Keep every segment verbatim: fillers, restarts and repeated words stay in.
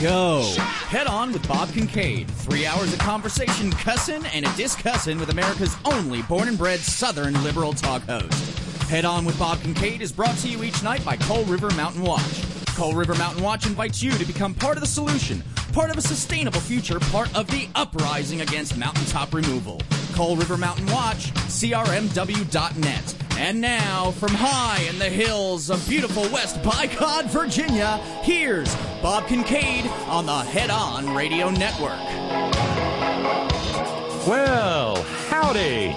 go. Head On with Bob Kincaid. Three hours of conversation, cussin' and a discussin' with America's only born and bred Southern liberal talk host. Head On with Bob Kincaid is brought to you each night by Coal River Mountain Watch. Coal River Mountain Watch invites you to become part of the solution, part of a sustainable future, part of the uprising against mountaintop removal. Coal River Mountain Watch, C R M W dot net. And now, from high in the hills of beautiful West Bicod, Virginia, here's Bob Kincaid on the Head On Radio Network. Well, howdy.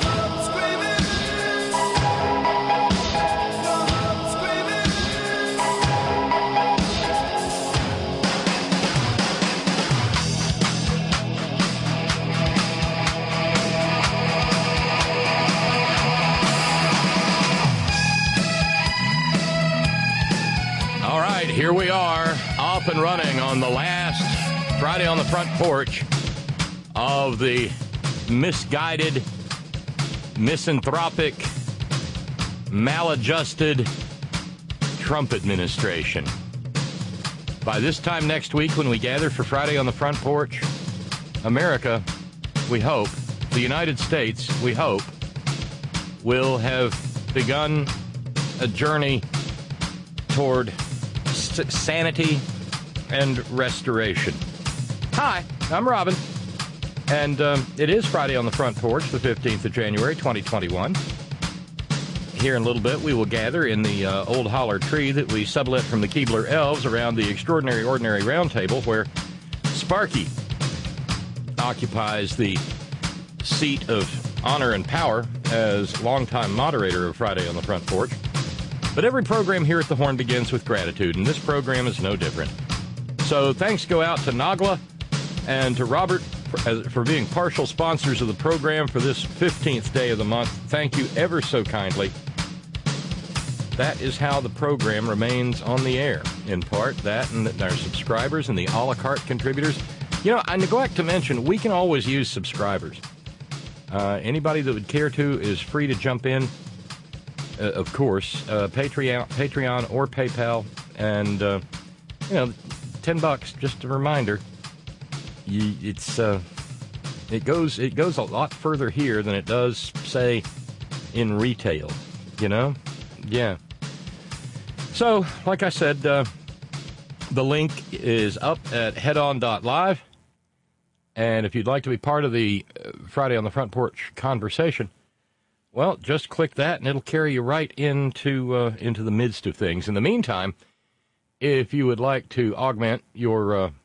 All right, here we are, off and running on the last Friday on the Front Porch of the misguided, misanthropic, maladjusted Trump administration. By this time next week, when we gather for Friday on the Front Porch, America, we hope, the United States, we hope, will have begun a journey toward sanity and restoration. Hi, I'm Robin, and um, it is Friday on the Front Porch, the fifteenth of January, twenty twenty-one. Here in a little bit, we will gather in the uh, old holler tree that we sublet from the Keebler Elves around the Extraordinary Ordinary Round Table, where Sparky occupies the seat of honor and power as longtime moderator of Friday on the Front Porch. But every program here at the Horn begins with gratitude, and this program is no different. So thanks go out to Nagla and to Robert for, as, for being partial sponsors of the program for this fifteenth day of the month. Thank you ever so kindly. That is how the program remains on the air, in part. That and our subscribers and the a la carte contributors. You know, I neglect to mention, we can always use subscribers. Uh, anybody that would care to is free to jump in. Uh, of course, uh, Patreon, Patreon or PayPal, and uh, you know, ten bucks. Just a reminder. You, it's uh, it goes it goes a lot further here than it does, say, in retail. You know, yeah. So, like I said, uh, the link is up at head on dot live, and if you'd like to be part of the uh, Friday on the Front Porch conversation, well, just click that, and it'll carry you right into uh, into the midst of things. In the meantime, if you would like to augment your uh,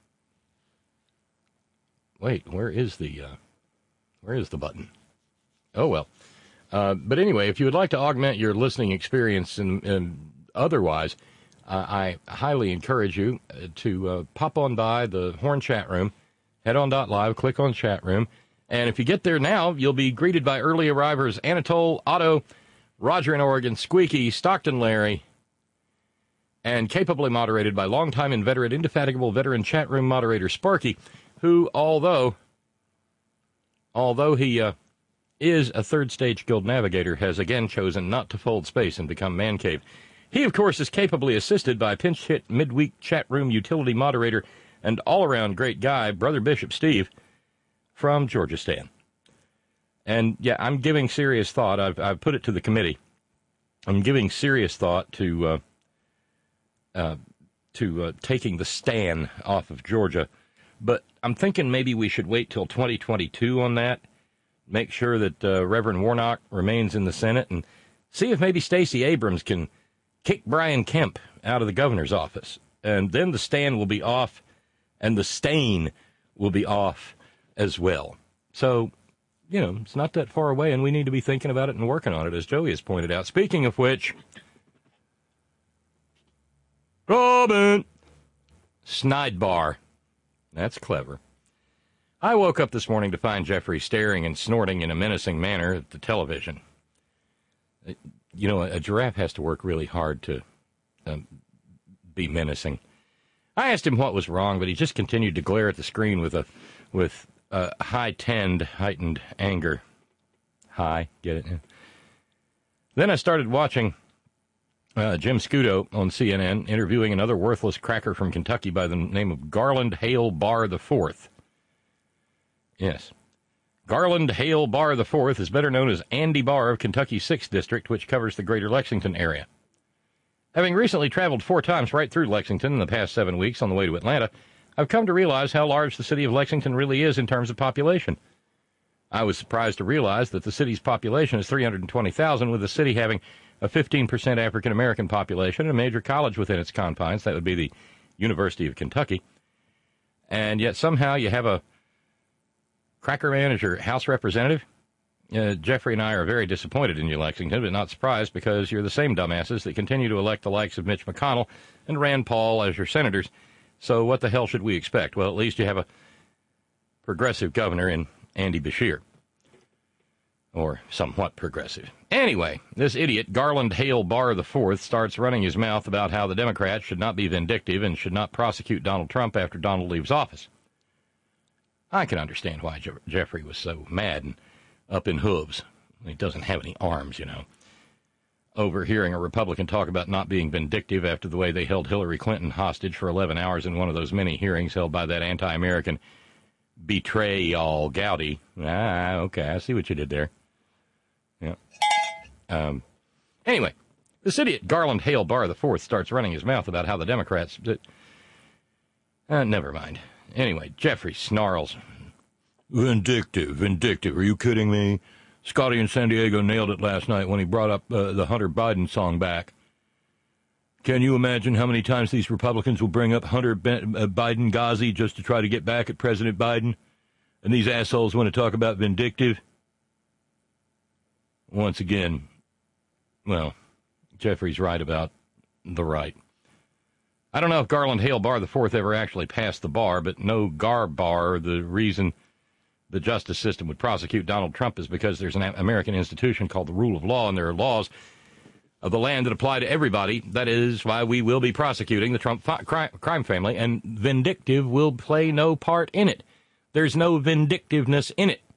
wait, where is the uh, where is the button? Oh well, uh, but anyway, if you would like to augment your listening experience and, and otherwise, uh, I highly encourage you to uh, pop on by the Horn chat room, head on dot live, click on chat room. And if you get there now, you'll be greeted by early arrivers Anatole, Otto, Roger in Oregon, Squeaky, Stockton Larry, and capably moderated by longtime inveterate, indefatigable veteran chat room moderator Sparky, who, although although he uh, is a third stage guild navigator, has again chosen not to fold space and become man cave. He, of course, is capably assisted by pinch hit midweek chat room utility moderator and all-around great guy, Brother Bishop Steve, from Georgistan. And, yeah, I'm giving serious thought. I've, I've put it to the committee. I'm giving serious thought to uh, uh, to uh, taking the stand off of Georgia. But I'm thinking maybe we should wait till twenty twenty-two on that, make sure that uh, Reverend Warnock remains in the Senate, and see if maybe Stacey Abrams can kick Brian Kemp out of the governor's office. And then the stand will be off, and the stain will be off as well. So, you know, it's not that far away, and we need to be thinking about it and working on it, as Joey has pointed out. Speaking of which, Robin Schneidbar. That's clever. I woke up this morning to find Jeffrey staring and snorting in a menacing manner at the television. You know, a giraffe has to work really hard to um, be menacing. I asked him what was wrong, but he just continued to glare at the screen with a with a high-tend, heightened anger. High, get it? Then I started watching Uh, Jim Scudo on C N N interviewing another worthless cracker from Kentucky by the name of Garland Hale Barr the Fourth. Yes. Garland Hale Barr the Fourth is better known as Andy Barr of Kentucky's sixth District, which covers the greater Lexington area. Having recently traveled four times right through Lexington in the past seven weeks on the way to Atlanta, I've come to realize how large the city of Lexington really is in terms of population. I was surprised to realize that the city's population is three hundred twenty thousand, with the city having a fifteen percent African-American population and a major college within its confines. That would be the University of Kentucky. And yet somehow you have a cracker manager House representative. Uh, Jeffrey and I are very disappointed in you, Lexington, but not surprised because you're the same dumbasses that continue to elect the likes of Mitch McConnell and Rand Paul as your senators. So what the hell should we expect? Well, at least you have a progressive governor in Andy Beshear. Or somewhat progressive. Anyway, this idiot, Garland Hale Barr the Fourth, starts running his mouth about how the Democrats should not be vindictive and should not prosecute Donald Trump after Donald leaves office. I can understand why Je- Jeffrey was so mad and up in hooves. He doesn't have any arms, you know. Overhearing a Republican talk about not being vindictive after the way they held Hillary Clinton hostage for eleven hours in one of those many hearings held by that anti-American betray-all Gowdy. Ah, okay, I see what you did there. Yeah. Um. Anyway, this idiot Garland Hale Barr the Fourth starts running his mouth about how the Democrats... Uh, never mind. Anyway, Jeffrey snarls. Vindictive, vindictive. Are you kidding me? Scotty in San Diego nailed it last night when he brought up uh, the Hunter Biden song back. Can you imagine how many times these Republicans will bring up Hunter ben- uh, Biden Ghazi just to try to get back at President Biden? And these assholes want to talk about vindictive? Once again, well, Jeffrey's right about the right. I don't know if Garland Hale Barr the Fourth ever actually passed the bar, but no Gar Bar, the reason the justice system would prosecute Donald Trump is because there's an American institution called the rule of law, and there are laws of the land that apply to everybody. That is why we will be prosecuting the Trump fi- crime, crime family, and vindictive will play no part in it. There's no vindictiveness in it.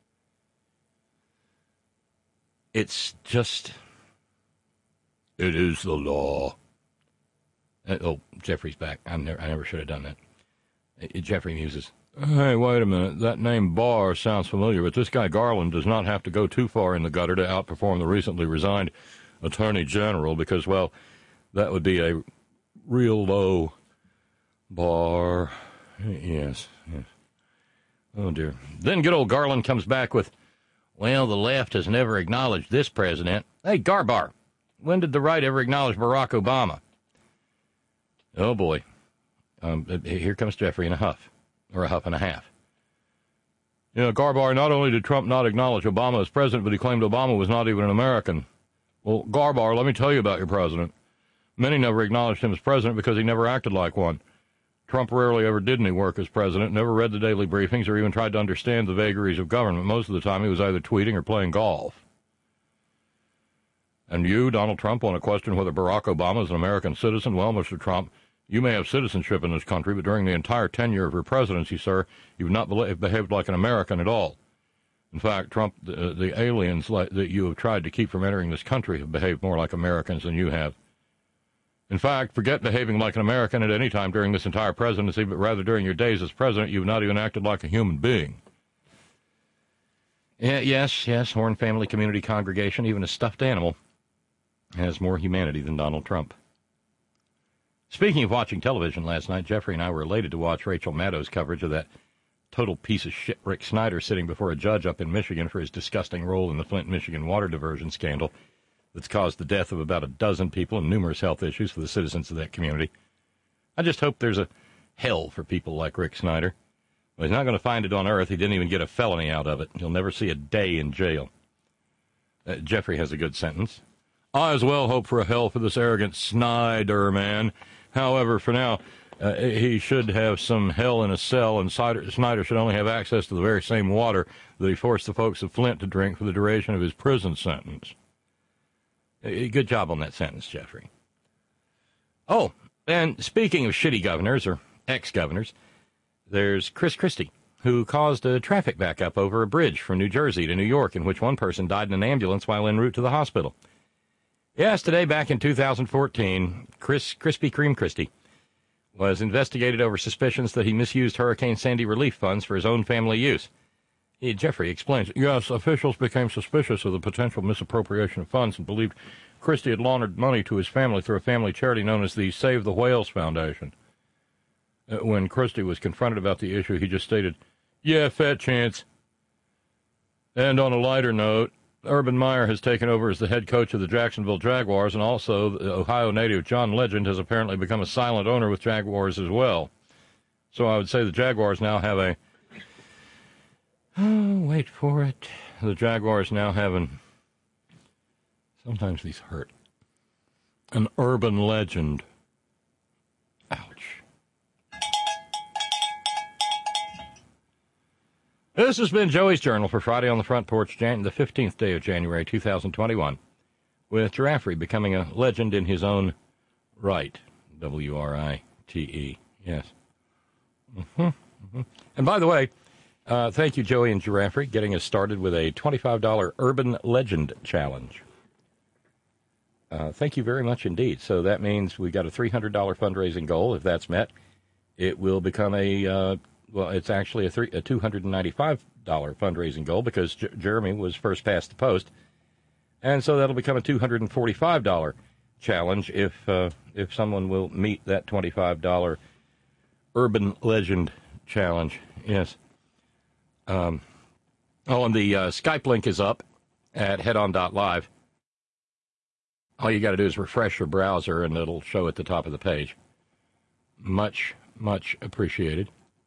It's just, it is the law. Uh, oh, Jeffrey's back. I never, I never should have done that. Uh, Jeffrey muses. Hey, wait a minute. That name Barr sounds familiar, but this guy Garland does not have to go too far in the gutter to outperform the recently resigned Attorney General because, well, that would be a real low bar. Yes, yes. Oh, dear. Then good old Garland comes back with, well, the left has never acknowledged this president. Hey, Garbar, when did the right ever acknowledge Barack Obama? Oh, boy. Um, here comes Jeffrey in a huff, or a huff and a half. You know, Garbar, not only did Trump not acknowledge Obama as president, but he claimed Obama was not even an American. Well, Garbar, let me tell you about your president. Many never acknowledged him as president because he never acted like one. Trump rarely ever did any work as president, never read the daily briefings, or even tried to understand the vagaries of government. Most of the time he was either tweeting or playing golf. And you, Donald Trump, want to question whether Barack Obama is an American citizen? Well, Mister Trump, you may have citizenship in this country, but during the entire tenure of your presidency, sir, you've not behaved like an American at all. In fact, Trump, the, the aliens that you have tried to keep from entering this country have behaved more like Americans than you have. In fact, forget behaving like an American at any time during this entire presidency, but rather during your days as president, you've not even acted like a human being. Yeah, yes, yes, Horn Family Community Congregation, even a stuffed animal, has more humanity than Donald Trump. Speaking of watching television last night, Jeffrey and I were elated to watch Rachel Maddow's coverage of that total piece of shit Rick Snyder sitting before a judge up in Michigan for his disgusting role in the Flint, Michigan water diversion scandal that's caused the death of about a dozen people and numerous health issues for the citizens of that community. I just hope there's a hell for people like Rick Snyder. Well, he's not going to find it on earth. He didn't even get a felony out of it. He'll never see a day in jail. Uh, Jeffrey has a good sentence. I as well hope for a hell for this arrogant Snyder man. However, for now, uh, he should have some hell in a cell, and Snyder, Snyder should only have access to the very same water that he forced the folks of Flint to drink for the duration of his prison sentence. Good job on that sentence, Jeffrey. Oh, and speaking of shitty governors, or ex-governors, there's Chris Christie, who caused a traffic backup over a bridge from New Jersey to New York, in which one person died in an ambulance while en route to the hospital. Yes, today, back in two thousand fourteen, Chris Krispy Kreme Christie was investigated over suspicions that he misused Hurricane Sandy relief funds for his own family use. He, Jeffrey explains, yes, officials became suspicious of the potential misappropriation of funds and believed Christie had laundered money to his family through a family charity known as the Save the Whales Foundation. Uh, when Christie was confronted about the issue, he just stated, yeah, fat chance. And on a lighter note, Urban Meyer has taken over as the head coach of the Jacksonville Jaguars, and also the Ohio native John Legend has apparently become a silent owner with Jaguars as well. So I would say the Jaguars now have a... Oh, wait for it. The Jaguars now have an... Sometimes these hurt. An urban legend. Ouch. This has been Joey's Journal for Friday on the Front Porch, Jan- the fifteenth day of January, two thousand twenty-one, with Giraffe becoming a legend in his own right. W R I T E, yes. Mm-hmm, mm-hmm. And by the way, uh, thank you, Joey and Giraffe, getting us started with a twenty-five dollars Urban Legend Challenge. Uh, thank you very much indeed. So that means we got a three hundred dollars fundraising goal. If that's met, it will become a... Uh, Well, it's actually a, three, a two hundred ninety-five dollars fundraising goal because J- Jeremy was first past the post. And so that'll become a two hundred forty-five dollars challenge if uh, if someone will meet that twenty-five dollars Urban Legend Challenge. Yes. Um, oh, and the uh, Skype link is up at headon dot live. All you got to do is refresh your browser and it'll show at the top of the page. Much, much appreciated.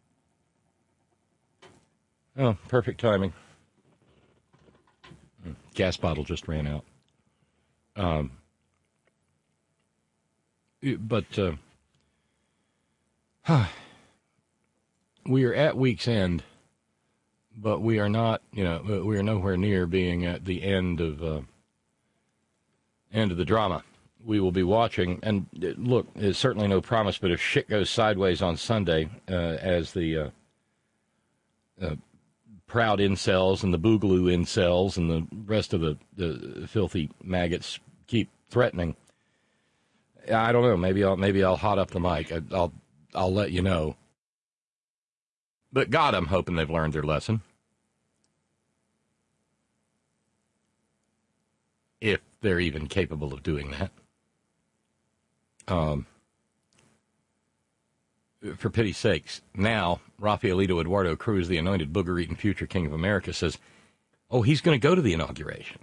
Oh, perfect timing. Gas bottle just ran out. Um, but uh, huh, we are at week's end, but we are not, you know, we are nowhere near being at the end of uh, end of the drama. We will be watching, and look, there's certainly no promise, but if shit goes sideways on Sunday, uh, as the uh, uh, proud incels and the boogaloo incels and the rest of the, the filthy maggots keep threatening, I don't know. Maybe I'll maybe I'll hot up the mic. I, I'll I'll let you know. But God, I'm hoping they've learned their lesson. If they're even capable of doing that. Um. For pity's sakes, now Rafaelito Eduardo Cruz, the anointed booger-eating future king of America, says, oh, he's going to go to the inauguration.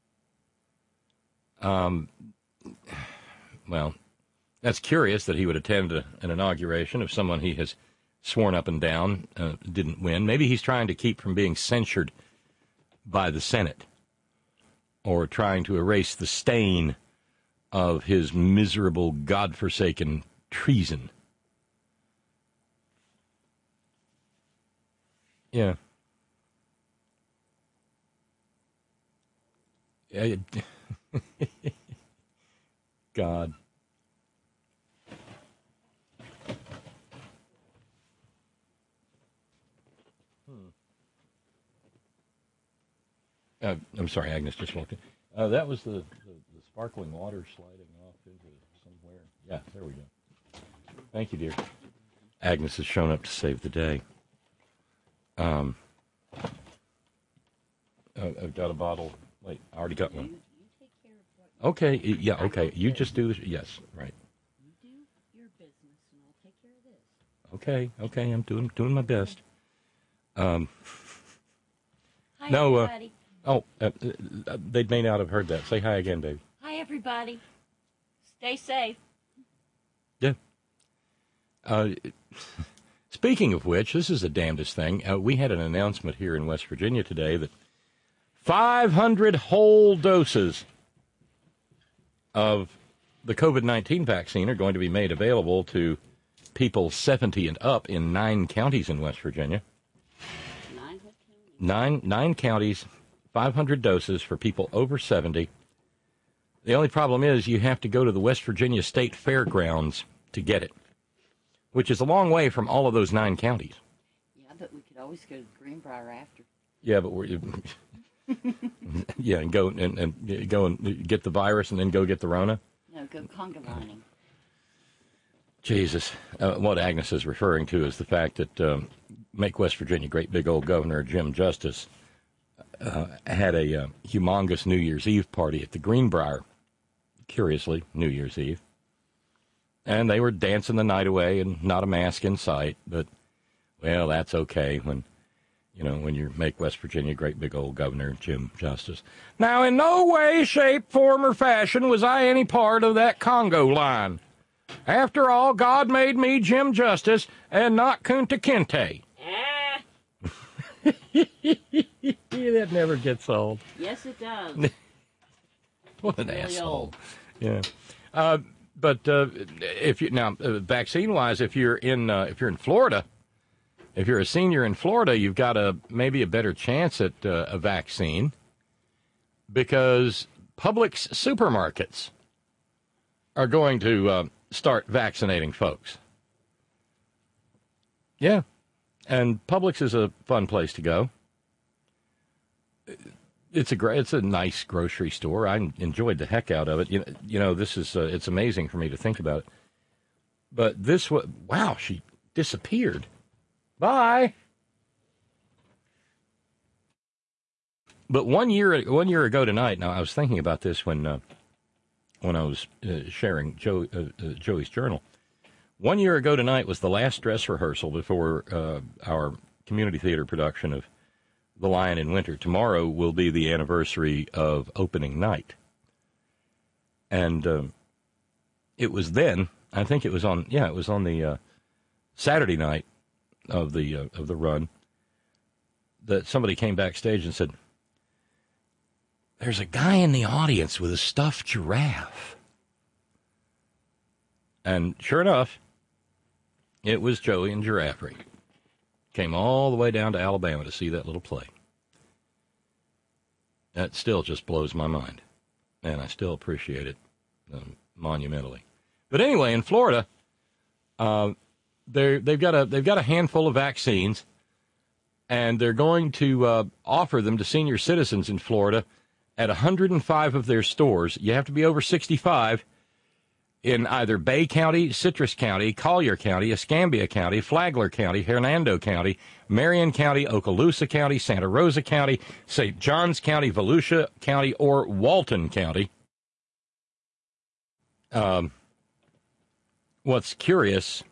Um, well, that's curious that he would attend a, an inauguration of someone he has sworn up and down uh, didn't win. Maybe he's trying to keep from being censured by the Senate or trying to erase the stain of his miserable, godforsaken treason. Yeah. Yeah. God. Hmm. Uh, I'm sorry, Agnes just walked in. Uh, that was the, the, the sparkling water sliding off into somewhere. Yeah, there we go. Thank you, dear. Agnes has shown up to save the day. Um, I've got a bottle. Wait, I already got one. Okay, yeah, okay. You just do this. Yes, right. You do your business, and I'll take care of this. Okay, okay. I'm doing doing my best. Um. Hi, no, everybody. Uh, oh, uh, uh, they may not have heard that. Say hi again, baby. Hi, everybody. Stay safe. Yeah. Uh. Speaking of which, this is the damnedest thing. Uh, we had an announcement here in West Virginia today that five hundred whole doses of the covid nineteen vaccine are going to be made available to people seventy and up in nine counties in West Virginia. Nine counties? Nine, nine counties, five hundred doses for people over seventy. The only problem is you have to go to the West Virginia State Fairgrounds to get it, which is a long way from all of those nine counties. Yeah, but we could always go to the Greenbrier after. Yeah, but we're, Yeah, and go and, and go and get the virus and then go get the Rona. No, go conga lining. Jesus. Uh, what Agnes is referring to is the fact that um, Make West Virginia Great Big Old Governor Jim Justice uh, had a uh, humongous New Year's Eve party at the Greenbrier, curiously, New Year's Eve. And they were dancing the night away and not a mask in sight. But, well, that's okay when, you know, when you make West Virginia Great Big Old Governor Jim Justice. Now, in no way, shape, form, or fashion was I any part of that Congo line. After all, God made me Jim Justice and not Kunta Kinte. Ah. That never gets old. Yes, it does. What an Really asshole. old. Yeah. Uh, but uh, if you now uh, vaccine-wise, if you're in uh, if you're in Florida, if you're a senior in Florida, you've got a maybe a better chance at uh, a vaccine because Publix supermarkets are going to uh, start vaccinating folks. Yeah. And Publix is a fun place to go. It's a great, it's a nice grocery store. I enjoyed the heck out of it. You know, you know this is, uh, it's amazing for me to think about it. But this was, wow, she disappeared. Bye. But one year, one year ago tonight, now I was thinking about this when, uh, when I was uh, sharing Joe, uh, uh, Joey's journal. One year ago tonight was the last dress rehearsal before uh, our community theater production of The Lion in Winter. Tomorrow will be the anniversary of opening night. And um, it was then, I think it was on, yeah, it was on the uh, Saturday night of the uh, of the run that somebody came backstage and said, "There's a guy in the audience with a stuffed giraffe." And sure enough, it was Joey and Giraffery. Came all the way down to Alabama to see that little play. That still just blows my mind. And I still appreciate it um, monumentally. But anyway, in Florida, uh, they're, they've got a they've got a handful of vaccines, and they're going to uh, offer them to senior citizens in Florida at one hundred five of their stores. You have to be over sixty-five in either Bay County, Citrus County, Collier County, Escambia County, Flagler County, Hernando County, Marion County, Okaloosa County, Santa Rosa County, Saint Johns County, Volusia County, or Walton County. Um, what's curious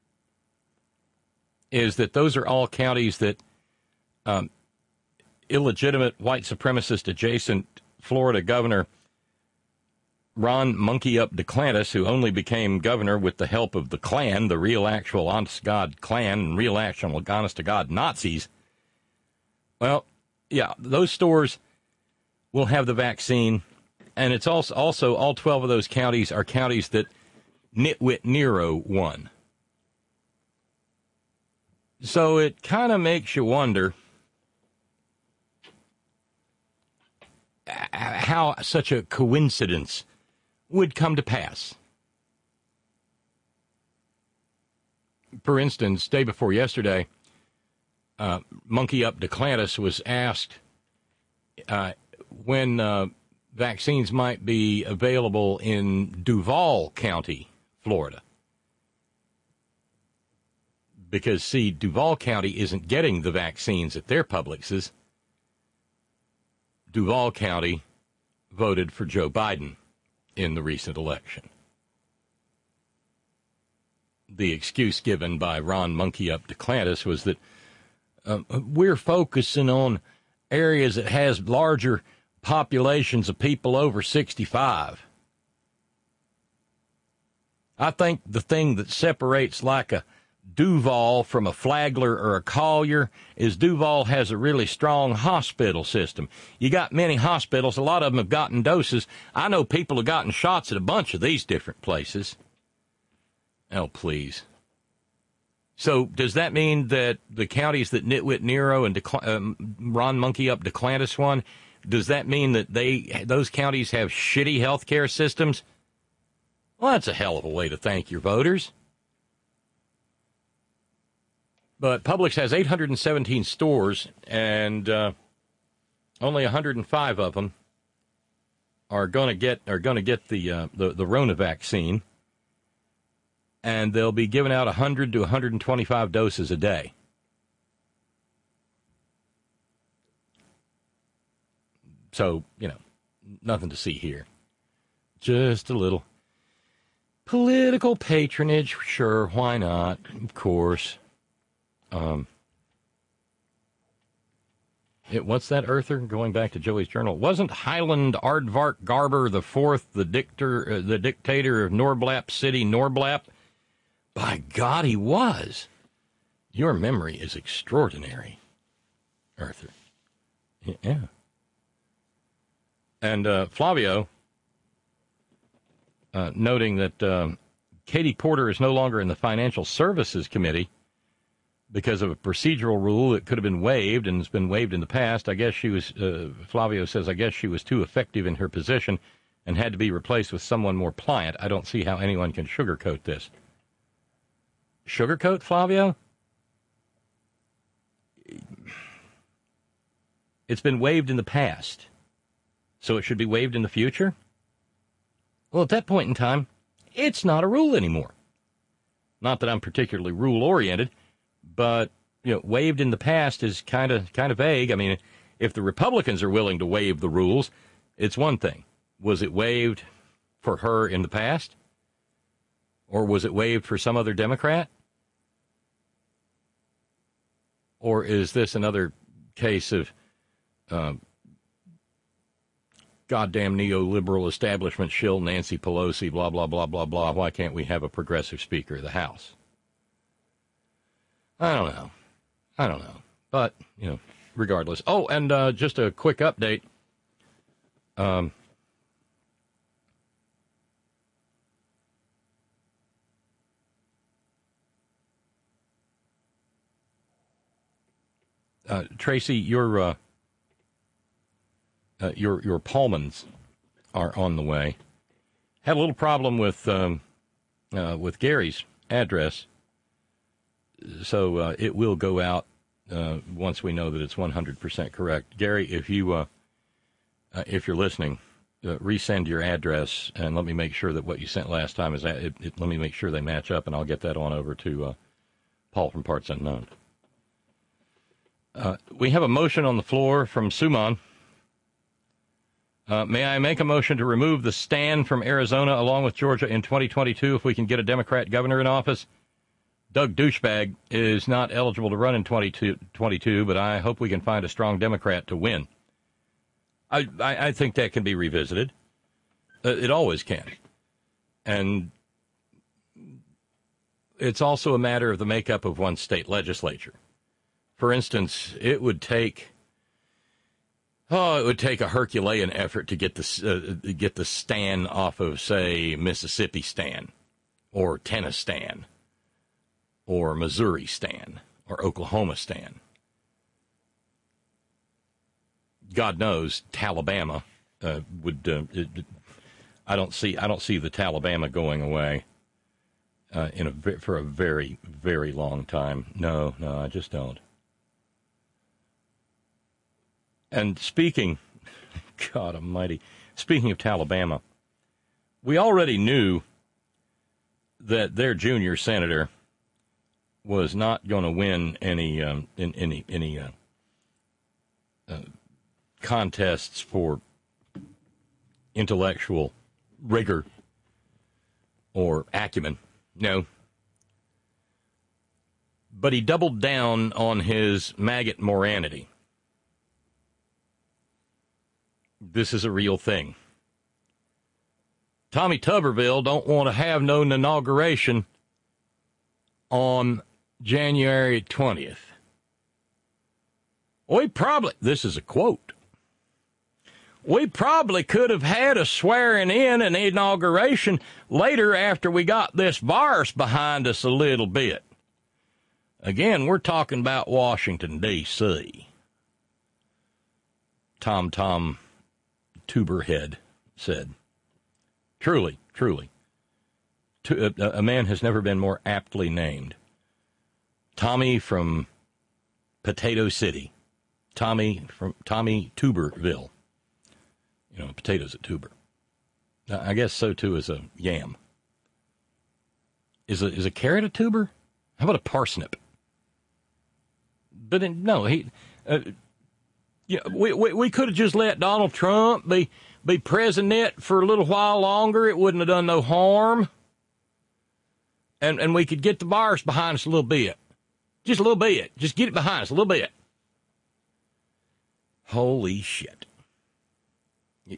is that those are all counties that um, illegitimate white supremacist adjacent Florida governor Ron Monkey Up DeClantis, who only became governor with the help of the Klan, the real actual honest-to-God Klan, and real actual honest-to-God Nazis. Well, yeah, those stores will have the vaccine, and it's also, also all twelve of those counties are counties that Nitwit Nero won. So it kind of makes you wonder how such a coincidence would come to pass. For instance, day before yesterday, uh, Monkey Up DeClantis was asked uh, when uh, vaccines might be available in Duval County, Florida. Because, see, Duval County isn't getting the vaccines at their Publixes. Duval County voted for Joe Biden in the recent election. The excuse given by Ron Monkey Up DeClantis was that uh, we're focusing on areas that has larger populations of people over sixty-five. I think the thing that separates like a Duval from a Flagler or a Collier is Duval has a really strong hospital system. You got many hospitals. A lot of them have gotten doses. I know people have gotten shots at a bunch of these different places. Oh, please. So does that mean that the counties that Nitwit Nero and Decla- um, Ron Monkey Up DeClantis won, does that mean that they those counties have shitty health care systems? Well, that's a hell of a way to thank your voters. But Publix has eight hundred seventeen stores, and uh, only one hundred five of them are going to get are going to get the, uh, the the Rona vaccine, and they'll be giving out one hundred to one hundred twenty-five doses a day. So, you know, nothing to see here. Just a little political patronage. Sure, why not? Of course. Um, it, what's that, Earther? Going back to Joey's journal. Wasn't Highland Aardvark Garber the Fourth the dictator, uh, the dictator of Norblap City, Norblap? By God, he was. Your memory is extraordinary, Earther. Yeah. And uh, Flavio, uh, noting that um, Katie Porter is no longer in the Financial Services Committee because of a procedural rule that could have been waived and has been waived in the past. I guess she was, uh, Flavio says, I guess she was too effective in her position and had to be replaced with someone more pliant. I don't see how anyone can sugarcoat this. Sugarcoat, Flavio? It's been waived in the past. So it should be waived in the future? Well, at that point in time, it's not a rule anymore. Not that I'm particularly rule-oriented, but, you know, waived in the past is kind of kind of vague. I mean, if the Republicans are willing to waive the rules, it's one thing. Was it waived for her in the past? Or was it waived for some other Democrat? Or is this another case of uh, goddamn neoliberal establishment shill Nancy Pelosi, blah, blah, blah, blah, blah. Why can't we have a progressive Speaker of the House? I don't know. I don't know. But, you know, regardless. Oh, and uh, just a quick update. Um, uh, Tracy, your uh, uh, your your Pullmans are on the way. Had a little problem with um, uh, with Gary's address, so uh, it will go out uh, once we know that it's one hundred percent correct. Gary, if you uh, uh, if you're listening, uh, resend your address and let me make sure that what you sent last time is. It, it, let me make sure they match up, and I'll get that on over to uh, Paul from Parts Unknown. Uh, we have a motion on the floor from Suman. Uh, may I make a motion to remove the stand from Arizona along with Georgia in twenty twenty-two if we can get a Democrat governor in office? Doug Douchebag is not eligible to run in twenty twenty-two, but I hope we can find a strong Democrat to win. I, I, I think that can be revisited. Uh, it always can. And it's also a matter of the makeup of one's state legislature. For instance, it would take oh, it would take a Herculean effort to get the uh, get the stand off of, say, Mississippi stand, or Tennessee stand, or Missouri stand, or Oklahoma stand. God knows, Talabama uh, would. Uh, it, I don't see. I don't see the Talabama going away uh, in a for a very, very long time. No, no, I just don't. And speaking, God Almighty, speaking of Talabama, we already knew that their junior senator was not going to win any um, in, any any uh, uh, contests for intellectual rigor or acumen. No. But he doubled down on his maggot moranity. This is a real thing. Tommy Tuberville don't want to have no inauguration on January twentieth. We probably, this is a quote, we probably could have had a swearing in and inauguration later after we got this virus behind us a little bit. Again, we're talking about Washington, D C Tom Tom Tuberhead said. Truly, truly. A, a man has never been more aptly named. Tommy from Potato City Tommy from Tommy Tuberville. You know, potatoes at Tuber. I guess so too is a yam. Is a is a carrot a tuber? How about a parsnip? But in, no, he. Uh, yeah, we we, we could have just let Donald Trump be be president for a little while longer. It wouldn't have done no harm. And and we could get the virus behind us a little bit, just a little bit. Just get it behind us a little bit. Holy shit. It,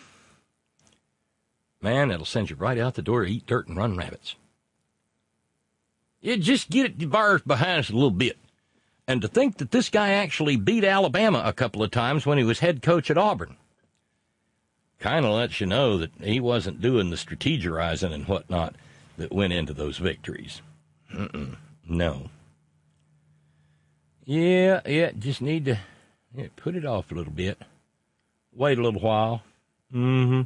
man, that'll send you right out the door to eat dirt and run rabbits. You just get it, the virus behind us a little bit. And to think that this guy actually beat Alabama a couple of times when he was head coach at Auburn kind of lets you know that he wasn't doing the strategizing and whatnot that went into those victories. Mm-mm, no. Yeah, yeah, just need to yeah, put it off a little bit. Wait a little while. Mm-hmm.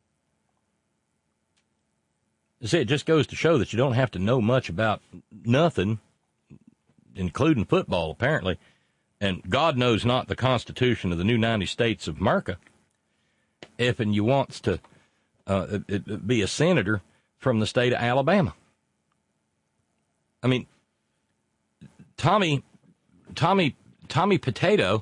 See, it just goes to show that you don't have to know much about nothing, including football, apparently, and God knows not the Constitution of the new ninety states of America, if and you wants to uh, it, it, be a senator from the state of Alabama. I mean, Tommy, Tommy, Tommy Potato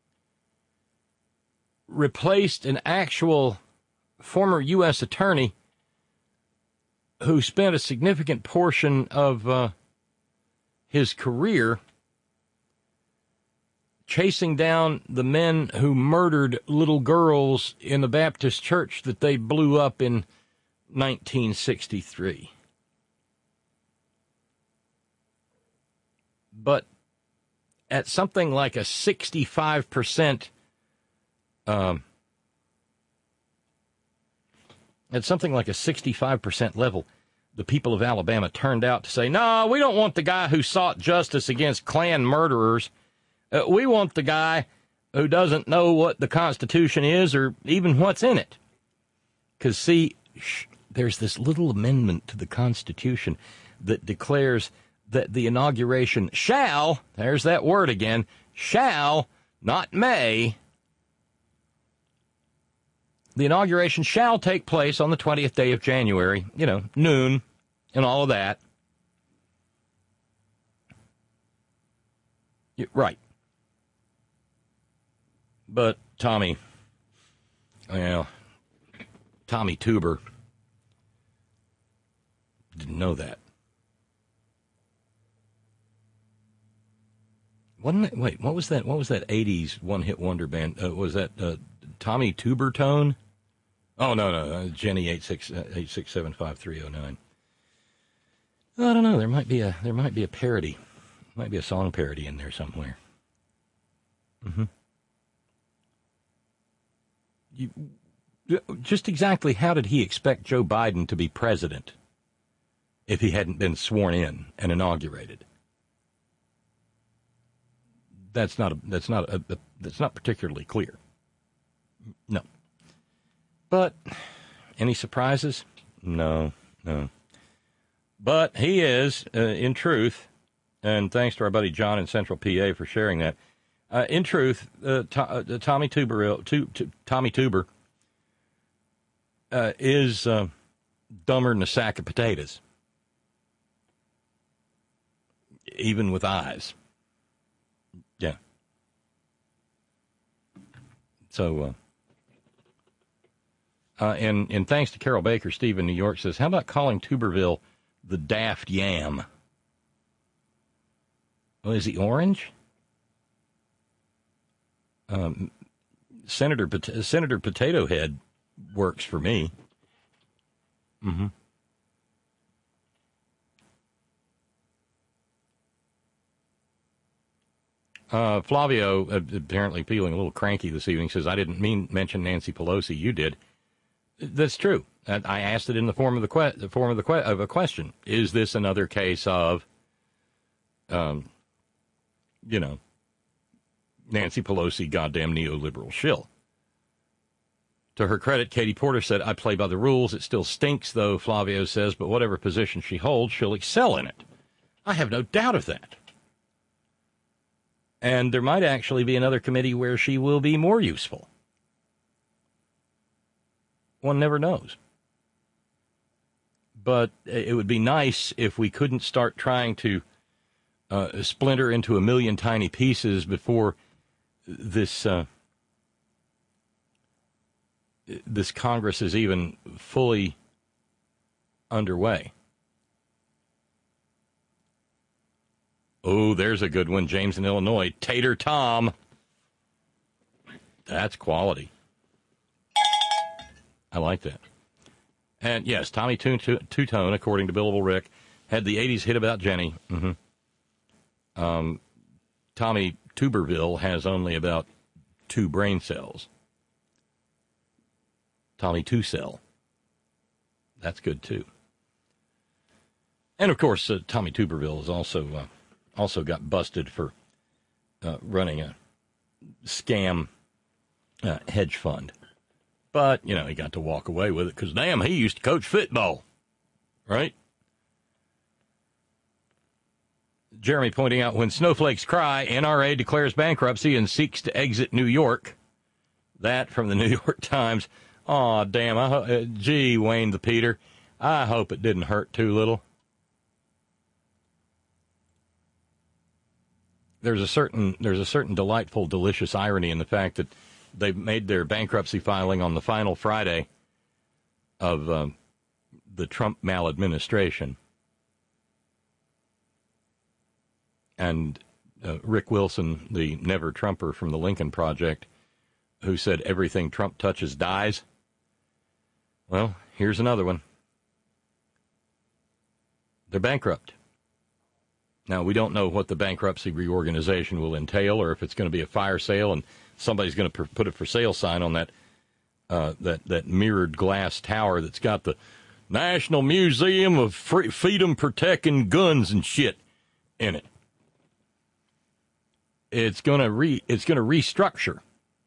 replaced an actual former U S attorney who spent a significant portion of uh, his career chasing down the men who murdered little girls in the Baptist church that they blew up in nineteen sixty-three. But at something like a sixty-five percent um, at something like a sixty-five percent level, the people of Alabama turned out to say, no, we don't want the guy who sought justice against Klan murderers. Uh, we want the guy who doesn't know what the Constitution is or even what's in it. Because, see, sh- there's this little amendment to the Constitution that declares that the inauguration shall, there's that word again, shall, not may, the inauguration shall take place on the twentieth day of January, you know, noon, and all of that. Yeah, right. But Tommy, well, Tommy Tuber didn't know that. Wasn't it, wait, what was that? What was that eighties one-hit wonder band? Uh, was that uh, Tommy Tubertone? Oh, no, no, uh, Jenny eight six seven five three oh nine. I don't know. There might be a there might be a parody, might be a song parody in there somewhere. Mm-hmm. You, just exactly how did he expect Joe Biden to be president if he hadn't been sworn in and inaugurated? That's not a, that's not a, a, that's not particularly clear. No. But any surprises? No, no. But he is, uh, in truth, and thanks to our buddy John in Central P A for sharing that. Uh, in truth, uh, to, uh, Tommy Tuber, to, to, Tommy Tuber, uh, is uh, dumber than a sack of potatoes, even with eyes. Yeah. So, uh, uh, and and thanks to Carol Baker, Steve in New York says, how about calling Tuberville the Daft Yam? Oh, is he orange? Um, Senator Pot- Senator Potato Head works for me. Mm-hmm. Uh, Flavio, uh, apparently feeling a little cranky this evening, says, I didn't mean mention Nancy Pelosi. You did. That's true. I asked it in the form of the, que- the form of the que- of a question. Is this another case of, um, you know, Nancy Pelosi, goddamn neoliberal shill? To her credit, Katie Porter said, I play by the rules. It still stinks, though, Flavio says, but whatever position she holds, she'll excel in it. I have no doubt of that. And there might actually be another committee where she will be more useful. One never knows. But it would be nice if we couldn't start trying to uh, splinter into a million tiny pieces before this uh, this Congress is even fully underway. Oh, there's a good one. James in Illinois. Tater Tom. That's quality. I like that. And, yes, Tommy Two-Tone, according to Billable Rick, had the eighties hit about Jenny. Mm-hmm. Um, Tommy Tuberville has only about two brain cells. Tommy Two-Cell. That's good, too. And, of course, uh, Tommy Tuberville has also, uh, also got busted for uh, running a scam uh, hedge fund. But, you know, he got to walk away with it because, damn, he used to coach football, right? Jeremy pointing out, when snowflakes cry, N R A declares bankruptcy and seeks to exit New York. That from the New York Times. Aw, damn, I ho- uh, gee, Wayne the Peter, I hope it didn't hurt too little. There's a certain, there's a certain delightful, delicious irony in the fact that they've made their bankruptcy filing on the final Friday of uh, the Trump maladministration. And uh, Rick Wilson, the never-Trumper from the Lincoln Project, who said everything Trump touches dies. Well, here's another one. They're bankrupt. Now, we don't know what the bankruptcy reorganization will entail or if it's going to be a fire sale and somebody's going to put a for sale sign on that uh, that that mirrored glass tower that's got the National Museum of Free- Freedom Protecting Guns and shit in it. It's going to re it's going to restructure,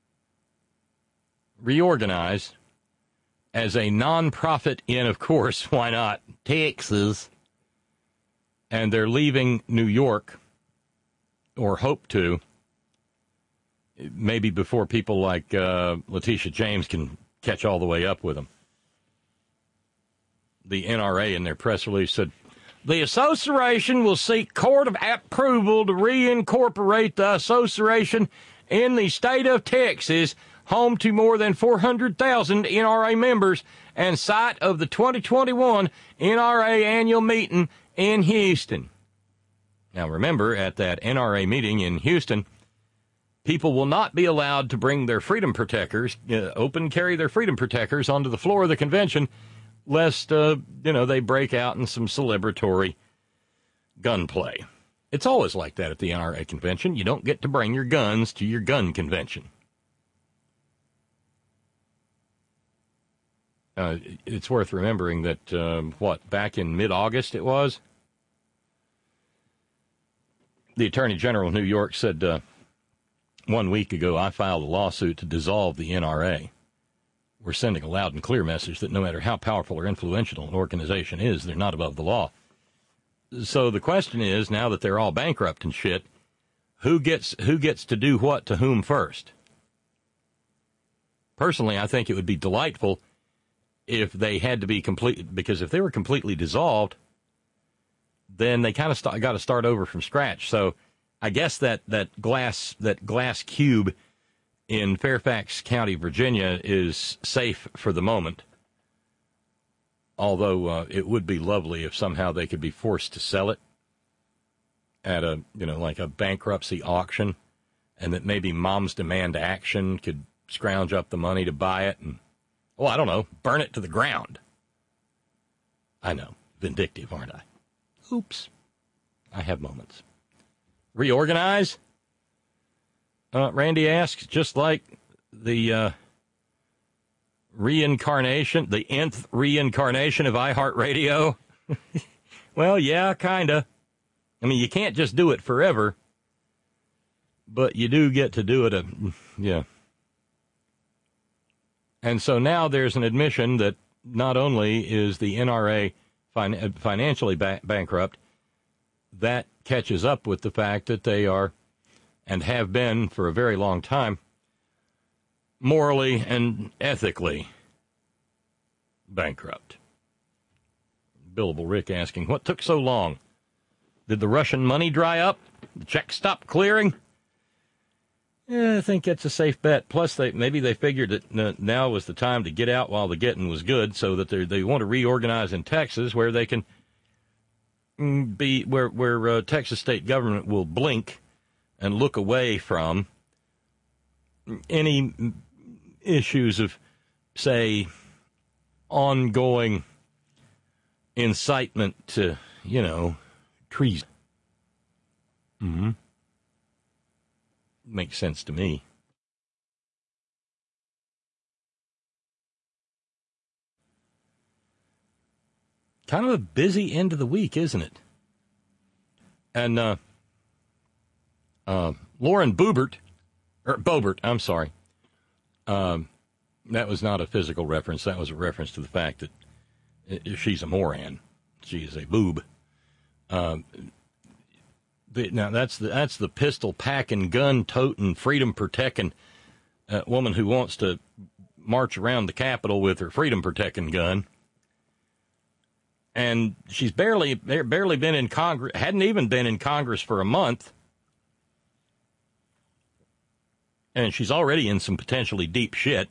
reorganize as a nonprofit in, of course, why not, Texas. And they're leaving New York, or hope to, maybe before people like uh, Letitia James can catch all the way up with them. The N R A in their press release said, the association will seek court of approval to reincorporate the association in the state of Texas, home to more than four hundred thousand N R A members and site of the twenty twenty-one N R A annual meeting in Houston. Now remember, at that N R A meeting in Houston, people will not be allowed to bring their freedom protectors, uh, open carry their freedom protectors onto the floor of the convention, lest, uh, you know, they break out in some celebratory gunplay. It's always like that at the N R A convention. You don't get to bring your guns to your gun convention. Uh, it's worth remembering that, um, what, back in mid-August it was? The Attorney General of New York said uh, one week ago, I filed a lawsuit to dissolve the N R A. We're sending a loud and clear message that no matter how powerful or influential an organization is, they're not above the law. So the question is, now that they're all bankrupt and shit, who gets who gets to do what to whom first? Personally, I think it would be delightful if they had to be complete, because if they were completely dissolved, then they kind of st- got to start over from scratch. So I guess that, that glass that glass cube in Fairfax County, Virginia, is safe for the moment. Although uh, it would be lovely if somehow they could be forced to sell it at a, you know, like a bankruptcy auction, and that maybe Moms Demand Action could scrounge up the money to buy it and, well, I don't know, burn it to the ground. I know, vindictive, aren't I? Oops. I have moments. Reorganize? Uh, Randy asks, just like the uh, reincarnation, the nth reincarnation of iHeartRadio? Well, yeah, kind of. I mean, you can't just do it forever, but you do get to do it, a, yeah. And so now there's an admission that not only is the N R A fin- financially ba- bankrupt, that catches up with the fact that they are and have been for a very long time, morally and ethically bankrupt. Billable Rick asking, what took so long? Did the Russian money dry up? The checks stop clearing? Yeah, I think that's a safe bet. Plus, they maybe they figured that now was the time to get out while the getting was good, so that they they want to reorganize in Texas, where they can be where where uh, Texas state government will blink and look away from any issues of, say, ongoing incitement to, you know, treason. Mm-hmm. Makes sense to me. Kind of a busy end of the week, isn't it? And uh, uh, Lauren Boebert, or Boebert, I'm sorry. Um, that was not a physical reference. That was a reference to the fact that she's a moron. She is a boob. Um, the, now that's the that's the pistol packing, gun toting, freedom protecting uh, woman who wants to march around the Capitol with her freedom protecting gun. And she's barely barely been in Congress, hadn't even been in Congress for a month. And she's already in some potentially deep shit.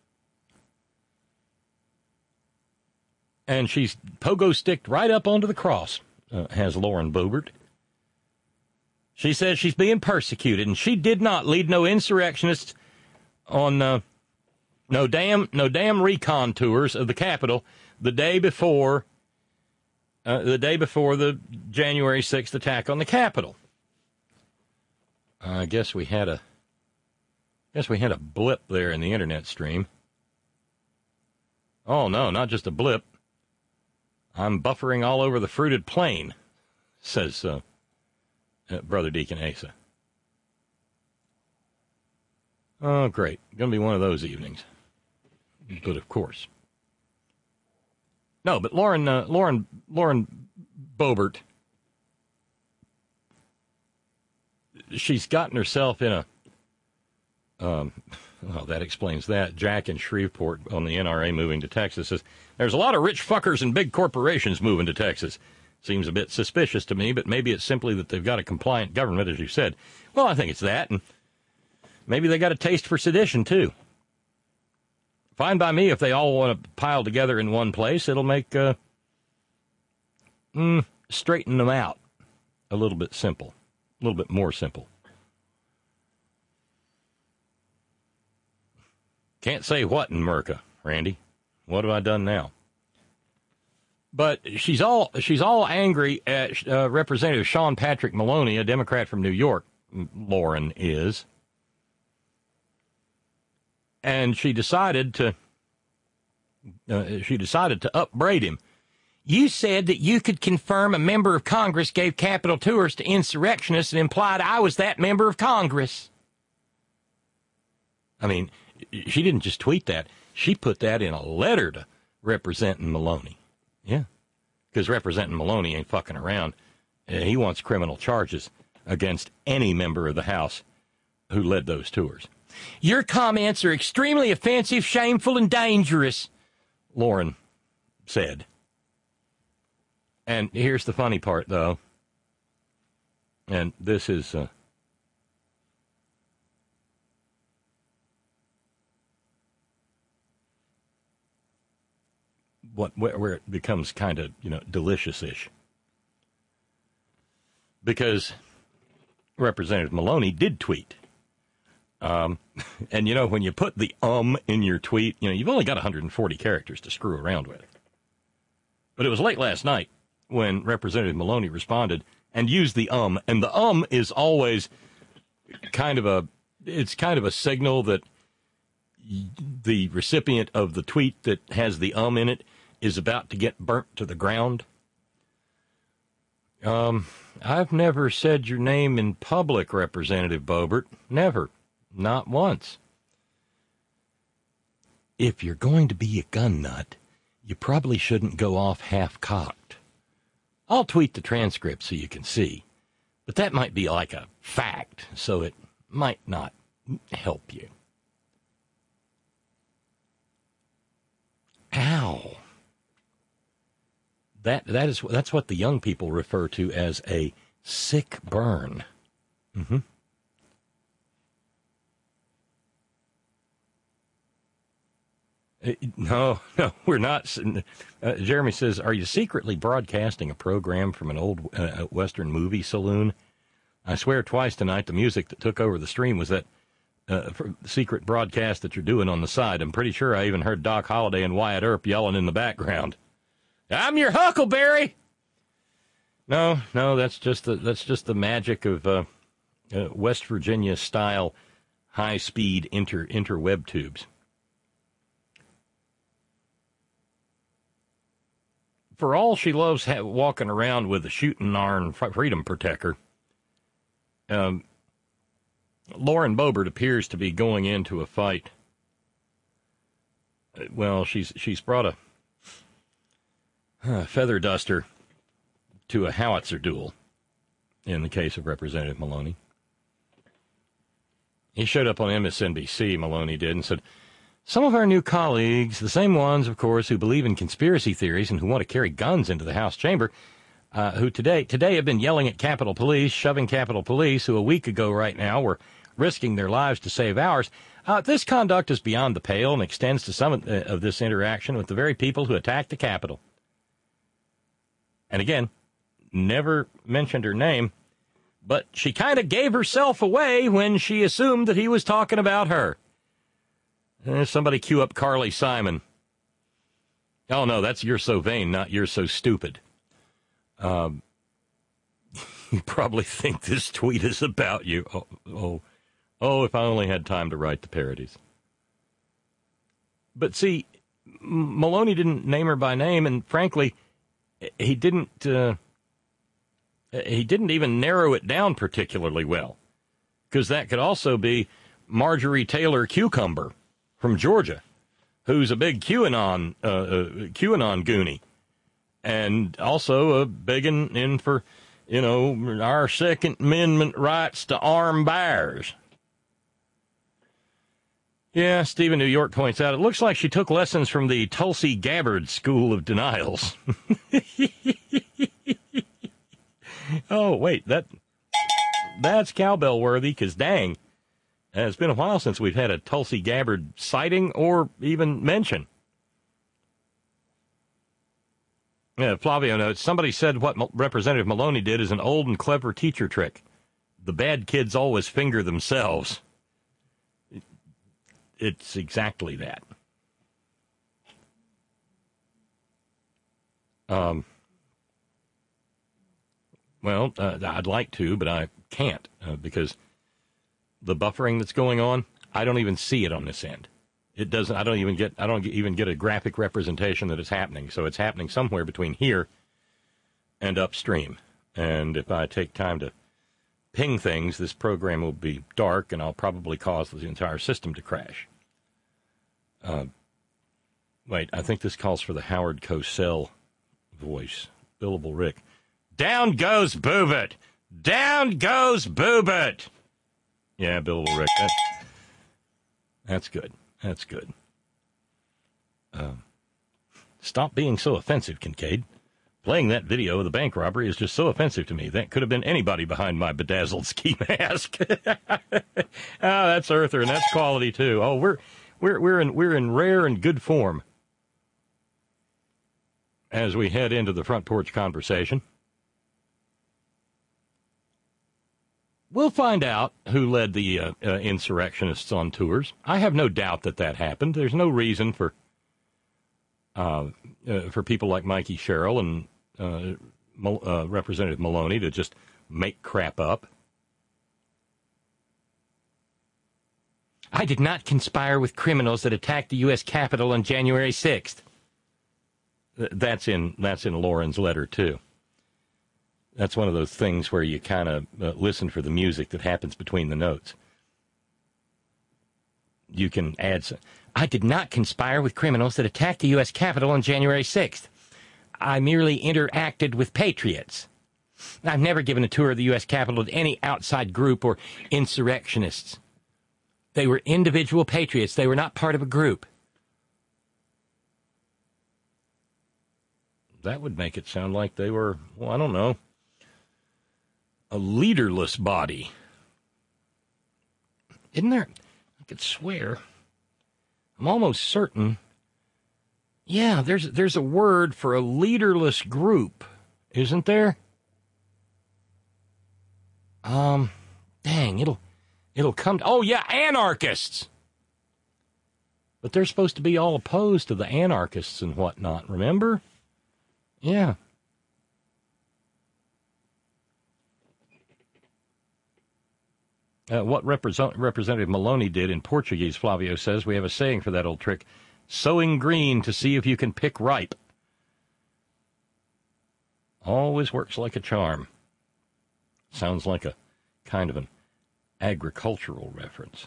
And she's pogo-sticked right up onto the cross, uh, has Lauren Boebert. She says she's being persecuted, and she did not lead no insurrectionists on uh, no damn no damn recon tours of the Capitol the day before uh, the day before the January sixth attack on the Capitol. I guess we had a guess we had a blip there in the internet stream. Oh no, not just a blip. I'm buffering all over the fruited plain, says uh, uh, Brother Deacon Asa. Oh, great. Going to be one of those evenings. But of course. No, but Lauren, uh, Lauren, Lauren Boebert, she's gotten herself in a, um, well, that explains that. Jack in Shreveport on the N R A moving to Texas says, there's a lot of rich fuckers and big corporations moving to Texas. Seems a bit suspicious to me, but maybe it's simply that they've got a compliant government, as you said. Well, I think it's that, and maybe they got a taste for sedition, too. Fine by me if they all want to pile together in one place. It'll make, uh, mm, straighten them out a little bit simple, a little bit more simple. Can't say what in Merca, Randy. What have I done now? But she's all she's all angry at uh, Representative Sean Patrick Maloney, a Democrat from New York. Lauren is, and she decided to uh, she decided to upbraid him. You said that you could confirm a member of Congress gave Capitol tours to insurrectionists and implied I was that member of Congress. I mean, she didn't just tweet that. She put that in a letter to Representative Maloney. Yeah, because Representative Maloney ain't fucking around. Uh, he wants criminal charges against any member of the House who led those tours. Your comments are extremely offensive, shameful, and dangerous, Lauren said. And here's the funny part, though. And this is... Uh, What, where it becomes kind of, you know, delicious-ish. Because Representative Maloney did tweet. Um, and, you know, when you put the um in your tweet, you know, you've only got one hundred forty characters to screw around with. But it was late last night when Representative Maloney responded and used the um. And the um is always kind of a, it's kind of a signal that the recipient of the tweet that has the um in it is about to get burnt to the ground. Um, I've never said your name in public, Representative Boebert. Never. Not once. If you're going to be a gun nut, you probably shouldn't go off half-cocked. I'll tweet the transcript so you can see. But that might be like a fact, so it might not help you. Ow. That that is that's what the young people refer to as a sick burn. Mm-hmm. Uh, no, no, we're not. Uh, Jeremy says, "Are you secretly broadcasting a program from an old uh, Western movie saloon?" I swear twice tonight the music that took over the stream was that uh, secret broadcast that you're doing on the side. I'm pretty sure I even heard Doc Holliday and Wyatt Earp yelling in the background. I'm your Huckleberry. No, no, that's just the that's just the magic of uh, uh, West Virginia style high speed inter interweb tubes. For all she loves ha- walking around with a shooting iron freedom protector, um, Lauren Boebert appears to be going into a fight. Well, she's she's brought a uh, feather duster to a howitzer duel in the case of Representative Maloney. He showed up on M S N B C, Maloney did, and said, some of our new colleagues, the same ones, of course, who believe in conspiracy theories and who want to carry guns into the House chamber, uh, who today today have been yelling at Capitol Police, shoving Capitol Police, who a week ago right now were risking their lives to save ours. Uh, this conduct is beyond the pale and extends to some of, uh, of this interaction with the very people who attacked the Capitol. And again, never mentioned her name, but she kind of gave herself away when she assumed that he was talking about her. Uh, somebody cue up Carly Simon. Oh, no, that's You're So Vain, not You're So Stupid. Um, you probably think this tweet is about you. Oh, oh, oh, if I only had time to write the parodies. But see, Maloney didn't name her by name, and frankly, he didn't, uh, he didn't even narrow it down particularly well, because that could also be Marjorie Taylor Cucumber from Georgia, who's a big QAnon, uh, uh, QAnon goonie, and also a big in, in for, you know, our Second Amendment rights to arm bears. Yeah, Stephen New York points out, it looks like she took lessons from the Tulsi Gabbard School of Denials. Oh, wait, that that's cowbell worthy, because dang. Uh, it's been a while since we've had a Tulsi Gabbard sighting or even mention. Yeah, Flavio notes, somebody said what M- Representative Maloney did is an old and clever teacher trick. The bad kids always finger themselves. It, it's exactly that. Um. Well, uh, I'd like to, but I can't uh, because the buffering that's going on, I don't even see it on this end. It doesn't. I don't even get. I don't even get a graphic representation that it's happening. So it's happening somewhere between here and upstream. And if I take time to ping things, this program will be dark, and I'll probably cause the entire system to crash. Uh, wait, I think this calls for the Howard Cosell voice. Billable Rick. Down goes Boobert. Down goes Boobert. Yeah, Billable Rick. That, that's good. That's good. Uh, stop being so offensive, Kincaid. Playing that video of the bank robbery is just so offensive to me. That could have been anybody behind my bedazzled ski mask. Ah, that's Earther, and that's quality too. Oh, we're we're we're in we're in rare and good form as we head into the front porch conversation. We'll find out who led the uh, uh, insurrectionists on tours. I have no doubt that that happened. There's no reason for uh, uh, for people like Mikey Sherrill and uh, Mal- uh, Representative Maloney to just make crap up. I did not conspire with criminals that attacked the U S Capitol on January sixth. That's in that's in Lauren's letter, too. That's one of those things where you kind of uh, listen for the music that happens between the notes. You can add some. I did not conspire with criminals that attacked the U S Capitol on January sixth. I merely interacted with patriots. I've never given a tour of the U S Capitol to any outside group or insurrectionists. They were individual patriots. They were not part of a group. That would make it sound like they were, well, I don't know, a leaderless body. Isn't there? I could swear. I'm almost certain. Yeah, there's there's a word for a leaderless group, isn't there? Um, dang, it'll it'll come to, oh yeah, anarchists. But they're supposed to be all opposed to the anarchists and whatnot, remember? Yeah. Uh, what Represent- Representative Maloney did in Portuguese, Flavio says, we have a saying for that old trick, sowing green to see if you can pick ripe. Always works like a charm. Sounds like a kind of an agricultural reference.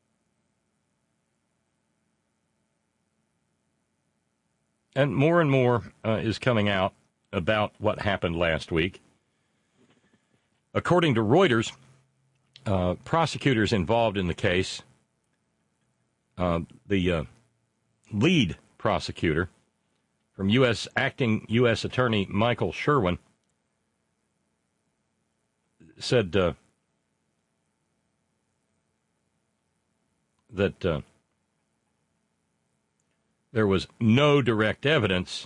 And more and more uh, is coming out about what happened last week. According to Reuters, uh, prosecutors involved in the case, uh, the uh, lead prosecutor from U S acting U S Attorney Michael Sherwin said uh, that uh, there was no direct evidence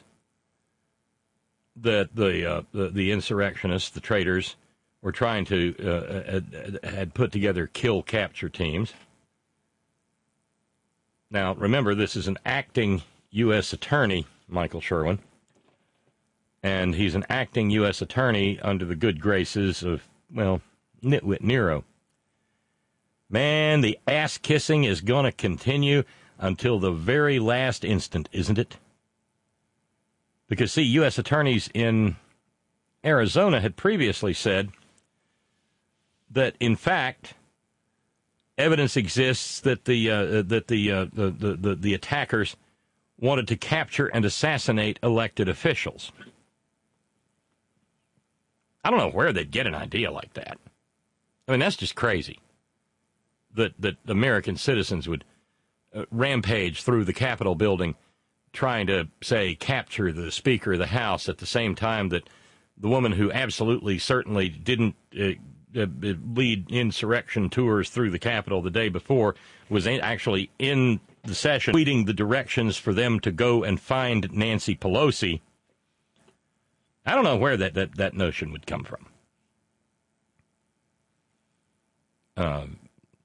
that the, uh, the the insurrectionists, the traitors, were trying to uh, had, had put together kill capture teams. Now, remember, this is an acting U S attorney, Michael Sherwin, and he's an acting U S attorney under the good graces of, well, Nitwit Nero. Man, the ass kissing is going to continue until the very last instant, isn't it? Because, see, U S attorneys in Arizona had previously said that, in fact, evidence exists that the uh, that the, uh, the, the the the attackers wanted to capture and assassinate elected officials. I don't know where they'd get an idea like that. I mean, that's just crazy. That that American citizens would uh, rampage through the Capitol building trying to, say, capture the Speaker of the House at the same time that the woman who absolutely certainly didn't uh, uh, lead insurrection tours through the Capitol the day before was actually in the session tweeting the directions for them to go and find Nancy Pelosi. I don't know where that, that, that notion would come from. Um,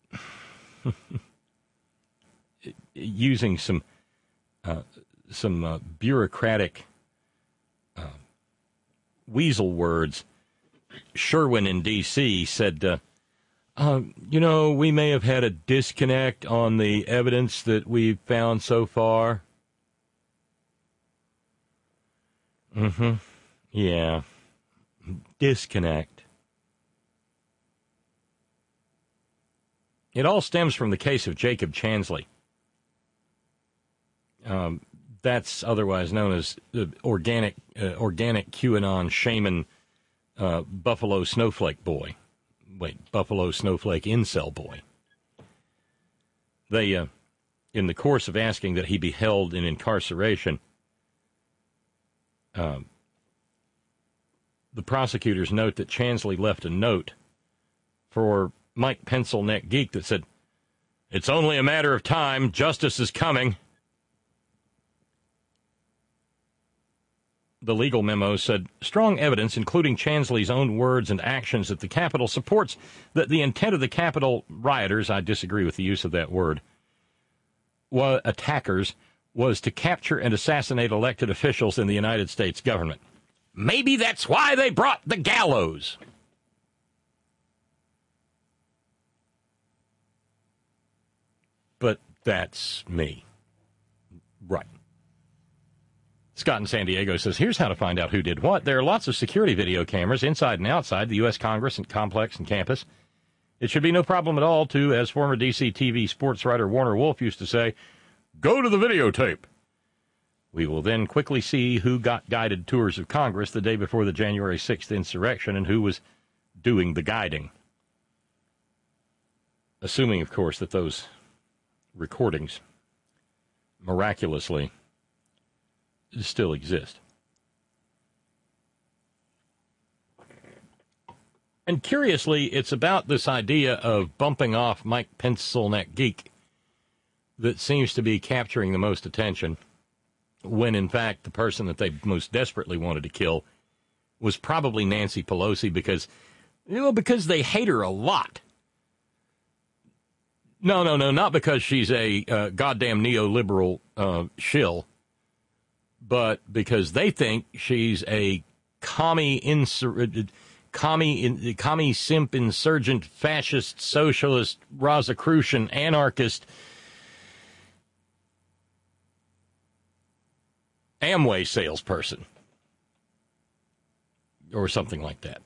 using some uh, some uh, bureaucratic uh, weasel words, Sherwin in D C said, uh, uh, you know, we may have had a disconnect on the evidence that we've found so far. Mm-hmm. Yeah. Disconnect. It all stems from the case of Jacob Chansley. Um, that's otherwise known as the organic, uh, organic QAnon shaman uh, Buffalo Snowflake Boy. Wait, Buffalo Snowflake Incel Boy. They, uh, in the course of asking that he be held in incarceration, uh, the prosecutors note that Chansley left a note for Mike Pencil Neck Geek that said, "It's only a matter of time. Justice is coming." The legal memo said, strong evidence, including Chansley's own words and actions at the Capitol, supports that the intent of the Capitol rioters, I disagree with the use of that word, was, attackers, was to capture and assassinate elected officials in the United States government. Maybe that's why they brought the gallows. But that's me. Right. Scott in San Diego says, here's how to find out who did what. There are lots of security video cameras inside and outside the U S Congress and complex and campus. It should be no problem at all to, as former D C T V sports writer Warner Wolf used to say, go to the videotape. We will then quickly see who got guided tours of Congress the day before the January sixth insurrection and who was doing the guiding. Assuming, of course, that those recordings miraculously still exist. And curiously, it's about this idea of bumping off Mike Pencilneck Geek that seems to be capturing the most attention, when in fact the person that they most desperately wanted to kill was probably Nancy Pelosi, because, you know, because they hate her a lot. No, no, no, not because she's a uh, goddamn neoliberal uh, shill, but because they think she's a commie insur- commie, in, commie simp insurgent fascist socialist Rosicrucian anarchist Amway salesperson or something like that.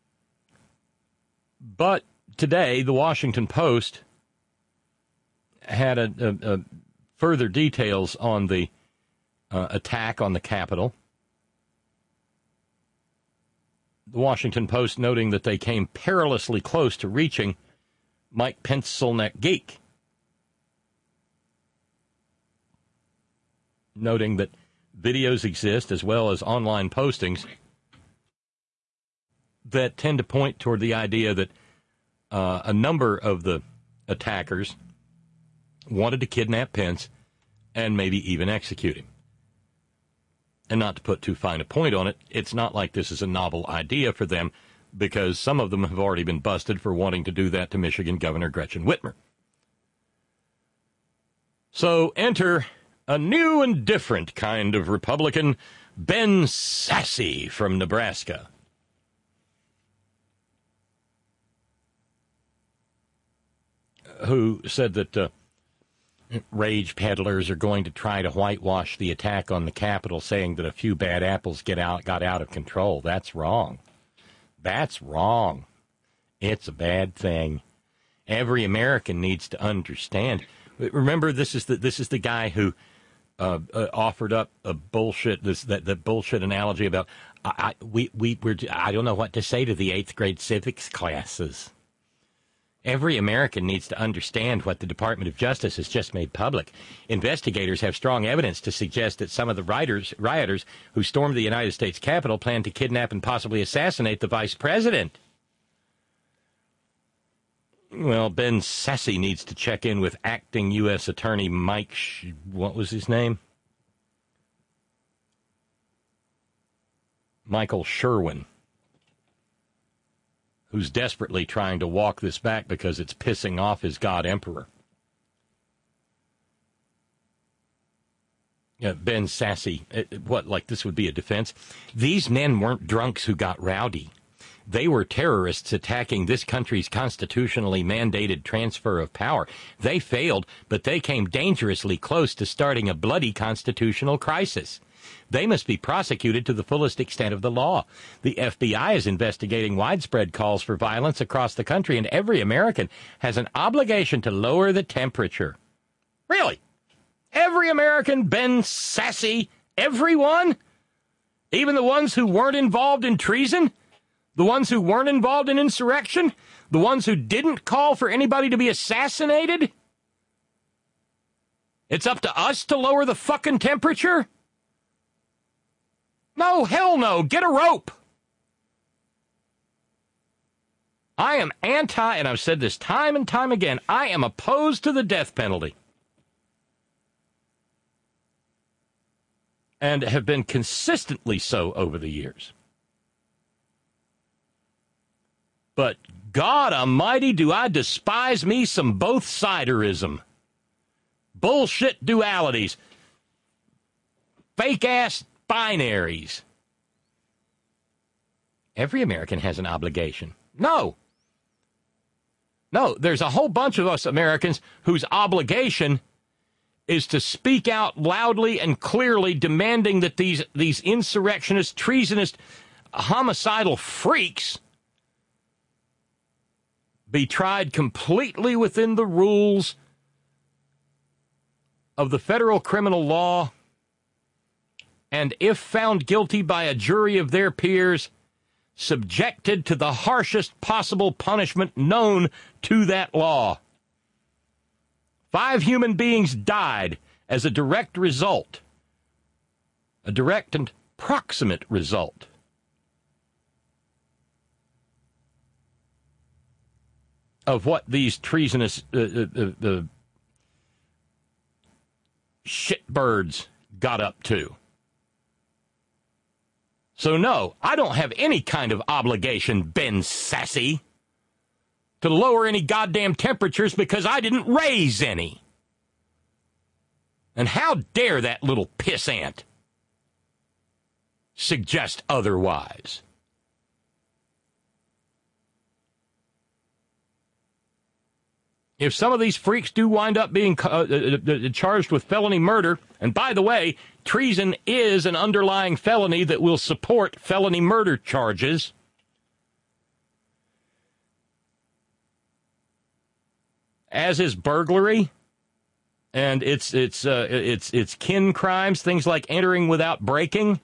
But today, the Washington Post had a, a, a further details on the uh, attack on the Capitol. The Washington Post noting that they came perilously close to reaching Mike Pencilneck Geek, noting that videos exist as well as online postings that tend to point toward the idea that uh, a number of the attackers wanted to kidnap Pence and maybe even execute him. And not to put too fine a point on it, it's not like this is a novel idea for them, because some of them have already been busted for wanting to do that to Michigan Governor Gretchen Whitmer. So enter a new and different kind of Republican, Ben Sasse from Nebraska. Who said that uh, rage peddlers are going to try to whitewash the attack on the Capitol, saying that a few bad apples get out, got out of control. That's wrong. That's wrong. It's a bad thing. Every American needs to understand. Remember, this is the this is the guy who uh, uh, offered up a bullshit this that, that bullshit analogy about I, I we we we're I don't know what to say to the eighth grade civics classes. Every American needs to understand what the Department of Justice has just made public. Investigators have strong evidence to suggest that some of the rioters, rioters who stormed the United States Capitol planned to kidnap and possibly assassinate the vice president. Well, Ben Sasse needs to check in with acting U S Attorney Mike, Sh- what was his name? Michael Sherwin, who's desperately trying to walk this back because it's pissing off his God Emperor. Yeah, Ben Sasse, it, what, like this would be a defense? These men weren't drunks who got rowdy. They were terrorists attacking this country's constitutionally mandated transfer of power. They failed, but they came dangerously close to starting a bloody constitutional crisis. They must be prosecuted to the fullest extent of the law. The F B I is investigating widespread calls for violence across the country, and every American has an obligation to lower the temperature. Really? Every American, Ben Sasse? Everyone? Even the ones who weren't involved in treason? The ones who weren't involved in insurrection? The ones who didn't call for anybody to be assassinated? It's up to us to lower the fucking temperature? No, hell no. Get a rope. I am anti, and I've said this time and time again, I am opposed to the death penalty. And have been consistently so over the years. But God almighty, do I despise me some both-siderism. Bullshit dualities. Fake-ass binaries. Every American has an obligation. No. No, there's a whole bunch of us Americans whose obligation is to speak out loudly and clearly, demanding that these, these insurrectionist, treasonous, homicidal freaks be tried completely within the rules of the federal criminal law and if found guilty by a jury of their peers, subjected to the harshest possible punishment known to that law. Five human beings died as a direct result, a direct and proximate result of what these treasonous uh, uh, uh, shitbirds got up to. So no, I don't have any kind of obligation, Ben Sassy, to lower any goddamn temperatures because I didn't raise any. And how dare that little pissant suggest otherwise? If some of these freaks do wind up being uh, uh, charged with felony murder, and by the way, treason is an underlying felony that will support felony murder charges, as is burglary, and it's it's uh, it's it's kin crimes, things like entering without breaking.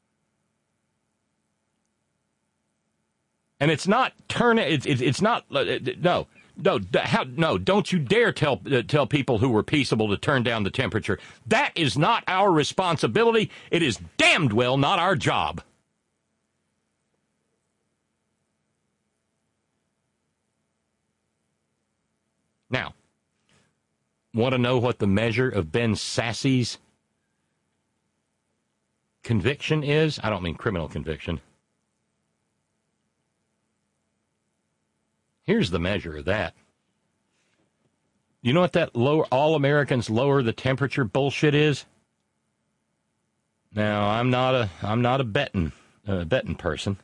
And it's not turn it's it's, it's not uh, no. No, how, no, don't you dare tell uh, tell people who were peaceable to turn down the temperature. That is not our responsibility. It is damned well not our job. Now, want to know what the measure of Ben Sassy's conviction is? I don't mean criminal conviction. Here's the measure of that. You know what that lower, all Americans lower the temperature bullshit is? Now, I'm not a I'm not a betting uh, betting person,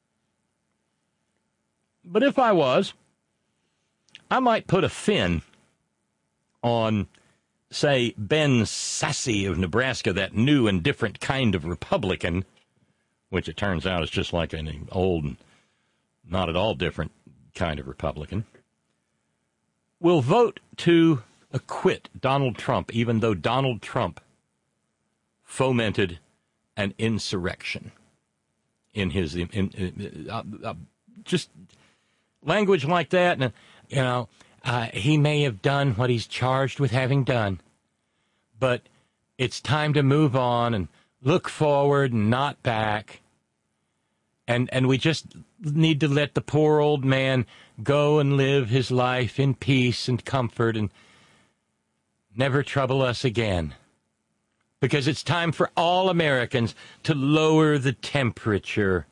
but if I was, I might put a fin on, say, Ben Sassy of Nebraska, that new and different kind of Republican, which it turns out is just like an old, not at all different kind of Republican, will vote to acquit Donald Trump, even though Donald Trump fomented an insurrection in his, in, in, uh, uh, just language like that. And, you know, uh, he may have done what he's charged with having done, but it's time to move on and look forward and not back. And and we just need to let the poor old man go and live his life in peace and comfort and never trouble us again. Because it's time for all Americans to lower the temperature.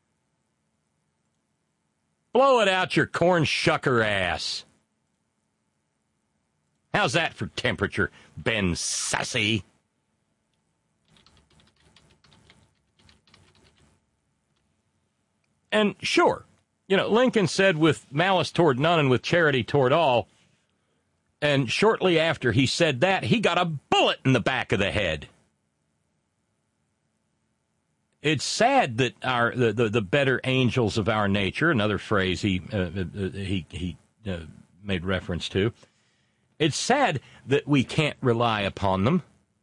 Blow it out your corn shucker ass. How's that for temperature, Ben Sassy? And sure, you know, Lincoln said with malice toward none and with charity toward all. And shortly after he said that, he got a bullet in the back of the head. It's sad that our the, the, the better angels of our nature, another phrase he uh, uh, he he uh, made reference to, it's sad that we can't rely upon them.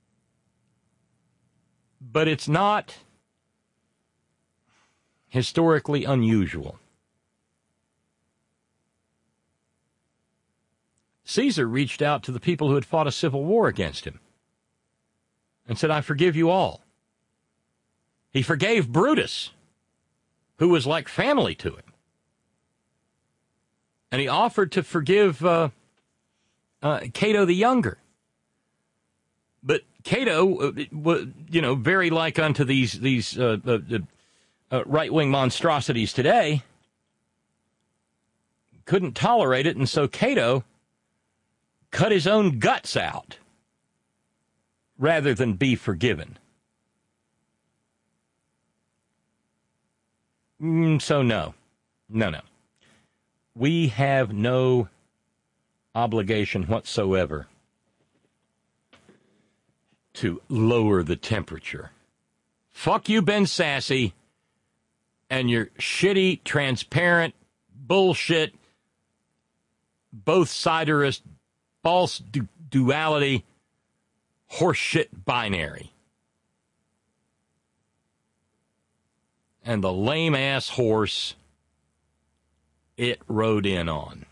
But it's not historically unusual. Caesar reached out to the people who had fought a civil war against him and said, I forgive you all. He forgave Brutus, who was like family to him. And he offered to forgive uh, uh, Cato the Younger. But Cato, uh, you know, very like unto these, these uh, uh, uh, right-wing monstrosities today, couldn't tolerate it, and so Cato cut his own guts out rather than be forgiven. Mm, so no, no, no. We have no obligation whatsoever to lower the temperature. Fuck you, Ben Sassy, and your shitty, transparent, bullshit, both-siderist, false du- duality, horseshit binary. and the lame-ass horse it rode in on.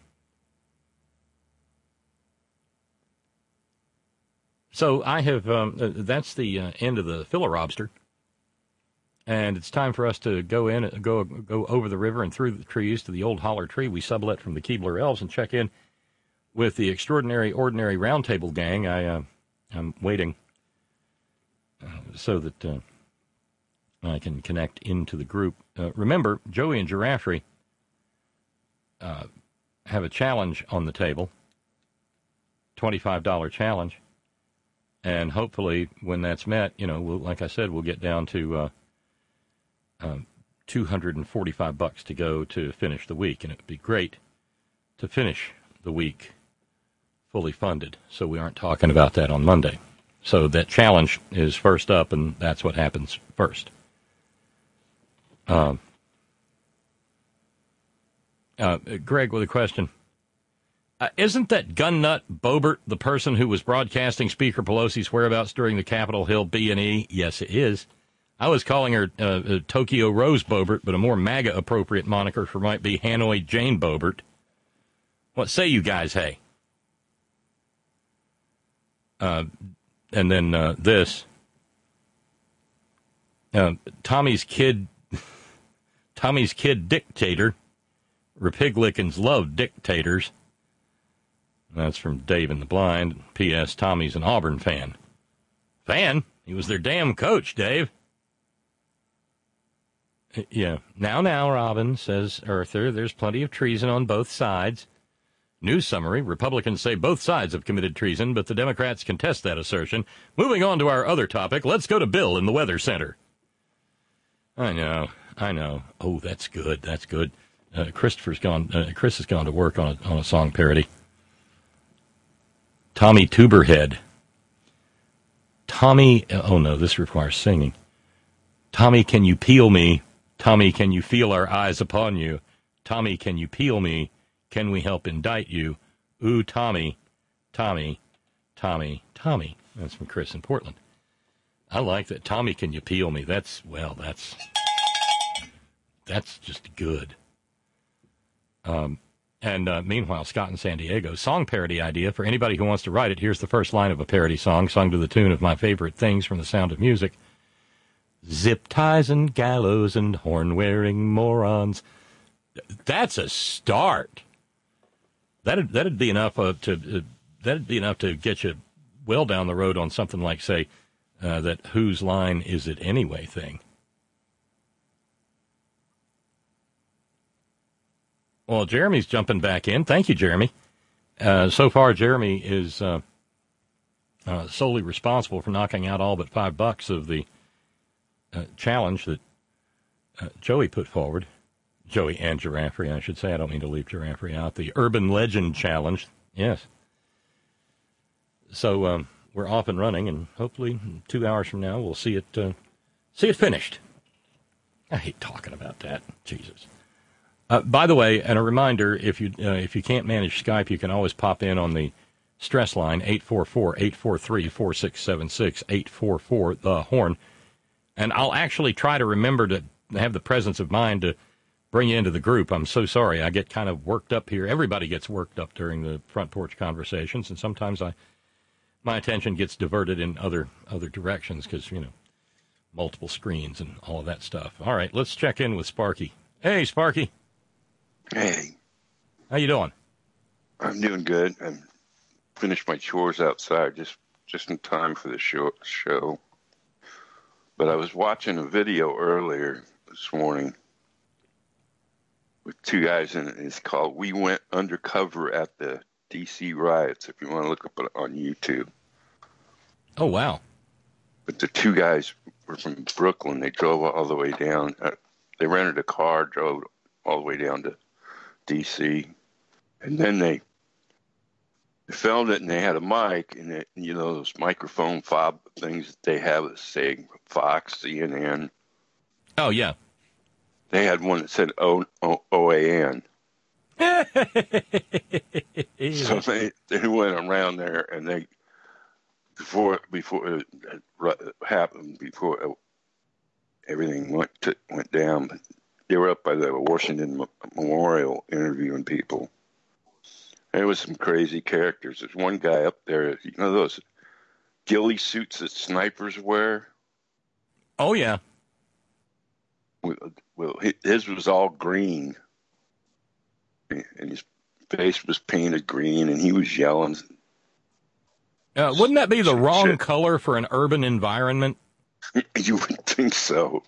So I have, um, uh, that's the uh, end of the Philorobster. And it's time for us to go in, go go over the river and through the trees to the old holler tree we sublet from the Keebler Elves and check in with the extraordinary, ordinary roundtable gang. I, uh, I'm waiting uh, so that uh, I can connect into the group. Uh, remember, Joey and Giraffe uh, have a challenge on the table, twenty-five dollars challenge. And hopefully when that's met, you know, we'll, like I said, we'll get down to uh, um, two hundred forty-five bucks to go to finish the week. And it would be great to finish the week fully funded. So we aren't talking about that on Monday. So that challenge is first up, and that's what happens first. Um, uh, Greg with a question. Uh, isn't that gun nut Boebert the person who was broadcasting Speaker Pelosi's whereabouts during the Capitol Hill B and E? Yes, it is. I was calling her uh, uh, Tokyo Rose Boebert, but a more MAGA-appropriate moniker for might be Hanoi Jane Boebert. What say you guys, hey? Uh, and then uh, this. Uh, Tommy's kid, Tommy's kid dictator. Republicans love dictators. That's from Dave in the Blind. P S. Tommy's an Auburn fan. Fan? He was their damn coach, Dave. Yeah. Now, now, Robin, says Arthur, there's plenty of treason on both sides. News summary, Republicans say both sides have committed treason, but the Democrats contest that assertion. Moving on to our other topic, let's go to Bill in the Weather Center. I know, I know. Oh, that's good, that's good. Uh, Christopher's gone, uh, Chris has gone to work on a, on a song parody. Tommy Tuberhead. Tommy, oh no, this requires singing. Tommy, can you peel me? Tommy, can you feel our eyes upon you? Tommy, can you peel me? Can we help indict you? Ooh, Tommy, Tommy, Tommy, Tommy. That's from Chris in Portland. I like that. Tommy, can you peel me? That's, well, that's, that's just good. Um, And uh, meanwhile, Scott in San Diego, song parody idea for anybody who wants to write it. Here's the first line of a parody song sung to the tune of my favorite things from The Sound of Music. Zip ties and gallows and horn-wearing morons. That's a start. That'd that'd be enough uh, to uh, that'd be enough to get you well down the road on something like, say, uh, that "Whose line is it anyway?" thing. Well, Jeremy's jumping back in. Thank you, Jeremy. Uh, so far, Jeremy is uh, uh, solely responsible for knocking out all but five bucks of the uh, challenge that uh, Joey put forward. Joey and Giraffe, I should say. I don't mean to leave Giraffe out. The Urban Legend Challenge. Yes. So um, we're off and running, and hopefully two hours from now we'll see it uh, see it finished. I hate talking about that. Jesus. Uh, by the way, and a reminder, if you uh, if you can't manage Skype, you can always pop in on the stress line, eight four four, eight four three, four six seven six, eight four four, the horn. And I'll actually try to remember to have the presence of mind to bring you into the group. I'm so sorry. I get kind of worked up here. Everybody gets worked up during the front porch conversations, and sometimes I my attention gets diverted in other other directions because, you know, multiple screens and all of that stuff. All right, let's check in with Sparky. Hey, Sparky. Hey. How you doing? I'm doing good. I finished my chores outside just, just in time for the show, show. But I was watching a video earlier this morning with two guys in it. It's called We Went Undercover at the D C Riots, if you want to look up it on YouTube. Oh, wow. But the two guys were from Brooklyn. They drove all the way down. Uh, they rented a car, drove all the way down to D C, and then they filmed it, and they had a mic, and it, you know, those microphone fob things that they have that say Fox, C N N. Oh, yeah. They had one that said O A N. So they, they went around there, and they, before before it happened, before everything went to, went down. But they were up by the Washington Memorial interviewing people. There was some crazy characters. There's one guy up there, you know those ghillie suits that snipers wear? Oh, yeah. Well, his was all green, and his face was painted green, and he was yelling. Uh, wouldn't that be the wrong Shit. color for an urban environment? You would think so.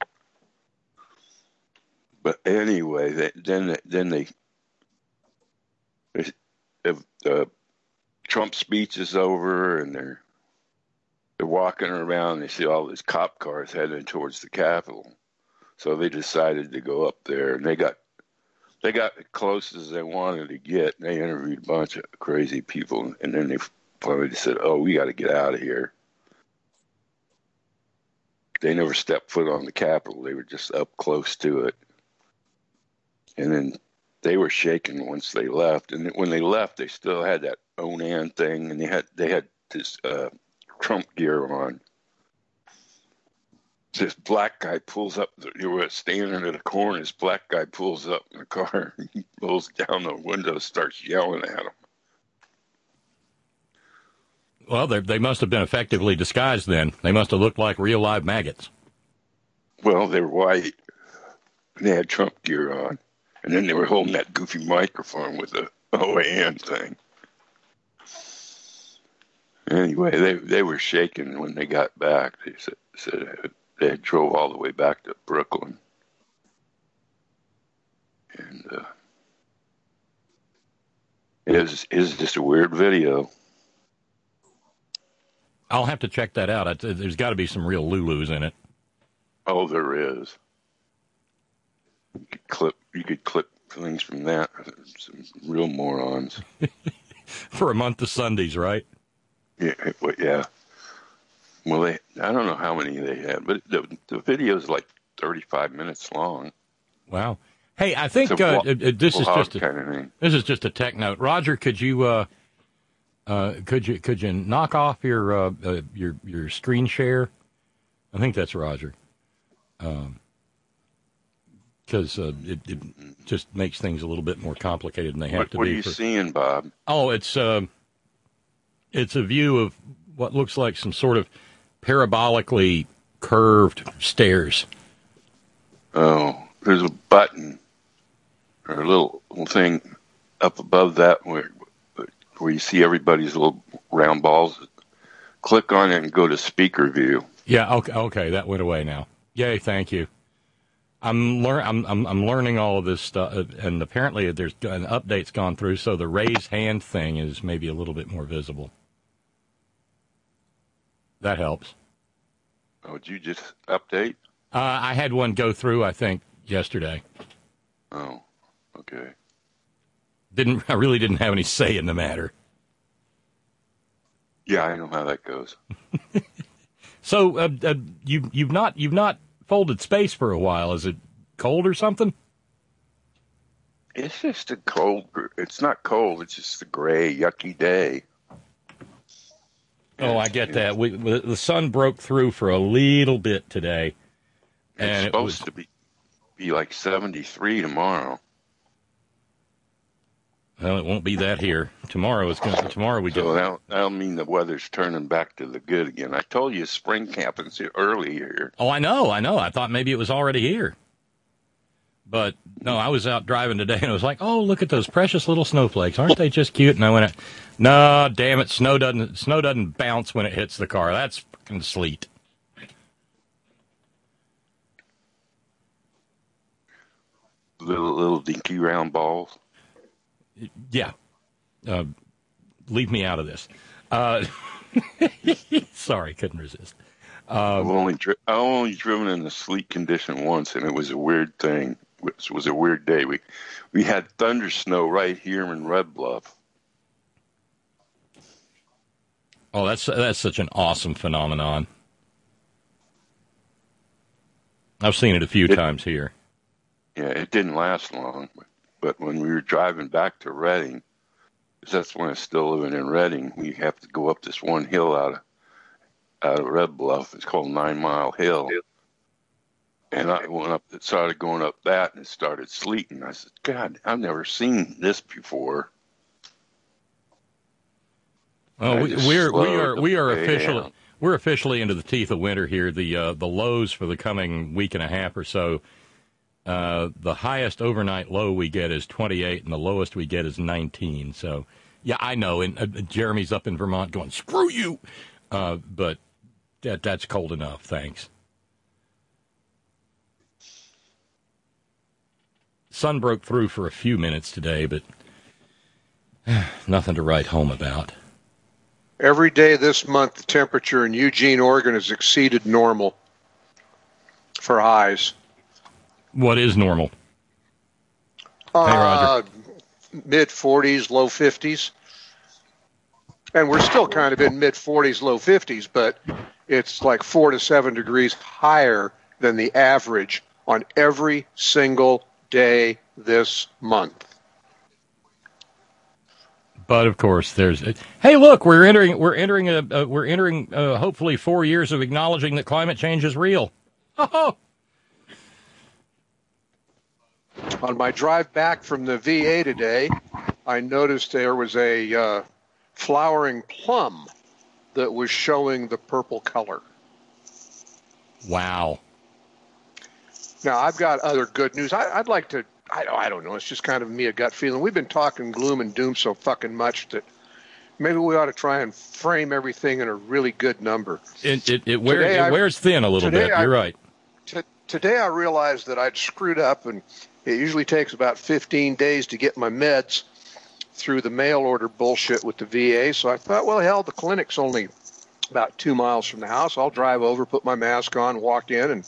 But anyway, they, then then they, if the Trump speech is over and they're they're walking around, they see all these cop cars heading towards the Capitol. So they decided to go up there, and they got they got as close as they wanted to get. And they interviewed a bunch of crazy people, and then they finally said, "Oh, we got to get out of here." They never stepped foot on the Capitol. They were just up close to it. And then they were shaken once they left. And when they left, they still had that Onan thing, and they had they had this uh, Trump gear on. This black guy pulls up. You were standing at a corner. This black guy pulls up in the car. He pulls down the window, starts yelling at him. Well, they must have been effectively disguised then. They must have looked like real live maggots. Well, they were white. They had Trump gear on. And then they were holding that goofy microphone with the O A N thing. Anyway, they they were shaken when they got back. They said, said they had drove all the way back to Brooklyn. And uh, it was, it was just a weird video. I'll have to check that out. There's got to be some real Lulus in it. Oh, there is. You could clip, you could clip things from that. Some real morons. For a month of Sundays, right? Yeah, well, yeah. Well, they, I don't know how many they had, but the, the video is like thirty-five minutes long. Wow. Hey, I think It's a uh, vlog- uh, this is just a, kind of thing. this is just a tech note. Roger, could you uh, uh, could you could you knock off your uh, uh, your your screen share? I think that's Roger. Um, because uh, it, it just makes things a little bit more complicated than they have What, to what be. are you for... seeing, Bob? Oh, it's uh, it's a view of what looks like some sort of parabolically curved stairs. Oh, there's a button or a little, little thing up above that where where you see everybody's little round balls. Click on it and go to speaker view. Yeah. Okay. Okay. That went away now. Yay! Thank you. I'm learn. I'm, I'm I'm learning all of this stuff, and apparently there's an update's gone through, so the raise hand thing is maybe a little bit more visible. That helps. Oh, did you just update? Uh, I had one go through, I think, yesterday. Oh, okay. Didn't I really didn't have any say in the matter. Yeah, I know how that goes. So uh, uh, you you've not you've not folded space for a while. Is it cold or something? It's just a cold. It's not cold. It's just a gray, yucky day. Oh, I get that. We, the sun broke through for a little bit today, and It's it supposed was, to be be like seventy-three tomorrow. well, it won't be that here. Tomorrow is going. Tomorrow we So go. that'll, that'll mean the weather's turning back to the good again. I told you spring happens early here. Oh, I know, I know. I thought maybe it was already here, but no. I was out driving today, and I was like, "Oh, look at those precious little snowflakes! Aren't they just cute?" And I went, "No, damn it! Snow doesn't snow doesn't bounce when it hits the car. That's fucking sleet." Little little dinky round balls. Yeah. Uh, leave me out of this. Uh, sorry, couldn't resist. I've only dri- I only driven in the sleet condition once, and it was a weird thing. It was a weird day. We we had thunder snow right here in Red Bluff. Oh, that's that's such an awesome phenomenon. I've seen it a few It- times here. Yeah, it didn't last long, but when we were driving back to Reading, 'cause that's when I was still living in Reading, we have to go up this one hill out of out of Red Bluff. It's called Nine Mile Hill, And I went up, it started going up that, and it started sleeting. I said, God, I've never seen this before. Well, we, we're we are we are way officially down. we're officially into the teeth of winter here. The uh, the lows for the coming week and a half or so. Uh, the highest overnight low we get is twenty-eight, and the lowest we get is nineteen. So, yeah, I know. And uh, Jeremy's up in Vermont going, "Screw you," uh, but that that's cold enough. Thanks. Sun broke through for a few minutes today, but nothing to write home about. Every day this month, the temperature in Eugene, Oregon has exceeded normal for highs. What is normal? Uh, Hey, Roger. mid forties, low fifties. And we're still kind of in mid forties, low fifties, but it's like four to seven degrees higher than the average on every single day this month. But of course, there's. Hey, look, we're entering. We're entering a. Uh, we're entering. Uh, hopefully, four years of acknowledging that climate change is real. Oh. On my drive back from the V A today, I noticed there was a uh, flowering plum that was showing the purple color. Wow. Now, I've got other good news. I, I'd like to. I, I don't know. It's just kind of me a gut feeling. We've been talking gloom and doom so fucking much that maybe we ought to try and frame everything in a really good number. It it, it, wear, Today it I- wears thin a little today bit. I- You're right. T- today I realized that I'd screwed up, and it usually takes about fifteen days to get my meds through the mail order bullshit with the V A. So I thought, well, hell, the clinic's only about two miles from the house. I'll drive over, put my mask on, walk in, and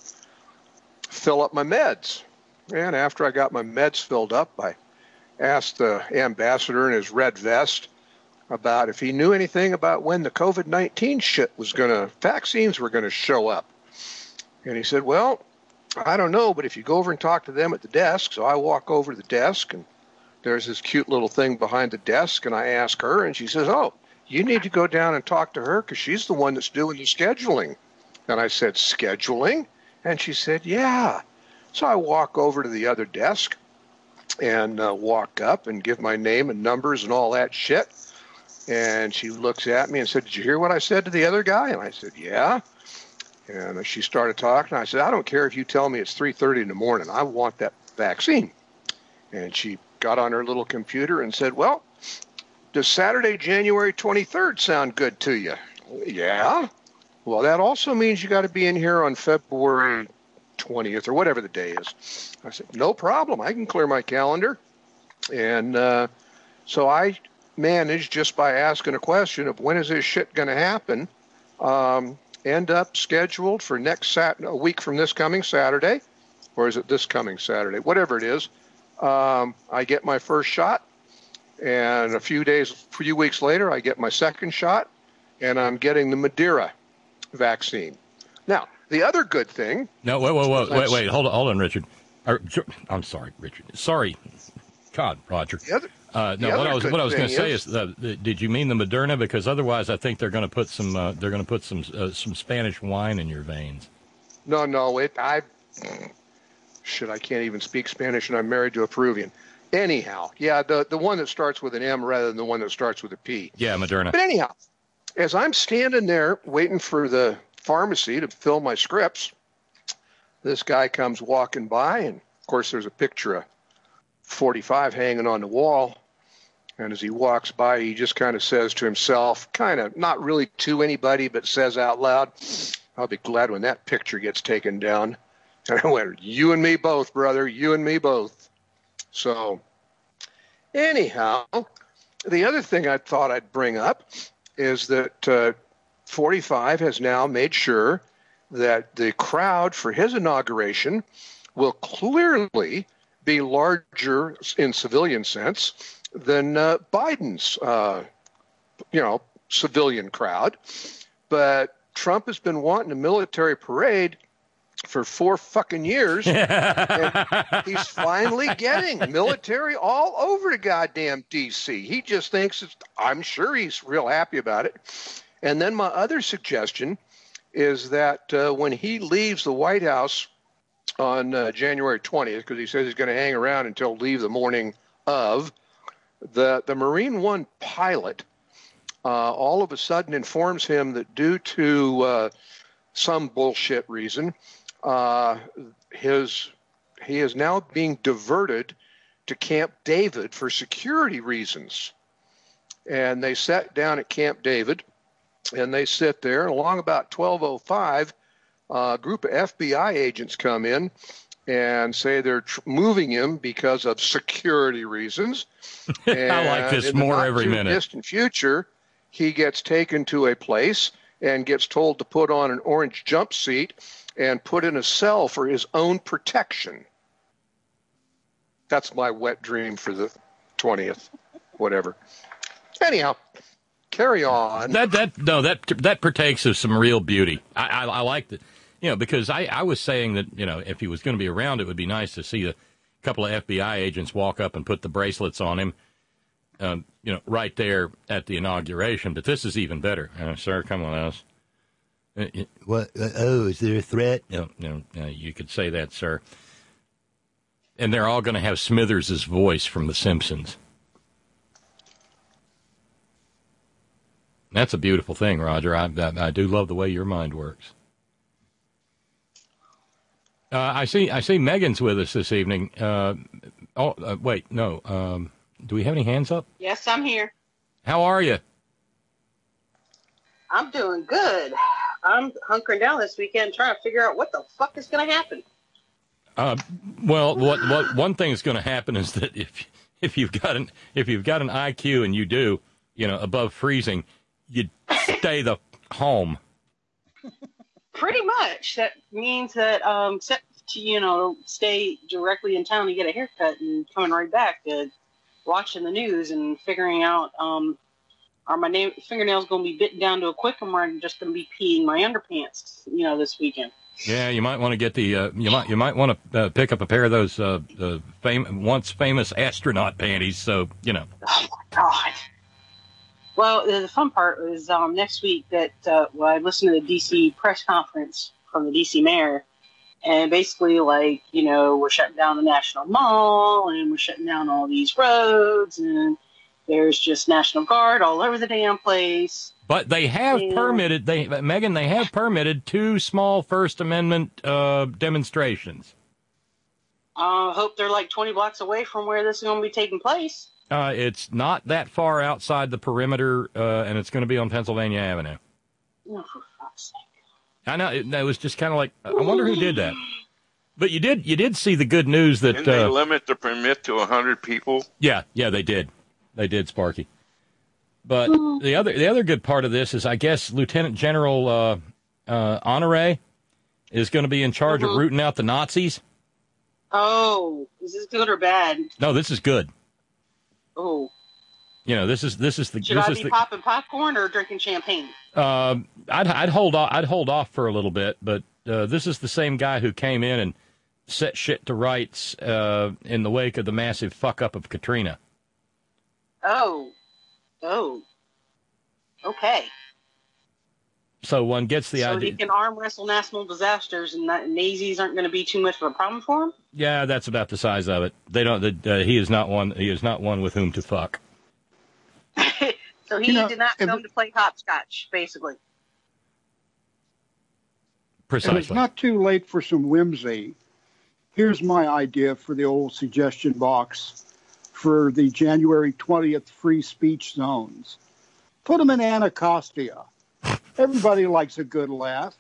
fill up my meds. And after I got my meds filled up, I asked the ambassador in his red vest about if he knew anything about when the COVID nineteen shit was going to, vaccines were going to show up. And he said, well, I don't know, but if you go over and talk to them at the desk. So I walk over to the desk, and there's this cute little thing behind the desk, and I ask her, and she says, oh, you need to go down and talk to her because she's the one that's doing the scheduling. And I said, scheduling? And she said, yeah. So I walk over to the other desk and uh, walk up and give my name and numbers and all that shit. And she looks at me and said, did you hear what I said to the other guy? And I said, yeah. And she started talking. I said, I don't care if you tell me it's three thirty in the morning. I want that vaccine. And she got on her little computer and said, well, does Saturday, January twenty-third sound good to you? Yeah. Well, that also means you got to be in here on February twentieth or whatever the day is. I said, no problem. I can clear my calendar. And uh, so I managed, just by asking a question of when is this shit going to happen, um, end up scheduled for next Sat- a week from this coming Saturday, or is it this coming Saturday? Whatever it is, um, I get my first shot, and a few days, a few weeks later, I get my second shot, and I'm getting the Madeira vaccine. Now, the other good thing. No, wait, wait, wait, wait, wait. Hold on, hold on, Richard. Or, I'm sorry, Richard. Sorry, God, Roger. The other, Uh, no, the what other I was good what I was going to thing say is- is, uh, th- did you mean the Moderna? Because otherwise, I think they're going to put some uh, they're going to put some uh, some Spanish wine in your veins. No, no, it. I. Shit, I can't even speak Spanish, and I'm married to a Peruvian. Anyhow, yeah, the the one that starts with an M rather than the one that starts with a P. Yeah, Moderna. But anyhow, as I'm standing there waiting for the pharmacy to fill my scripts, this guy comes walking by, and of course there's a picture of forty-five hanging on the wall. And as he walks by, he just kind of says to himself, kind of not really to anybody, but says out loud, I'll be glad when that picture gets taken down. And I went, you and me both, brother, you and me both. So anyhow, the other thing I thought I'd bring up is that uh, forty-five has now made sure that the crowd for his inauguration will clearly be larger in civilian sense than uh, Biden's, uh, you know, civilian crowd. But Trump has been wanting a military parade for four fucking years, and he's finally getting military all over the goddamn D C. He just thinks it's, I'm sure he's real happy about it. And then my other suggestion is that uh, when he leaves the White House on uh, January twentieth, because he says he's going to hang around until leave the morning of, the, the Marine One pilot uh, all of a sudden informs him that due to uh, some bullshit reason, uh, his he is now being diverted to Camp David for security reasons. And they sat down at Camp David, and they sit there, and along about twelve oh five, a group of F B I agents come in and say they're tr- moving him because of security reasons. And I like this in the more not every too minute. distant future, he gets taken to a place and gets told to put on an orange jump seat and put in a cell for his own protection. That's my wet dream for the twentieth, whatever. Anyhow, carry on. That that no that that partakes of some real beauty. I I, I like that, you know, because I, I was saying that, you know, if he was going to be around, it would be nice to see a couple of F B I agents walk up and put the bracelets on him, um, you know, right there at the inauguration. But this is even better, uh, sir. Come on, us. Uh, what? Uh, oh, is there a threat? No, no, no, you could say that, sir. And they're all going to have Smithers' voice from The Simpsons. That's a beautiful thing, Roger. I, I, I do love the way your mind works. Uh, I see. I see. Megan's with us this evening. Uh, oh, uh, wait, no. Um, do we have any hands up? Yes, I'm here. How are you? I'm doing good. I'm hunkering down this weekend trying to figure out what the fuck is going to happen. Uh, well, what what one thing that's going to happen is that if if you've got an if you've got an I Q, and you do, you know, above freezing, you stay the home. Pretty much. That means that um, set to, you know, stay directly in town to get a haircut and coming right back to watching the news and figuring out, um, are my na- fingernails going to be bitten down to a quick, or am I just going to be peeing my underpants, you know, this weekend? Yeah, you might want to get the uh, you might you might want to uh, pick up a pair of those uh, uh, fam- once famous astronaut panties. So you know. Oh my God. Well, the fun part is um, next week that uh, well, I listened to the D C press conference from the D C mayor, and basically, like, you know, we're shutting down the National Mall, and we're shutting down all these roads, and there's just National Guard all over the damn place. But they have yeah. permitted, they Megan, they have permitted two small First Amendment uh, demonstrations. I uh, hope they're like twenty blocks away from where this is going to be taking place. Uh, it's not that far outside the perimeter, uh, and it's going to be on Pennsylvania Avenue. Oh, for fuck's sake. I know, it, it was just kind of like, I wonder who did that. But you did you did see the good news that... Didn't they uh, limit the permit to one hundred people? Yeah, yeah, they did. They did, Sparky. But the other the other good part of this is, I guess, Lieutenant General uh, uh, Honore is going to be in charge mm-hmm. of rooting out the Nazis. Oh, is this good or bad? No, this is good. Oh. You know, this is this is the. Should this I is be the, popping popcorn or drinking champagne? Uh, I'd I'd hold off. I'd hold off for a little bit, but uh, this is the same guy who came in and set shit to rights uh, in the wake of the massive fuck up of Katrina. Oh. Oh. Okay. So one gets the so idea. So he can arm wrestle national disasters, and that Nazis aren't going to be too much of a problem for him? Yeah, that's about the size of it. They don't. Uh, he is not one. He is not one with whom to fuck. So he you know, did not come if, to play hopscotch, basically. Precisely. If it's not too late for some whimsy, here's my idea for the old suggestion box for the January twentieth free speech zones. Put them in Anacostia. Everybody likes a good laugh.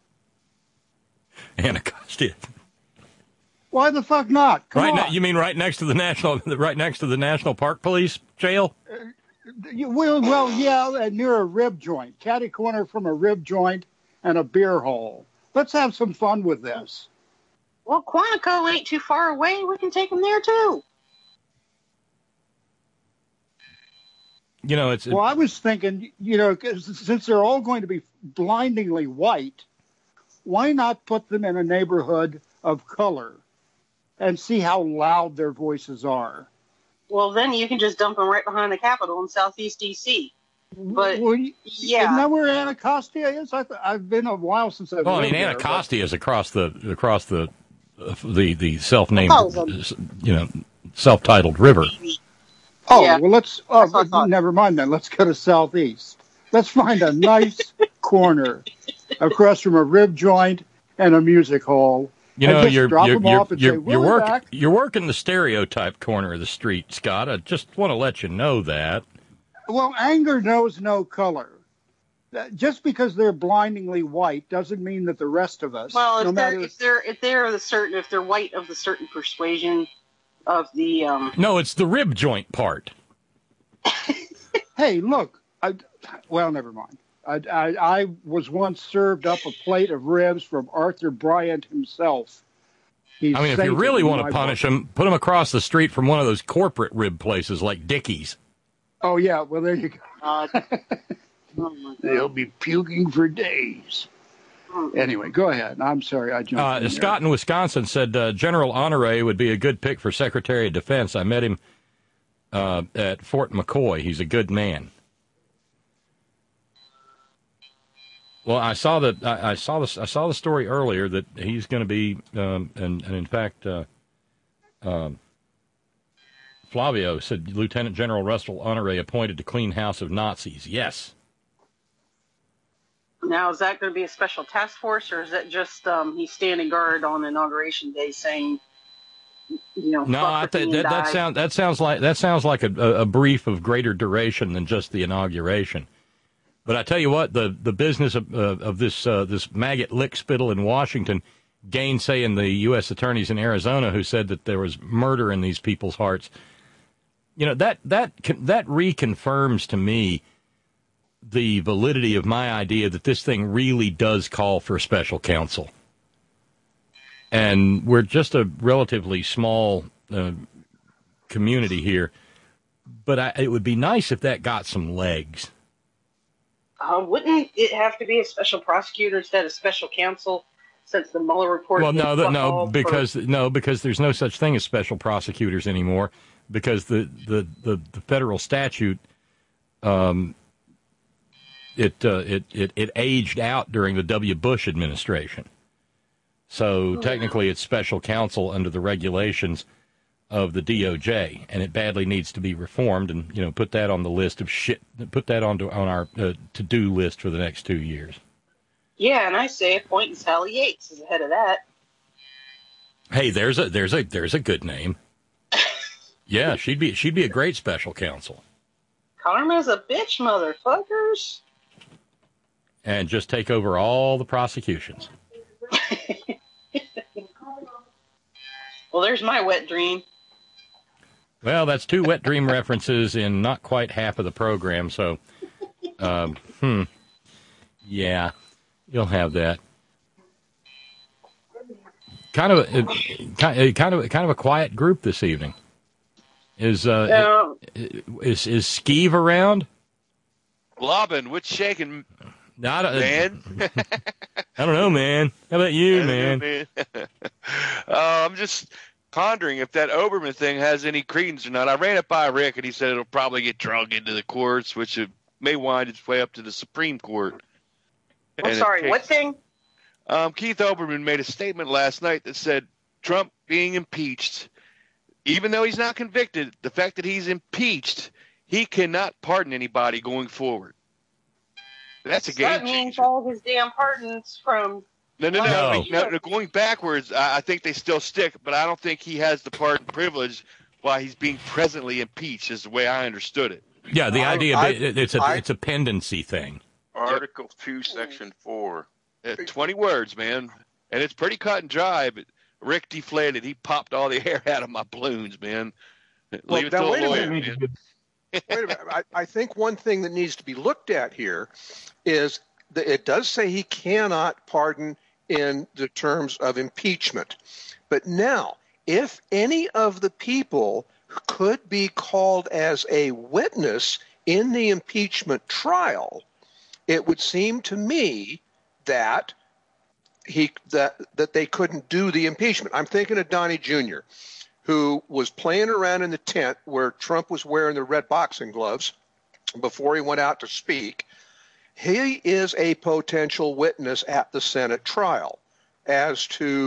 Anacostia. Why the fuck not? Come right, on. Ne- you mean right next to the national, right next to the National Park Police jail? Uh, you, well, well, yeah, near a rib joint, catty corner from a rib joint and a beer hole. Let's have some fun with this. Well, Quantico ain't too far away. We can take them there too. You know, it's. Well, I was thinking, you know, since they're all going to be blindingly white, why not put them in a neighborhood of color and see how loud their voices are? Well, then you can just dump them right behind the Capitol in southeast D C. But, well, yeah. Isn't that where Anacostia is? I th- I've been a while since I've Well, I lived mean, there, Anacostia but... is across the across the the the self-named, Oh, you know, self-titled river. Oh, Yeah. well, let's, That's what I oh, thought. never mind then. Let's go to Southeast. Let's find a nice corner across from a rib joint and a music hall. You and know, just you're drop you're them you're off and you're, say, you're, "We'll be work, back." you're working the stereotype corner of the street, Scott. I just want to let you know that. Well, anger knows no color. That- Just because they're blindingly white doesn't mean that the rest of us, Well, if no they're matter. if they're if they're the certain if they're white of the certain persuasion of the um. No, it's the rib joint part. Hey, look. I, well, never mind. I, I, I was once served up a plate of ribs from Arthur Bryant himself. He's I mean, if you sainted really in want my to punish book. them, put them across the street from one of those corporate rib places like Dickie's. Oh, yeah. Well, there you go. Uh, oh my They'll God. be puking for days. Anyway, go ahead. I'm sorry I jumped Uh, in Scott in Wisconsin said uh, General Honore would be a good pick for Secretary of Defense. I met him uh, at Fort McCoy. He's a good man. Well, I saw that. I, I saw this. I saw the story earlier that he's going to be, um, and, and in fact, uh, um, Flavio said Lieutenant General Russell Honore appointed to clean house of Nazis. Yes. Now, is that going to be a special task force, or is that just um, he's standing guard on Inauguration Day saying, you know, No, fuck I with th- me and that, that die? sounds that sounds like that sounds like a, a, a brief of greater duration than just the inauguration. But I tell you what, the, the business of, uh, of this uh, this maggot lick spittle in Washington, gainsaying the U S attorneys in Arizona who said that there was murder in these people's hearts. You know, that that that reconfirms to me the validity of my idea that this thing really does call for special counsel. And we're just a relatively small uh, community here, but I, it would be nice if that got some legs. Uh, wouldn't it have to be a special prosecutor instead of special counsel, since the Mueller report? Well, no, did that, fuck all no, for- because no, because there's no such thing as special prosecutors anymore, because the the, the, the federal statute, um, it, uh, it it it aged out during the W. Bush administration. So technically, it's special counsel under the regulations of the D O J, and it badly needs to be reformed. And you know, put that on the list of shit. Put that onto on our uh, to-do list for the next two years. Yeah, and I say appointing Sally Yates is ahead of that. Hey, there's a there's a there's a good name. Yeah, she'd be she'd be a great special counsel. Karma's a bitch, motherfuckers. And just take over all the prosecutions. Well, there's my wet dream. Well, that's two wet dream references in not quite half of the program, so, um, hmm, yeah, you'll have that. Kind of, a, kind of, kind of a quiet group this evening. Is uh, No. is is Skeeve around? Lobbin, what's shaking, Not a, man? I don't know, man. How about you, I man? don't know, man. uh, I'm just pondering if that Oberman thing has any credence or not. I ran it by Rick, and he said it'll probably get drug into the courts, which it may wind its way up to the Supreme Court. I'm And sorry, it- what thing? Um, Keith Olbermann made a statement last night that said Trump being impeached, even though he's not convicted, the fact that he's impeached, he cannot pardon anybody going forward. That's a game That means changer. all his damn pardons from. No, no, no. No. no, no, going backwards, I, I think they still stick, but I don't think he has the pardon privilege while he's being presently impeached, is the way I understood it. Yeah, the I- idea I- it- it's a I- it's a pendency thing. Article two, Section four. Uh, twenty words, man. And it's pretty cut and dry, but Rick deflated. He popped all the hair out of my balloons, man. Well, Leave it now, to a wait a lawyer, minute. man. Wait a minute. I, I think one thing that needs to be looked at here is that it does say he cannot pardon in the terms of impeachment. But now, if any of the people could be called as a witness in the impeachment trial, it would seem to me that he that that they couldn't do the impeachment. I'm thinking of Donnie Junior, who was playing around in the tent where Trump was wearing the red boxing gloves before he went out to speak. He is a potential witness at the Senate trial as to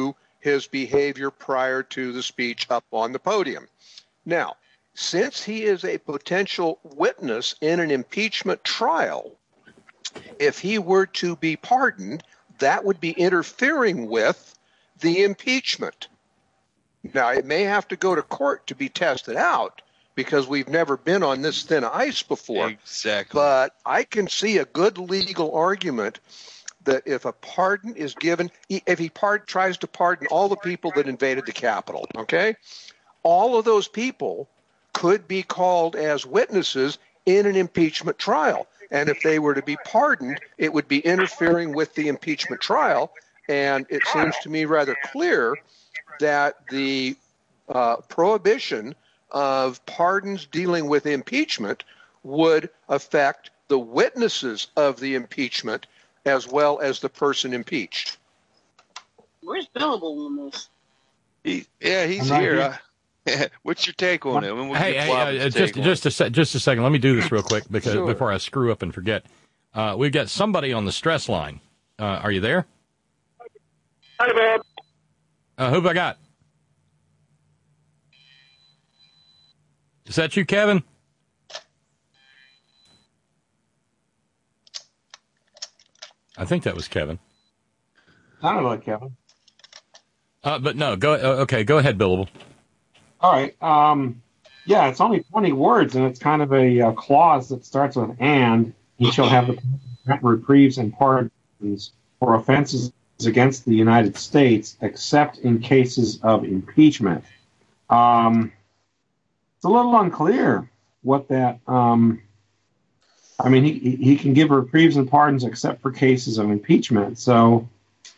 his behavior prior to the speech up on the podium. Now, since he is a potential witness in an impeachment trial, if he were to be pardoned, that would be interfering with the impeachment. Now, it may have to go to court to be tested out because we've never been on this thin ice before. Exactly. But I can see a good legal argument that if a pardon is given, if he pard, tries to pardon all the people that invaded the Capitol, okay, all of those people could be called as witnesses in an impeachment trial. And if they were to be pardoned, it would be interfering with the impeachment trial. And it seems to me rather clear that the uh, prohibition of pardons dealing with impeachment would affect the witnesses of the impeachment as well as the person impeached. Where's Billable on this? He, yeah, he's here. Uh, what's your take on it? We'll hey, hey uh, just just a se- just a second. Let me do this real quick because Sure. before I screw up and forget. Uh, we've got somebody on the stress line. Uh, are you there? Hi, Bob. Uh, who have I got? Is that you, Kevin? I think that was Kevin. Sounded like Kevin. Uh, but no, go. Uh, okay, go ahead, Billable. All right. Um, yeah, it's only twenty words, and it's kind of a uh, clause that starts with "and." He shall have the grant reprieves and pardons for offenses against the United States, except in cases of impeachment. Um, it's a little unclear what that. Um, I mean, he he can give reprieves and pardons except for cases of impeachment. So,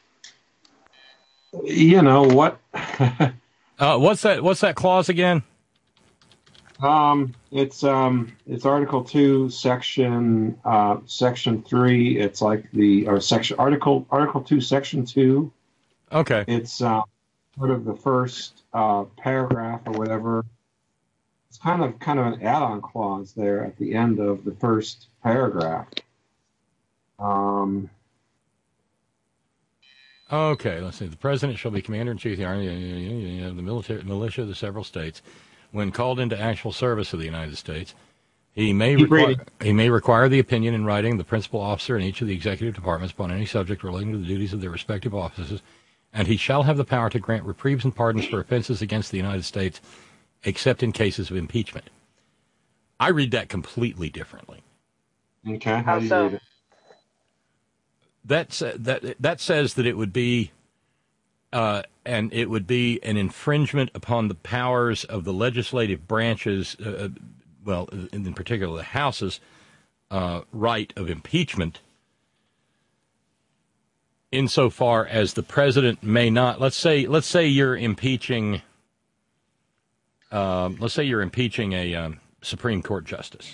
you know what? uh, what's that? What's that clause again? Um, it's um, it's Article Two, Section uh, Section Three. It's like the or Section Article Article Two, Section Two. Okay. It's uh, sort of the first uh, paragraph or whatever. It's kind of kind of an add-on clause there at the end of the first paragraph. Um. Okay, let's see. The president shall be commander-in-chief of the army of the military militia of the several states. When called into actual service of the United States, he may require he may require the opinion in writing of the principal officer in each of the executive departments upon any subject relating to the duties of their respective offices, and he shall have the power to grant reprieves and pardons for offenses against the United States, except in cases of impeachment. I read that completely differently. Okay, how do you read it? That's, uh, that that says that it would be, uh, and it would be an infringement upon the powers of the legislative branches, uh, well, in, in particular the House's uh, right of impeachment, insofar as the president may not. Let's say, let's say you're impeaching. Um, let's say you're impeaching a um, Supreme Court justice.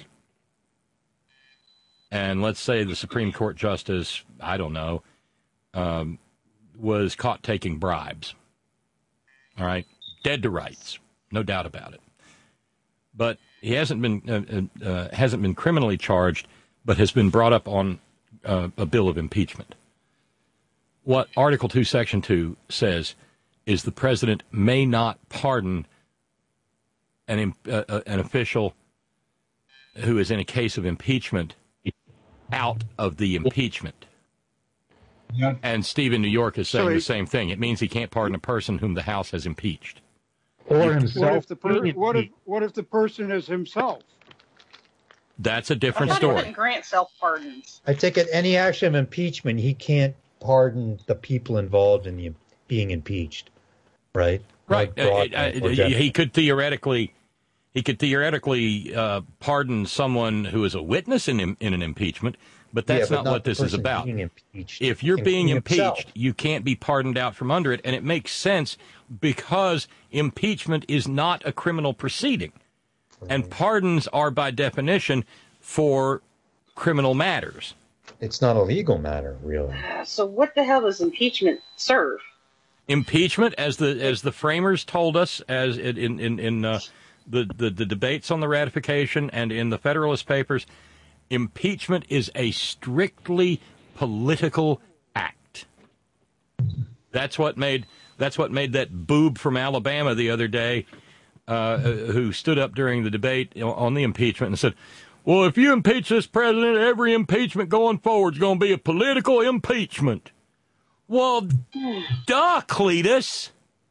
And let's say the Supreme Court justice, I don't know, um, was caught taking bribes. All right? Dead to rights. No doubt about it. But he hasn't been uh, uh, hasn't been criminally charged, but has been brought up on uh, a bill of impeachment. What Article two, Section two says is the president may not pardon an, uh, an official who is in a case of impeachment out of the impeachment. Yeah. And Steve in New York is saying So he- the same thing. It means he can't pardon a person whom the House has impeached. Or What himself. if the per- what if what if the person is himself? That's a I different thought he story. couldn't grant self pardons. I take it any action of impeachment, he can't pardon the people involved in the being impeached, right? Right. Like Uh, Broadbent uh, or he, Jeff- he could theoretically, he could theoretically uh, pardon someone who is a witness in in an impeachment, but that's Yeah, but not, what the this is person about. being impeached, If you're being including himself. impeached, you can't be pardoned out from under it, and it makes sense because impeachment is not a criminal proceeding, and pardons are by definition for criminal matters. It's not a legal matter, really. So what the hell does impeachment serve? Impeachment, as the as the framers told us, as in in in, in uh, the, the the debates on the ratification and in the Federalist Papers, impeachment is a strictly political act. That's what made That's what made that boob from Alabama the other day, uh, who stood up during the debate on the impeachment and said, well, if you impeach this president, every impeachment going forward is going to be a political impeachment. Well, duh, Cletus.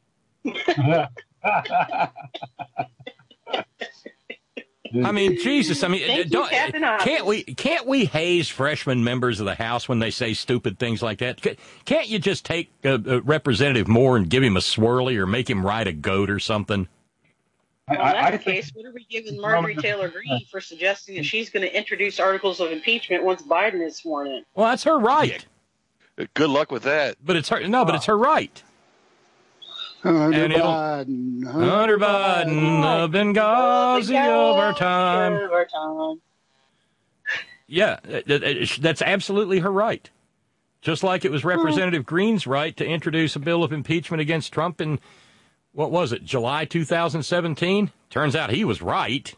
I mean, Jesus. I mean, Thank don't, you, Captain Obvious. can't we can't we haze freshman members of the House when they say stupid things like that? Can't you just take uh, uh, Representative Moore and give him a swirly or make him ride a goat or something? Well, in that I, I case, what are we giving Marjorie Taylor Greene for suggesting that she's going to introduce articles of impeachment once Biden is sworn in? Well, that's her right. Good luck with that. But it's her no, but it's her right. Hunter And it'll- Biden. Hunter Biden, the Benghazi of our time. Of our time. Yeah, that- that- that's absolutely her right. Just like it was Representative Greene's right to introduce a bill of impeachment against Trump in, what was it, July two thousand seventeen? Turns out he was right.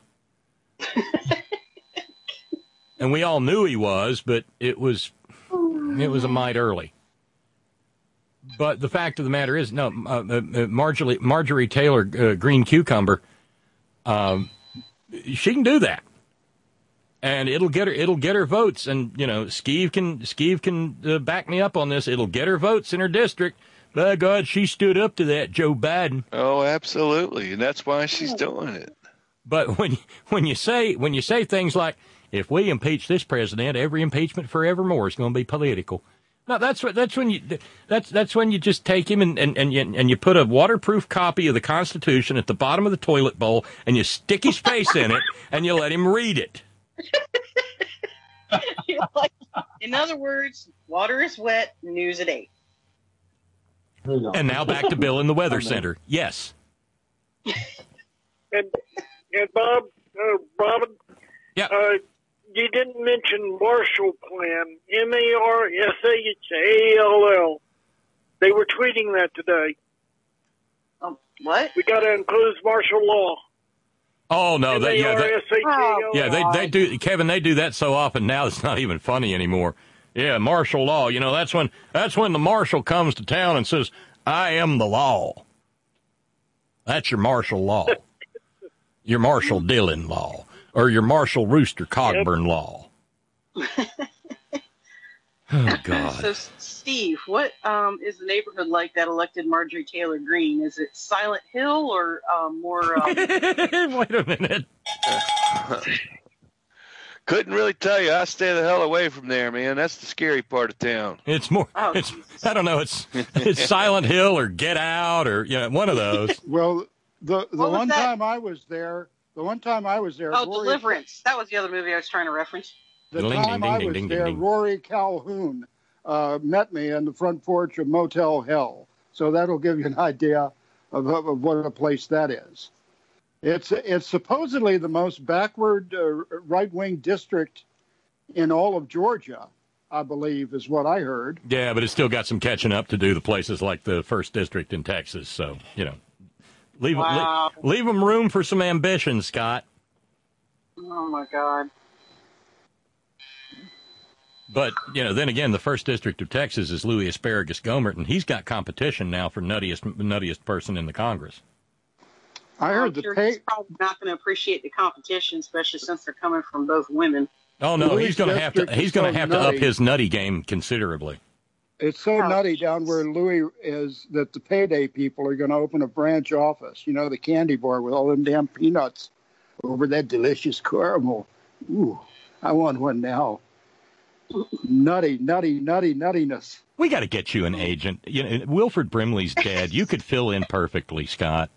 And we all knew he was, but it was it was a mite early. But the fact of the matter is, no, uh, uh, Marjorie, Marjorie Taylor uh, Greene Cucumber, um, she can do that, and it'll get her. It'll get her votes. And you know, Skeeve can Skeeve can uh, back me up on this. It'll get her votes in her district. By God, she stood up to that Joe Biden. Oh, absolutely, and that's why she's doing it. But when when you say when you say things like, if we impeach this president, every impeachment forevermore is going to be political. No, that's what. That's when you. That's that's when you just take him and and and you, and you put a waterproof copy of the Constitution at the bottom of the toilet bowl, and you stick his face in it, and you let him read it. Like, in other words, water is wet, news at eight. And now back to Bill in the Weather Center. Yes. And, and Bob, uh, Robin, yeah. Uh, you didn't mention Marshall Plan, M A R S H A L L. They were tweeting that today. Um, what? We got to include martial law. Oh no, that yeah, that, M A R S H A L L. yeah, they they do, Kevin. They do that so often now it's not even funny anymore. Yeah, martial law. You know, that's when that's when the marshal comes to town and says, "I am the law." That's your martial law, your Marshall Dillon law, or your Marshall Rooster Cogburn yep. law. Oh God. So, Steve, what um, is the neighborhood like that elected Marjorie Taylor Greene? Is it Silent Hill or um, more? Um... Wait a minute. Couldn't really tell you. I stay the hell away from there, man. That's the scary part of town. It's more. Oh, it's. I don't know. It's. It's Silent Hill or Get Out or you know one of those. Well, the the What was one that? time I was there, the one time I was there. Oh, Rory, Deliverance. That was the other movie I was trying to reference. The Ding, time ding, I ding, was ding, there, ding, ding. Rory Calhoun uh, met me on the front porch of Motel Hell. So that'll give you an idea of, of, of what a place that is. It's it's supposedly the most backward uh, right-wing district in all of Georgia, I believe, is what I heard. Yeah, but it's still got some catching up to do. The places like the first district in Texas. So you know, leave Wow. leave, leave them room for some ambition, Scott. Oh my God. But, you know, then again, the first district of Texas is Louis Asparagus Gohmert, and he's got competition now for nuttiest nuttiest person in the Congress. I heard I'm the sure pay. he's probably not going to appreciate the competition, especially since they're coming from both women. Oh no, Louis he's going to have to district he's is going to so have to up nutty. his nutty game considerably. It's so Oh. nutty down where Louis is that the payday people are going to open a branch office. You know, the candy bar with all them damn peanuts over that delicious caramel. Ooh, I want one now. Nutty, nutty, nutty, nuttiness. We got to get you an agent. You know, Wilford Brimley's dead. You could fill in perfectly, Scott.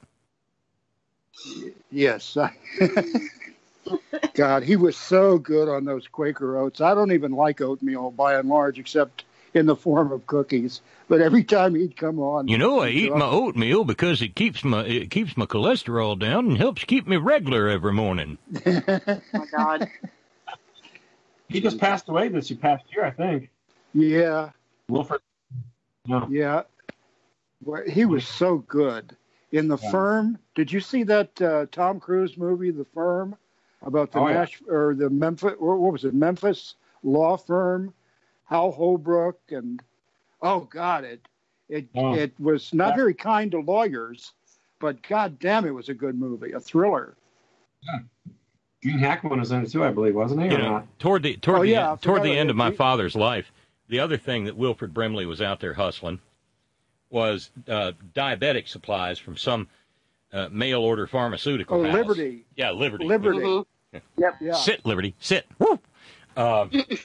Yes. I, God, he was so good on those Quaker oats. I don't even like oatmeal by and large, except in the form of cookies. But every time he'd come on, You know, I eat my oatmeal because it keeps my it keeps my cholesterol down and helps keep me regular every morning. Oh my God. He just passed away this past year, I think. Yeah, Wilford. No. yeah. Well, he was so good in The Yeah. Firm. Did you see that uh, Tom Cruise movie, The Firm, about the Oh, yeah. Nash or the Memphis? What was it? Memphis law firm, Hal Holbrook, and oh God, it It Oh. it was not very kind to lawyers, but god damn, it was a good movie, a thriller. Yeah. Gene Hackman was in it too, I believe, wasn't he? You or know, not? toward the toward Oh, the yeah, I end, toward the forgot end of my it. father's life, the other thing that Wilfred Brimley was out there hustling was uh, diabetic supplies from some uh, mail order pharmaceutical Oh, house. Liberty. Yeah, Liberty. Liberty. Mm-hmm. Yep. Yeah. Sit, Liberty, sit. Woo! Uh,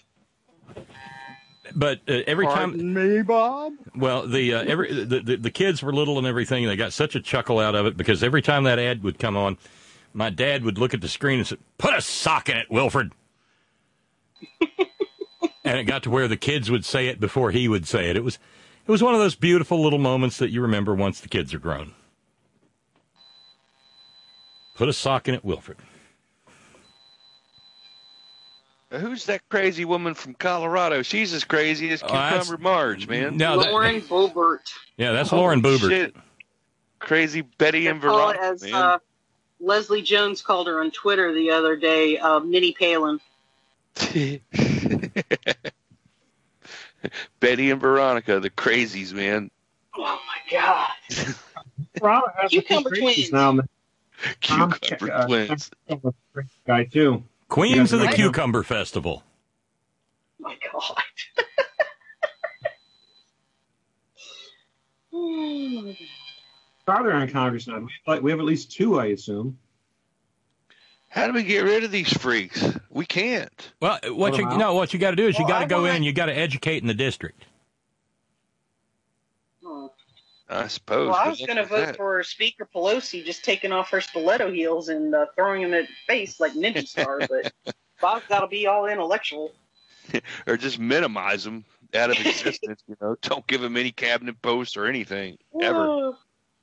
but uh, every time, Pardon me, Bob. well, the, uh, every the, the the kids were little and everything, and they got such a chuckle out of it because every time that ad would come on, my dad would look at the screen and say, "Put a sock in it, Wilfred." And it got to where the kids would say it before he would say it. It was, it was one of those beautiful little moments that you remember once the kids are grown. Put a sock in it, Wilfred. Who's that crazy woman from Colorado? She's as crazy as Oh, that's- Cucumber Marge, man. No, that- Lauren Boebert. Yeah, that's Lauren Boebert. Shit. Crazy Betty They and call it Veronica, as man. uh, Leslie Jones called her on Twitter the other day, uh, Minnie Palin. Betty and Veronica, the crazies, man. Oh my God! Robert has Cucumber a twins. now. man. Cucumber uh, twins. Guy too. Queens of the Right. Cucumber Festival. My God! Oh, my God. Farther in Congress now. Like we have at least two, I assume. How do we get rid of these freaks? We can't. Well, what Put you 'em out. no, what you got to do is you Well, got to I go in want- and you got to educate in the district. Oh. I suppose. Well, I but was look going to at vote that. for Speaker Pelosi just taking off her stiletto heels and uh, throwing him at face like Ninja Star, but Bob's got to be all intellectual. Or just minimize them out of existence. You know, don't give them any cabinet posts or anything ever. Whoa.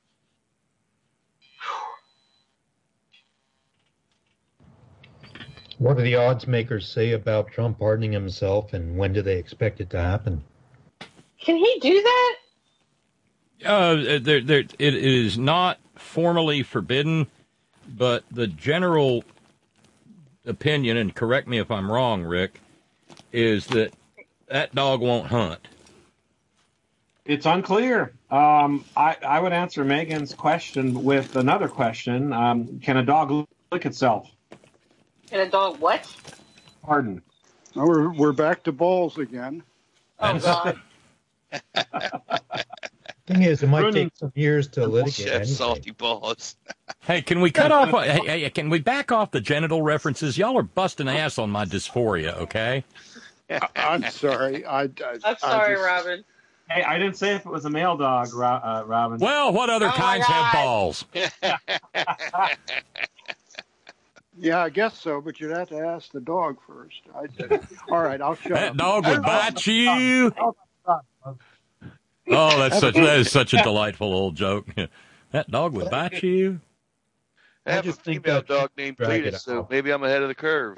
What do the odds makers say about Trump pardoning himself, and when do they expect it to happen? Can he do that? Uh, there, there, it, it is not formally forbidden, but the general opinion, and correct me if I'm wrong, Rick, is that that dog won't hunt. It's unclear. Um, I, I would answer Megan's question with another question. Um, can a dog lick itself? Can a dog what? Pardon. Oh, we're we're back to balls again. Oh, God. Thing is, it might Running- take some years to litigate Chef anything. Salty Balls. Hey, can we cut off? Hey, hey, can we back off the genital references? Y'all are busting ass on my dysphoria, okay? I, I'm sorry. I, I, I'm sorry, I just, Robin. Hey, I didn't say if it was a male dog, Ro- uh, Robin. Well, what other Oh, my kinds have God. balls? Yeah, I guess so, but you'd have to ask the dog first. I, all right, I'll shut That up. dog would bite you. Oh, that's such that is such a delightful old joke. That dog would bite you. I have just a think female that dog named drag Cletus, it so out. maybe I'm ahead of the curve.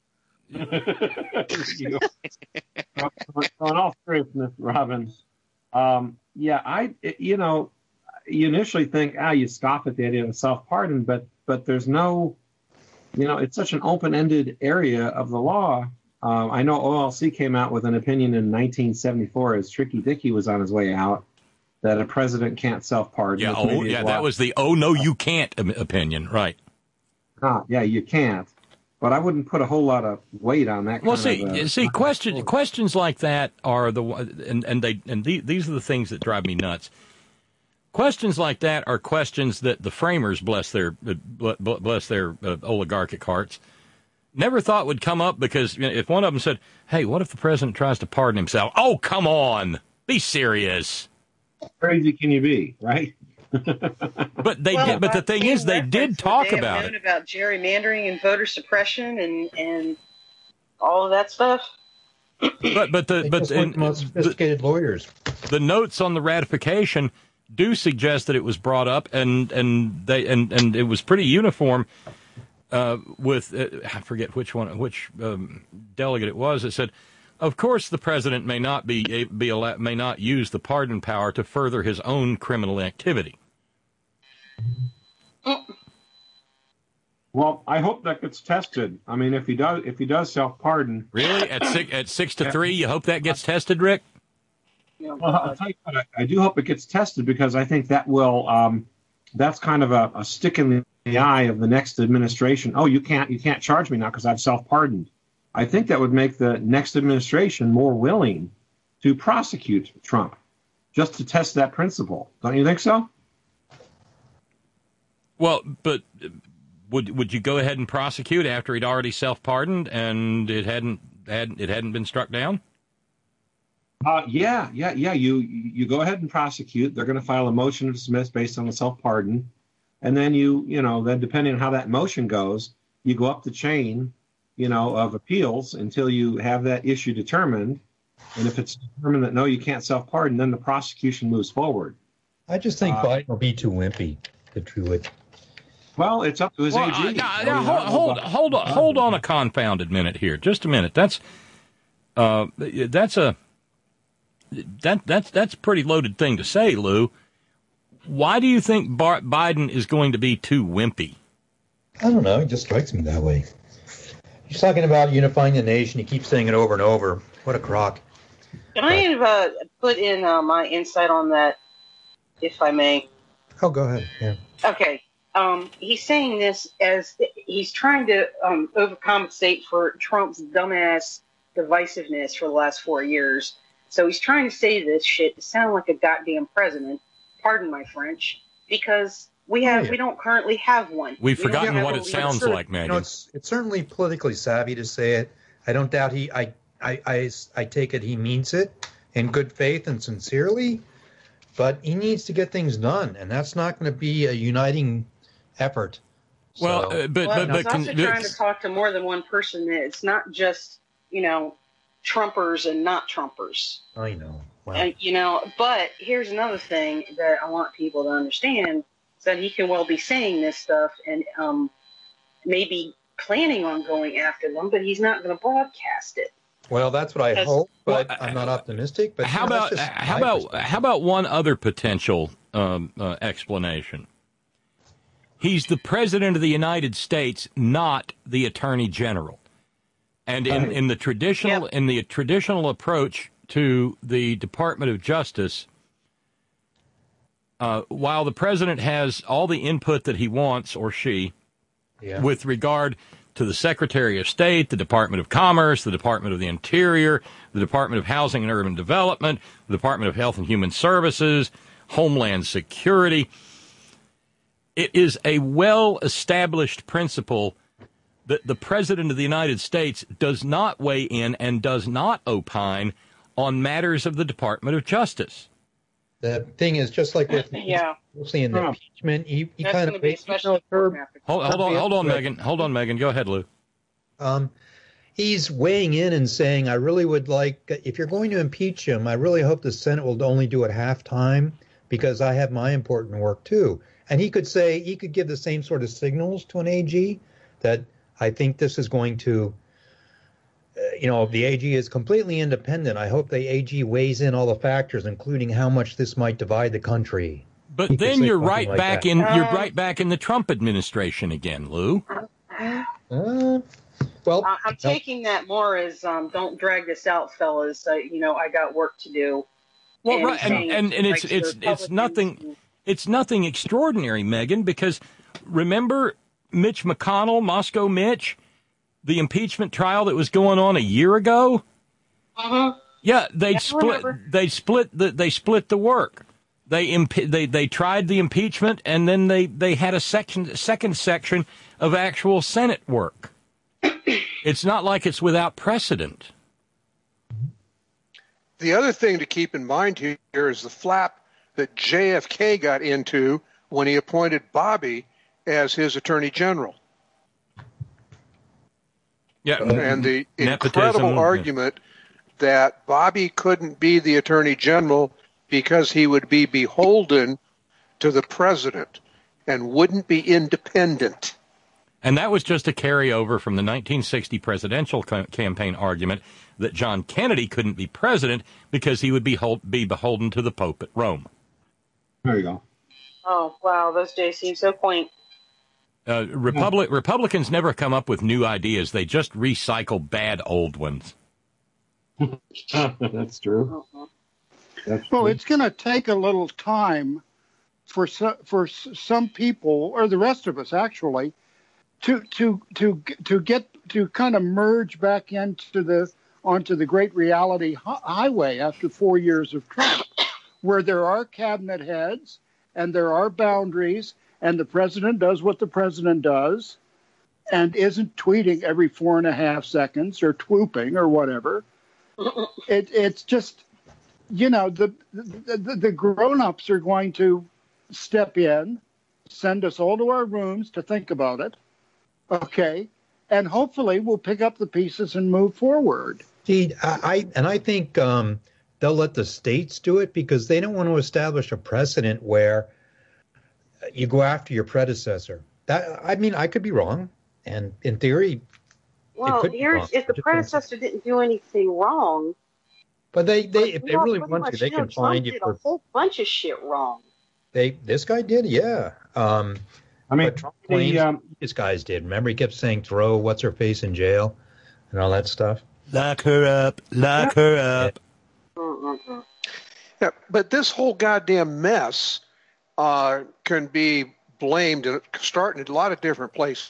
You- on all seriousness, Robin. Um, yeah, I, you know, you initially think, ah, you scoff at the idea of a self-pardon, but but there's no, you know, it's such an open-ended area of the law. Um, I know O L C came out with an opinion in nineteen seventy-four as Tricky Dicky was on his way out that a president can't self-pardon. Yeah, which oh, maybe is yeah, why- that was the oh no you can't op- opinion, right? Ah, yeah, you can't. But I wouldn't put a whole lot of weight on that. Well, kind see, of, uh, see, question, questions like that are the and and they and the, these are the things that drive me nuts. Questions like that are questions that the framers, bless their bless their uh, oligarchic hearts, never thought would come up because you know, if one of them said, "Hey, what if the president tries to pardon himself?" Oh, come on, be serious. How crazy can you be, right? But they Well, did. But the that thing same is, they reference, did would talk they have about known it. about gerrymandering and voter suppression and and all of that stuff. But but the They but just in, weren't the most the, sophisticated lawyers. the notes on the ratification do suggest that it was brought up, and and they and, and it was pretty uniform. Uh, with uh, I forget which one, which um, delegate it was. It said, "Of course, the president may not be be allowed, may not use the pardon power to further his own criminal activity." Well, I hope that gets tested. I mean, if he does, if he does self-pardon, Really, at six at six to three, you hope that gets tested, Rick? You know, Well, I'll tell you what, I, I do hope it gets tested because I think that will um, that's kind of a, a stick in the eye of the next administration. Oh, you can't you can't charge me now because I've self-pardoned. I think that would make the next administration more willing to prosecute Trump just to test that principle. Don't you think so? Well, but would would you go ahead and prosecute after he'd already self-pardoned and it hadn't had it hadn't been struck down? Uh, yeah, yeah, yeah. You you go ahead and prosecute. They're going to file a motion to dismiss based on the self-pardon, and then you you know then depending on how that motion goes, you go up the chain, you know, of appeals until you have that issue determined. And if it's determined that no, you can't self-pardon, then the prosecution moves forward. I just think Uh, Biden will be too wimpy to do it. Well, it's up to his Well, A G. uh, now, now, hold, hold, hold, on, hold on a confounded minute here. Just a minute. That's uh, that's a that that's that's a pretty loaded thing to say, Lou. Why do you think Bar- Biden is going to be too wimpy? I don't know. It just strikes me that way. He's talking about unifying the nation. He keeps saying it over and over. What a crock. Can I uh, put in uh, my insight on that, if I may? Oh, go ahead. Yeah. Okay. Um, he's saying this as he's trying to um, overcompensate for Trump's dumbass divisiveness for the last four years. So he's trying to say this shit to sound like a goddamn president. Pardon my French, because we have Yeah. we don't currently have one. We've We don't forgotten have what a it leader. sounds like, Megan. You know, it's it's certainly politically savvy to say it. I don't doubt he. I I I, I take it he means it in good faith and sincerely, but he needs to get things done, and that's not going to be a uniting effort. Well, So- uh, but Well, but he's but also con- trying to talk to more than one person. It's not just, you know, Trumpers and not Trumpers. I know. Wow. And, you know, but here's another thing that I want people to understand, is that he can well be saying this stuff and um, maybe planning on going after them, but he's not going to broadcast it. Well, that's what I Because- hope, but I'm not optimistic. But how you know, about that's just how my about perspective. how about one other potential um, uh, explanation? He's the president of the United States, not the attorney general. And in, in the traditional Yep. in the traditional approach to the Department of Justice, uh, while the president has all the input that he wants or she, Yeah. with regard to the Secretary of State, the Department of Commerce, the Department of the Interior, the Department of Housing and Urban Development, the Department of Health and Human Services, Homeland Security. It is a well-established principle that the President of the United States does not weigh in and does not opine on matters of the Department of Justice. The thing is, just like with Yeah. mostly in the Huh. impeachment, he, he That's kind going of to be basically, especially you know, Herb, important after- Hold, hold on, hold on, Right. Megan. Hold on, Megan. Go ahead, Lou. Um, he's weighing in and saying, I really would like, if you're going to impeach him, I really hope the Senate will only do it half time because I have my important work too. And he could say, he could give the same sort of signals to an A G that I think this is going to, uh, you know, the A G is completely independent. I hope the A G weighs in all the factors, including how much this might divide the country. But He could then say you're something right like back that. in you're Um, right back in the Trump administration again, Lou. Uh, well, I- I'm taking that more as um, don't drag this out, fellas. Uh, you know, I got work to do. Well, And right, and, saying and, and it's like the it's it's Republicans nothing and- it's nothing extraordinary, Megan, because remember Mitch McConnell, Moscow Mitch, the impeachment trial that was going on a year ago? Uh-huh. Yeah, they Yeah, I split remember. they split the they split the work. They imp- they they tried the impeachment and then they, they had a section second section of actual Senate work. It's not like it's without precedent. The other thing to keep in mind here is the flap that J F K got into when he appointed Bobby as his attorney general. Yeah, And the nepotism, incredible yeah. argument that Bobby couldn't be the attorney general because he would be beholden to the president and wouldn't be independent. And that was just a carryover from the nineteen sixty presidential ca- campaign argument that John Kennedy couldn't be president because he would be, hol- be beholden to the Pope at Rome. There you go. Oh, wow, those days seem so quaint. Uh, Republic, Republicans never come up with new ideas. They just recycle bad old ones. That's true. Uh-huh. That's well, true. it's going to take a little time for so, for some people, or the rest of us actually, to to to to get to kind of merge back into the onto the great reality hi- highway after four years of Trump, where there are cabinet heads and there are boundaries, and the president does what the president does, and isn't tweeting every four and a half seconds or twooping or whatever. It, it's just, you know, the the, the, the grown-ups are going to step in, send us all to our rooms to think about it, okay, and hopefully we'll pick up the pieces and move forward. See, I, I and I think um, they'll let the states do it because they don't want to establish a precedent where you go after your predecessor. That I mean, I could be wrong, and in theory, Well, it could be here's wrong. if the It depends. predecessor didn't do anything wrong. But they, they if you they know, really pretty want to, much, they you know, can Trump find you did for. a whole bunch of shit wrong. They this guy did, yeah. Um, I mean, but Trump the, claims um, these guys did. Remember, he kept saying, "Throw what's her face in jail," and all that stuff. Lock her up. Lock her up. Mm-mm-mm. Yeah, but this whole goddamn mess uh, can be blamed and start in a lot of different places.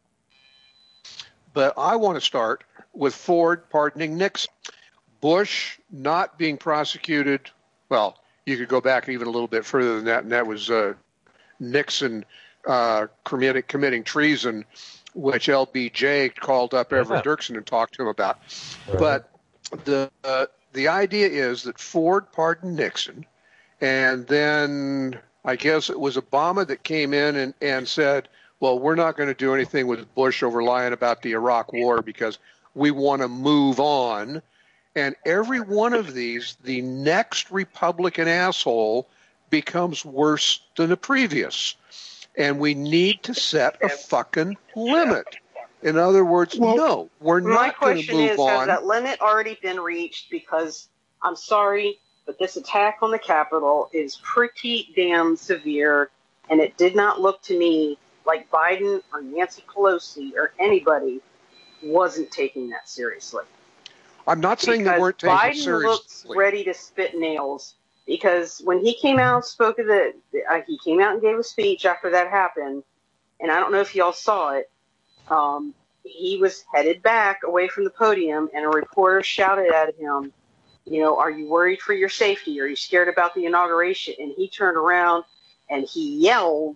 But I want to start with Ford pardoning Nixon. Bush not being prosecuted. Well, you could go back even a little bit further than that, and that was uh, Nixon uh, committing, committing treason, which L B J called up Everett Yeah. Dirksen and talked to him about. Right. But the uh, the idea is that Ford pardoned Nixon, and then I guess it was Obama that came in and, and said, well, we're not going to do anything with Bush over lying about the Iraq War because we want to move on. And every one of these, the next Republican asshole becomes worse than the previous. And we need to set a fucking limit. In other words, Well, no, we're My not going to question move is, on. has that limit already been reached? Because I'm sorry, but this attack on the Capitol is pretty damn severe, and it did not look to me like Biden or Nancy Pelosi or anybody wasn't taking that seriously. I'm not saying they Because weren't taking it Biden looks seriously. ready to spit nails. Because when he came out and spoke of the, uh, he came out and gave a speech after that happened, and I don't know if y'all saw it. Um, he was headed back away from the podium, and a reporter shouted at him, you know, are you worried for your safety? Are you scared about the inauguration? And he turned around and he yelled,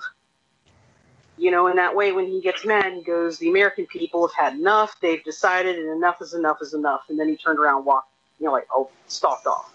you know, in that way when he gets mad, he goes, the American people have had enough. They've decided, and enough is enough is enough. And then he turned around and walked, you know, like, oh, stalked off.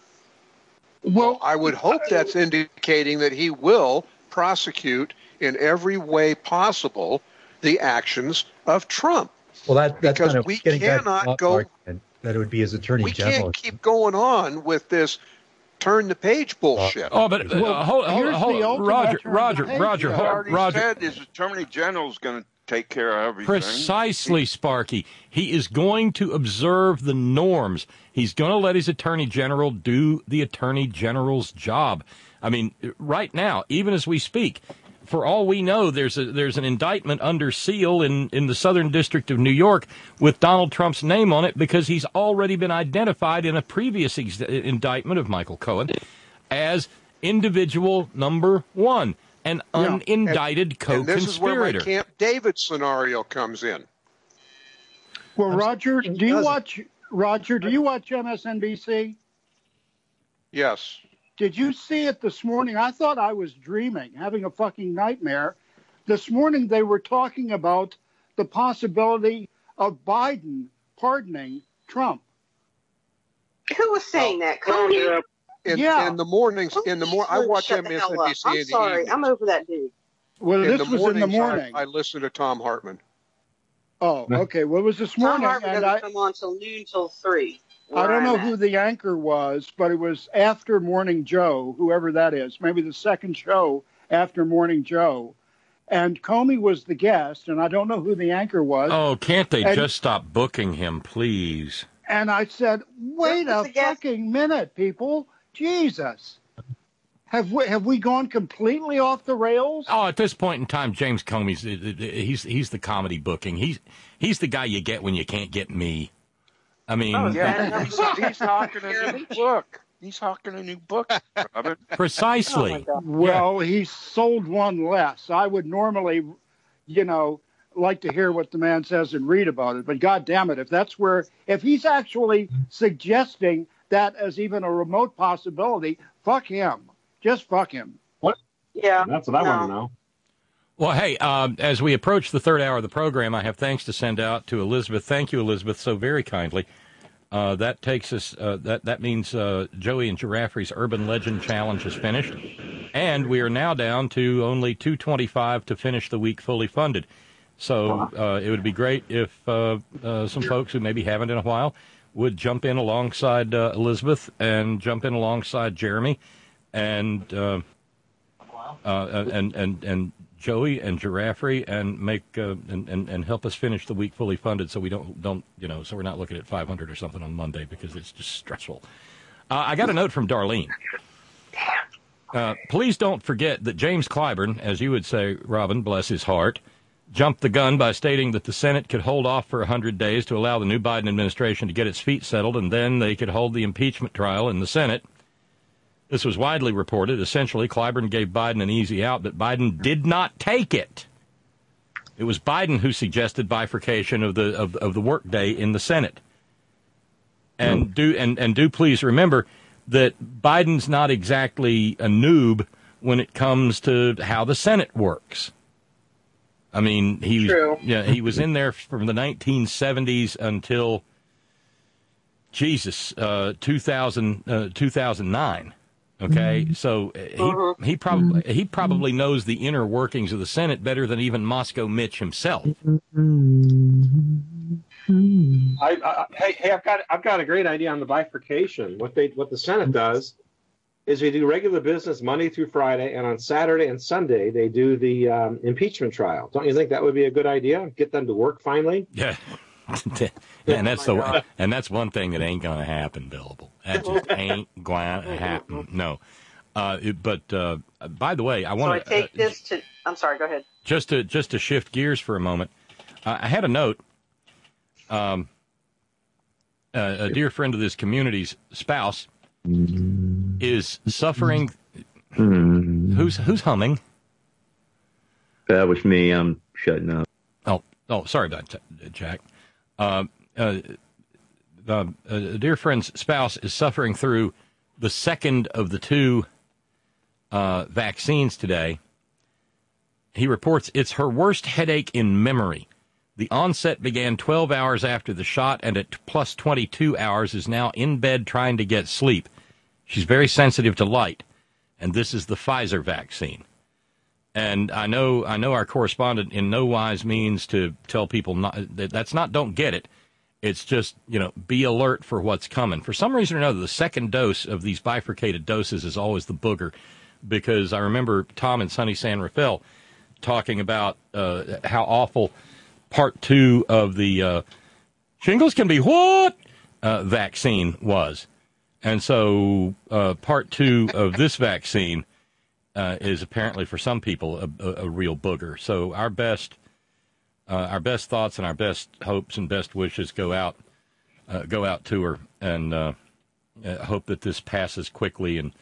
Well, I would hope that's indicating that he will prosecute in every way possible the actions of Trump. Well, that that's Because kind of we getting back to cannot Trump's go- argument that it would be his attorney We general. can't keep going on with this turn the page bullshit. Oh, but uh, Well, hold, hold, here's hold, the ultimate Roger, turn Roger, the page. Roger, He hold, already Roger. said his attorney general's going to take care of everything. Precisely, Sparky. He is going to observe the norms. He's going to let his attorney general do the attorney general's job. I mean, right now, even as we speak, for all we know, there's a, there's an indictment under seal in, in the Southern District of New York with Donald Trump's name on it because he's already been identified in a previous ex- indictment of Michael Cohen as individual number one, an Yeah. unindicted And this is where my co-conspirator. Camp David scenario comes in. Well, I'm Roger, saying he do you doesn't. watch Roger? Do you watch M S N B C? Yes. Did you see it this morning? I thought I was dreaming, having a fucking nightmare. This morning they were talking about the possibility of Biden pardoning Trump. Who was saying that, Connie? Yeah. In, Yeah. in the mornings, in the mor- I watch Shut the hell up. M S N B C I'm in the sorry, evenings. I'm over that dude. Well, In this the was in the mornings, morning. I, I listen to Tom Hartman. Oh, okay. Well, it was this Tom morning, Hartman and doesn't I, come on till noon till three. I where don't know I'm who at. the anchor was, but it was after Morning Joe, whoever that is, maybe the second show after Morning Joe. And Comey was the guest, and I don't know who the anchor was. Oh, can't they And- just stop booking him, please? And I said, wait Who was a the guest? fucking minute, people. Jesus. Have we, have we gone completely off the rails? Oh, at this point in time, James Comey's he's he's the comedy booking. He's he's the guy you get when you can't get me. I mean, Oh, Yeah, he's, he's talking in his book. He's hawking a new book, Robin. Precisely. Oh well, he sold one less. I would normally, you know, like to hear what the man says and read about it. But God damn it, if that's where, if he's actually suggesting that as even a remote possibility, fuck him. Just fuck him. What? Yeah. That's what I no. want to know. Well, hey, um, as we approach the third hour of the program, I have thanks to send out to Elizabeth. Thank you, Elizabeth, so very kindly. Uh, that takes us. Uh, that that means uh, Joey and Giraffe's Urban Legend Challenge is finished, and we are now down to only two twenty-five to finish the week fully funded. So uh, it would be great if uh, uh, some folks who maybe haven't in a while would jump in alongside uh, Elizabeth and jump in alongside Jeremy, and uh, uh, and and and Joey and Giraffe and make uh, and, and and help us finish the week fully funded, so we don't don't you know so we're not looking at five hundred or something on Monday because it's just stressful. Uh, I got a note from Darlene. Uh, please don't forget that James Clyburn, as you would say, Robin, bless his heart, jumped the gun by stating that the Senate could hold off for one hundred days to allow the new Biden administration to get its feet settled, and then they could hold the impeachment trial in the Senate. This was widely reported. Essentially, Clyburn gave Biden an easy out, but Biden did not take it. It was Biden who suggested bifurcation of the of, of the workday in the Senate. And do and, and do please remember that Biden's not exactly a noob when it comes to how the Senate works. I mean, he was, yeah, he was in there from the nineteen seventies until Jesus, uh, two thousand, uh, two thousand nine. Okay, so he he probably he probably knows the inner workings of the Senate better than even Moscow Mitch himself. I, I, hey, hey, I've got I've got a great idea on the bifurcation. What they what the Senate does is they do regular business Monday through Friday, and on Saturday and Sunday they do the um, impeachment trial. Don't you think that would be a good idea? Get them to work finally. Yeah. and that's oh the and that's one thing that ain't gonna happen, Billable. That just ain't gonna happen. No, uh, it, but uh, by the way, I want So I take uh, this to. I'm sorry. Go ahead. just to just to shift gears for a moment. Uh, I had a note. Um, uh, a dear friend of this community's spouse is suffering. Who's who's humming? That was me. I'm shutting up. Oh, oh, sorry about that, Jack. Uh, uh, uh, a dear friend's spouse is suffering through the second of the two uh, vaccines today. He reports it's her worst headache in memory. The onset began twelve hours after the shot, and at plus twenty-two hours is now in bed trying to get sleep. She's very sensitive to light, and this is the Pfizer vaccine. And I know I know our correspondent in no wise means to tell people not, that that's not don't get it. It's just, you know, be alert for what's coming. For some reason or another, the second dose of these bifurcated doses is always the booger, because I remember Tom and Sunny San Rafael talking about uh, how awful part two of the uh, shingles can be what uh, vaccine was. And so uh, part two of this vaccine Uh, is apparently for some people a, a, a real booger. So our best, uh, our best thoughts and our best hopes and best wishes go out, uh, go out to her, and uh, uh, hope that this passes quickly, and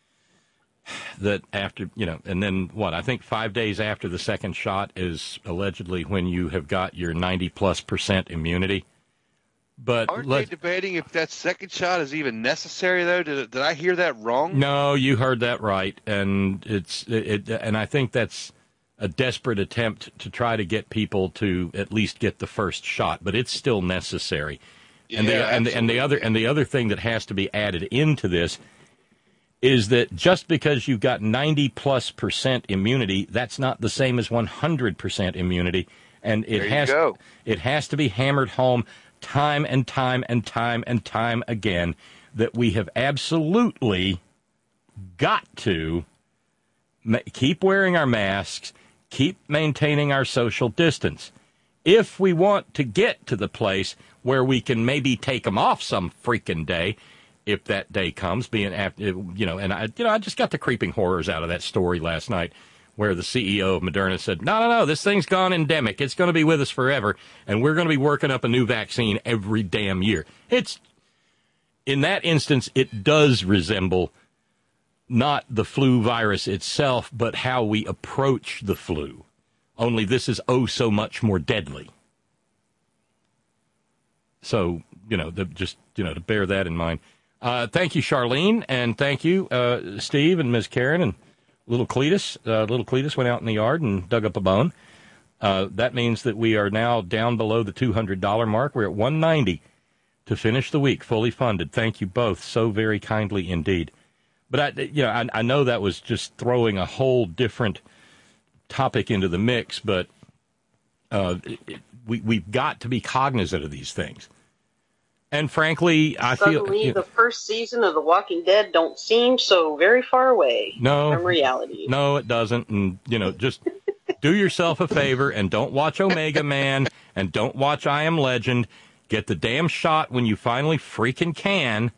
that after you know, and then what? I think five days after the second shot is allegedly when you have got your ninety plus percent immunity. But aren't they debating if that second shot is even necessary, though? Did, did I hear that wrong? No, you heard that right, and it's it, it, and I think that's a desperate attempt to try to get people to at least get the first shot, but it's still necessary. Yeah, and the and the, and the other and the other thing that has to be added into this is that just because you've got ninety plus percent immunity, that's not the same as one hundred percent immunity, and it there has you go. it has to be hammered home time and time and time and time again that we have absolutely got to ma- keep wearing our masks, keep maintaining our social distance. If we want to get to the place where we can maybe take them off some freaking day, if that day comes, being after, you know, and I, you know, I just got the creeping horrors out of that story last night, where the C E O of Moderna said, no, no, no, this thing's gone endemic. It's going to be with us forever, and we're going to be working up a new vaccine every damn year. It's in that instance, it does resemble not the flu virus itself, but how we approach the flu. Only this is oh so much more deadly. So, you know, the, just, you know, to bear that in mind. Uh, thank you, Charlene, and thank you, uh, Steve and Miz Karen and little Cletus. Uh, little Cletus went out in the yard and dug up a bone. Uh, that means that we are now down below the two hundred dollars mark. We're at one hundred ninety dollars to finish the week, fully funded. Thank you both so very kindly indeed. But I, you know, I, I know that was just throwing a whole different topic into the mix, but uh, it, it, we we've got to be cognizant of these things. And frankly, I Suddenly, feel Suddenly, you know, the first season of The Walking Dead don't seem so very far away no, from reality. No, it doesn't. And you know, just do yourself a favor and don't watch Omega Man and don't watch I Am Legend. Get the damn shot when you finally freaking can.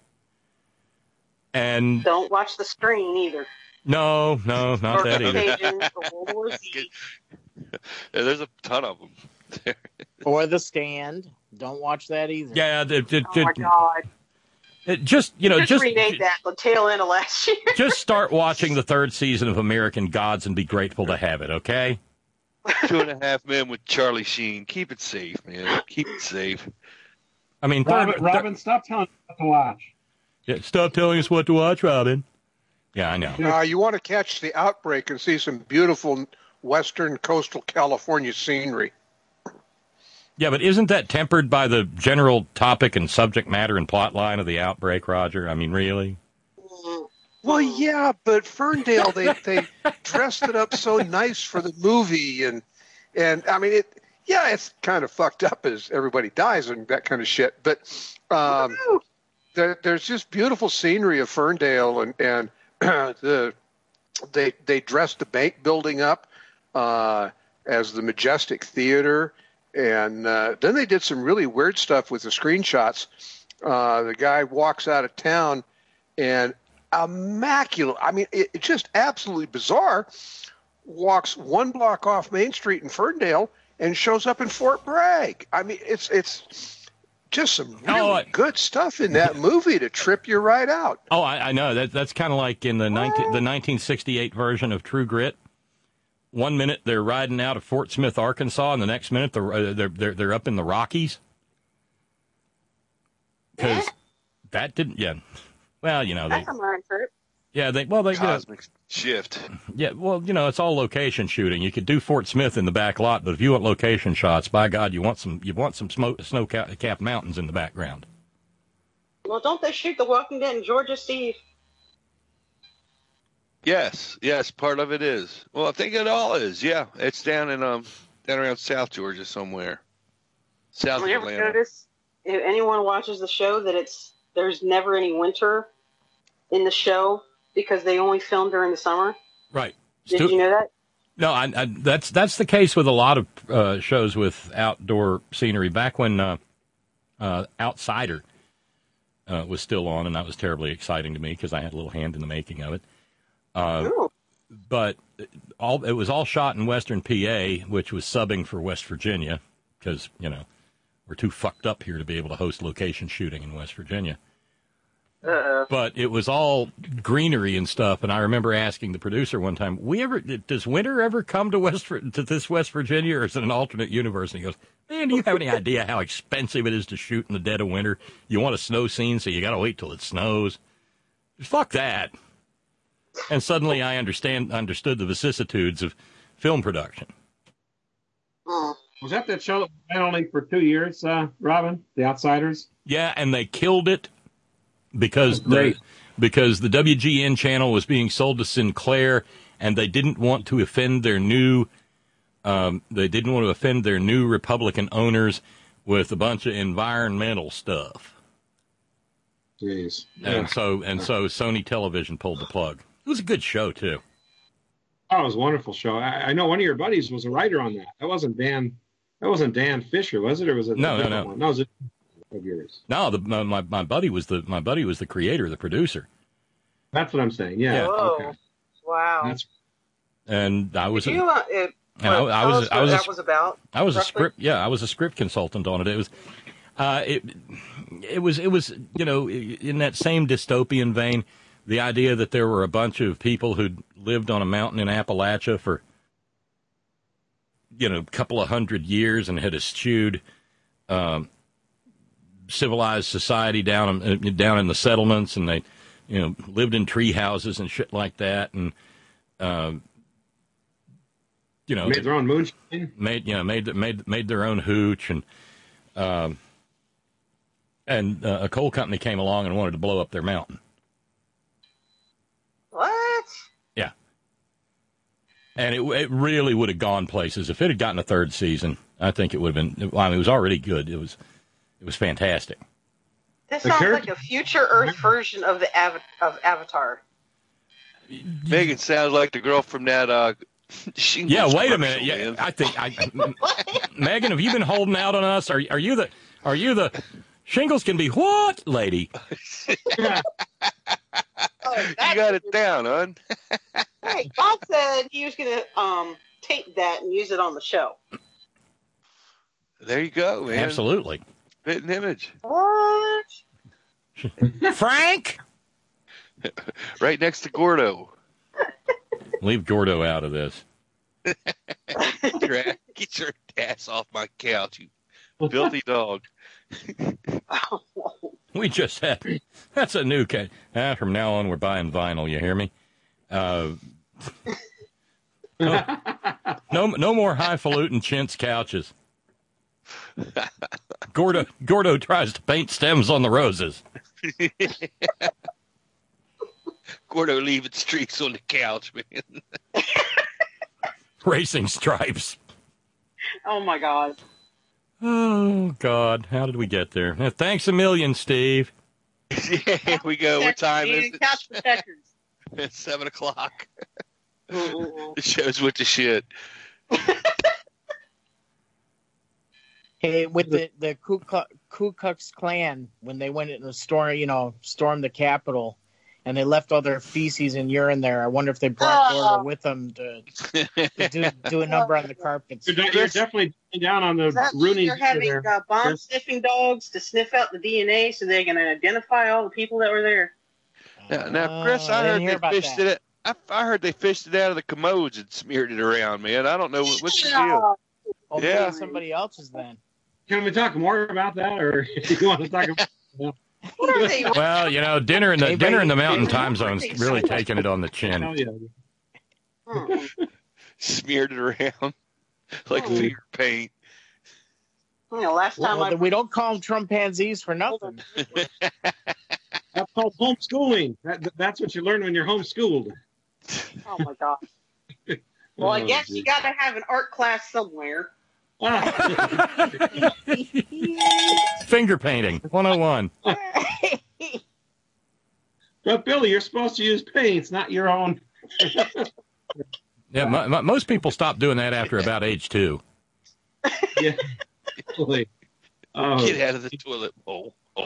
And don't watch The Strain either. No, no, not or that either. Contagion, or World War Z. Yeah, there's a ton of them. Or The Stand. Don't watch that either. Yeah, it, it, oh my God! It just you know just, just remade that the tail end of last year. Just start watching the third season of American Gods and be grateful to have it. Okay. Two and a Half Men with Charlie Sheen. Keep it safe, man. Keep it safe. I mean, Robin, third, Robin stop telling us what to watch. Yeah, stop telling us what to watch, Robin. Yeah, I know. Uh, you want to catch the outbreak and see some beautiful western coastal California scenery. Yeah, but isn't that tempered by the general topic and subject matter and plot line of the outbreak, Roger? I mean, really? Well, yeah, but Ferndale, they, they dressed it up so nice for the movie. And, and I mean, it. yeah, it's kind of fucked up as everybody dies and that kind of shit. But um, there, there's just beautiful scenery of Ferndale. And, and the they they dressed the bank building up uh, as the Majestic Theater. And uh, then they did some really weird stuff with the screenshots. Uh, the guy walks out of town and immaculate. I mean, it, it's just absolutely bizarre. Walks one block off Main Street in Ferndale and shows up in Fort Bragg. I mean, it's it's just some really oh, I, good stuff in that movie to trip you right out. Oh, I, I know that that's kind of like in the nineteen, the nineteen sixty-eight version of True Grit. One minute they're riding out of Fort Smith, Arkansas, and the next minute they're uh, they're, they're they're up in the Rockies. Because that didn't, yeah. Well, you know, they, that's a mind trip. Yeah, they well they cosmic you know, shift. Yeah, well, you know, it's all location shooting. You could do Fort Smith in the back lot, but if you want location shots, by God, you want some you want some smoke, snow-capped mountains in the background. Well, don't they shoot The Walking Dead in Georgia, Steve? Yes, yes, part of it is. Well, I think it all is. Yeah, it's down in um down around South Georgia somewhere. South Have you ever Atlanta. noticed if anyone watches the show that it's there's never any winter in the show because they only film during the summer? Right. Did Stu- you know that? No, I, I, that's that's the case with a lot of uh, shows with outdoor scenery. Back when uh, uh, Outsider uh, was still on, and that was terribly exciting to me because I had a little hand in the making of it. Uh, but all it was all shot in Western P A, which was subbing for West Virginia because, you know, we're too fucked up here to be able to host location shooting in West Virginia. Uh-oh. But it was all greenery and stuff, and I remember asking the producer one time, "We ever does winter ever come to West to this West Virginia, or is it an alternate universe?" And he goes, "Man, do you have any idea how expensive it is to shoot in the dead of winter? You want a snow scene, so you got to wait till it snows. Fuck that." And suddenly I understand understood the vicissitudes of film production. Was that that show that ran only for two years, uh, Robin? The Outsiders? Yeah, and they killed it because the, because the W G N channel was being sold to Sinclair, and they didn't want to offend their new um, they didn't want to offend their new Republican owners with a bunch of environmental stuff. Jeez. And Yeah. so and so Sony Television pulled the plug. It was a good show too. Oh, it was a wonderful show. I, I know one of your buddies was a writer on that. That wasn't Dan. That wasn't Dan Fisher, was it? Or was it? No, a no, different no. One? No, it was a, of yours. No, the, my, my my buddy was the my buddy was the creator, the producer. That's what I'm saying. Yeah. Yeah. Whoa. Okay. Wow. That's and I was Did a, you, uh, it, and I, well, I tell was us I what was that a, was about. I was a roughly? script yeah I was a script consultant on it. It was uh, it it was, it was, you know, in that same dystopian vein, the idea that there were a bunch of people who'd lived on a mountain in Appalachia for, you know, a couple of hundred years and had eschewed um, civilized society down in, down in the settlements, and they, you know, lived in tree houses and shit like that, and um, you know, made their own moonshine. Made you know made made made their own hooch, and um, and uh, a coal company came along and wanted to blow up their mountain. What? Yeah. And it it really would have gone places if it had gotten a third season. I think it would have been. I mean, it was already good. It was it was fantastic. This sounds like a future Earth version of the Av- of Avatar. Megan sounds like the girl from that. Uh, yeah, wait a minute. Yeah, I think I, Megan, have you been holding out on us? Are are you the are you the shingles can be what lady? Oh, you got it down, hon. Hey, Bob said he was going to um, tape that and use it on the show. There you go, man. Absolutely. Spitting image. What? Frank? Right next to Gordo. Leave Gordo out of this. Get your ass off my couch, you filthy dog. We just had, that's a new case. Ah, from now on, we're buying vinyl, you hear me? Uh, no, no, no more highfalutin chintz couches. Gordo, Gordo tries to paint stems on the roses. Gordo leaving streaks on the couch, man. Racing stripes. Oh, my God. Oh, God. How did we get there? Now, thanks a million, Steve. Yeah, here we go. What time is it? Couch protectors. It's seven o'clock. The show's with the shit. Hey, with the, the Ku Klux, Ku Klux Klan, when they went in the storm, you know, stormed the Capitol, and they left all their feces and urine there, I wonder if they brought Oh. Gordo with them to, to do, do a number on the carpets. You're, de- you're definitely down on the Is that Rooney. you're having there. uh, bomb Yes. sniffing dogs to sniff out the D N A so they can identify all the people that were there? Now, now Chris, Uh, I I didn't heard hear they about fished that. it. I, I heard they fished it out of the commodes and smeared it around, man. I don't know what, what's the deal. Hopefully Yeah. somebody else's then. Can we talk more about that, or do you want to talk about? What are they? Well, you know, dinner in the Anybody- dinner in the mountain time zone's really taking it on the chin. Oh, yeah. Hmm. Smeared it around like Oh. finger paint. You know, last time Well, I we don't call them Trumpanzees for nothing. That's called homeschooling. That, that's what you learn when you're homeschooled. oh my god. Well, I Oh, guess geez. you got to have an art class somewhere. Ah. Finger painting, one oh one. But Billy, you're supposed to use paints, not your own. Yeah, mo- mo- most people stop doing that after about age two. Yeah. Billy. Oh. Get out of the toilet bowl. Oh.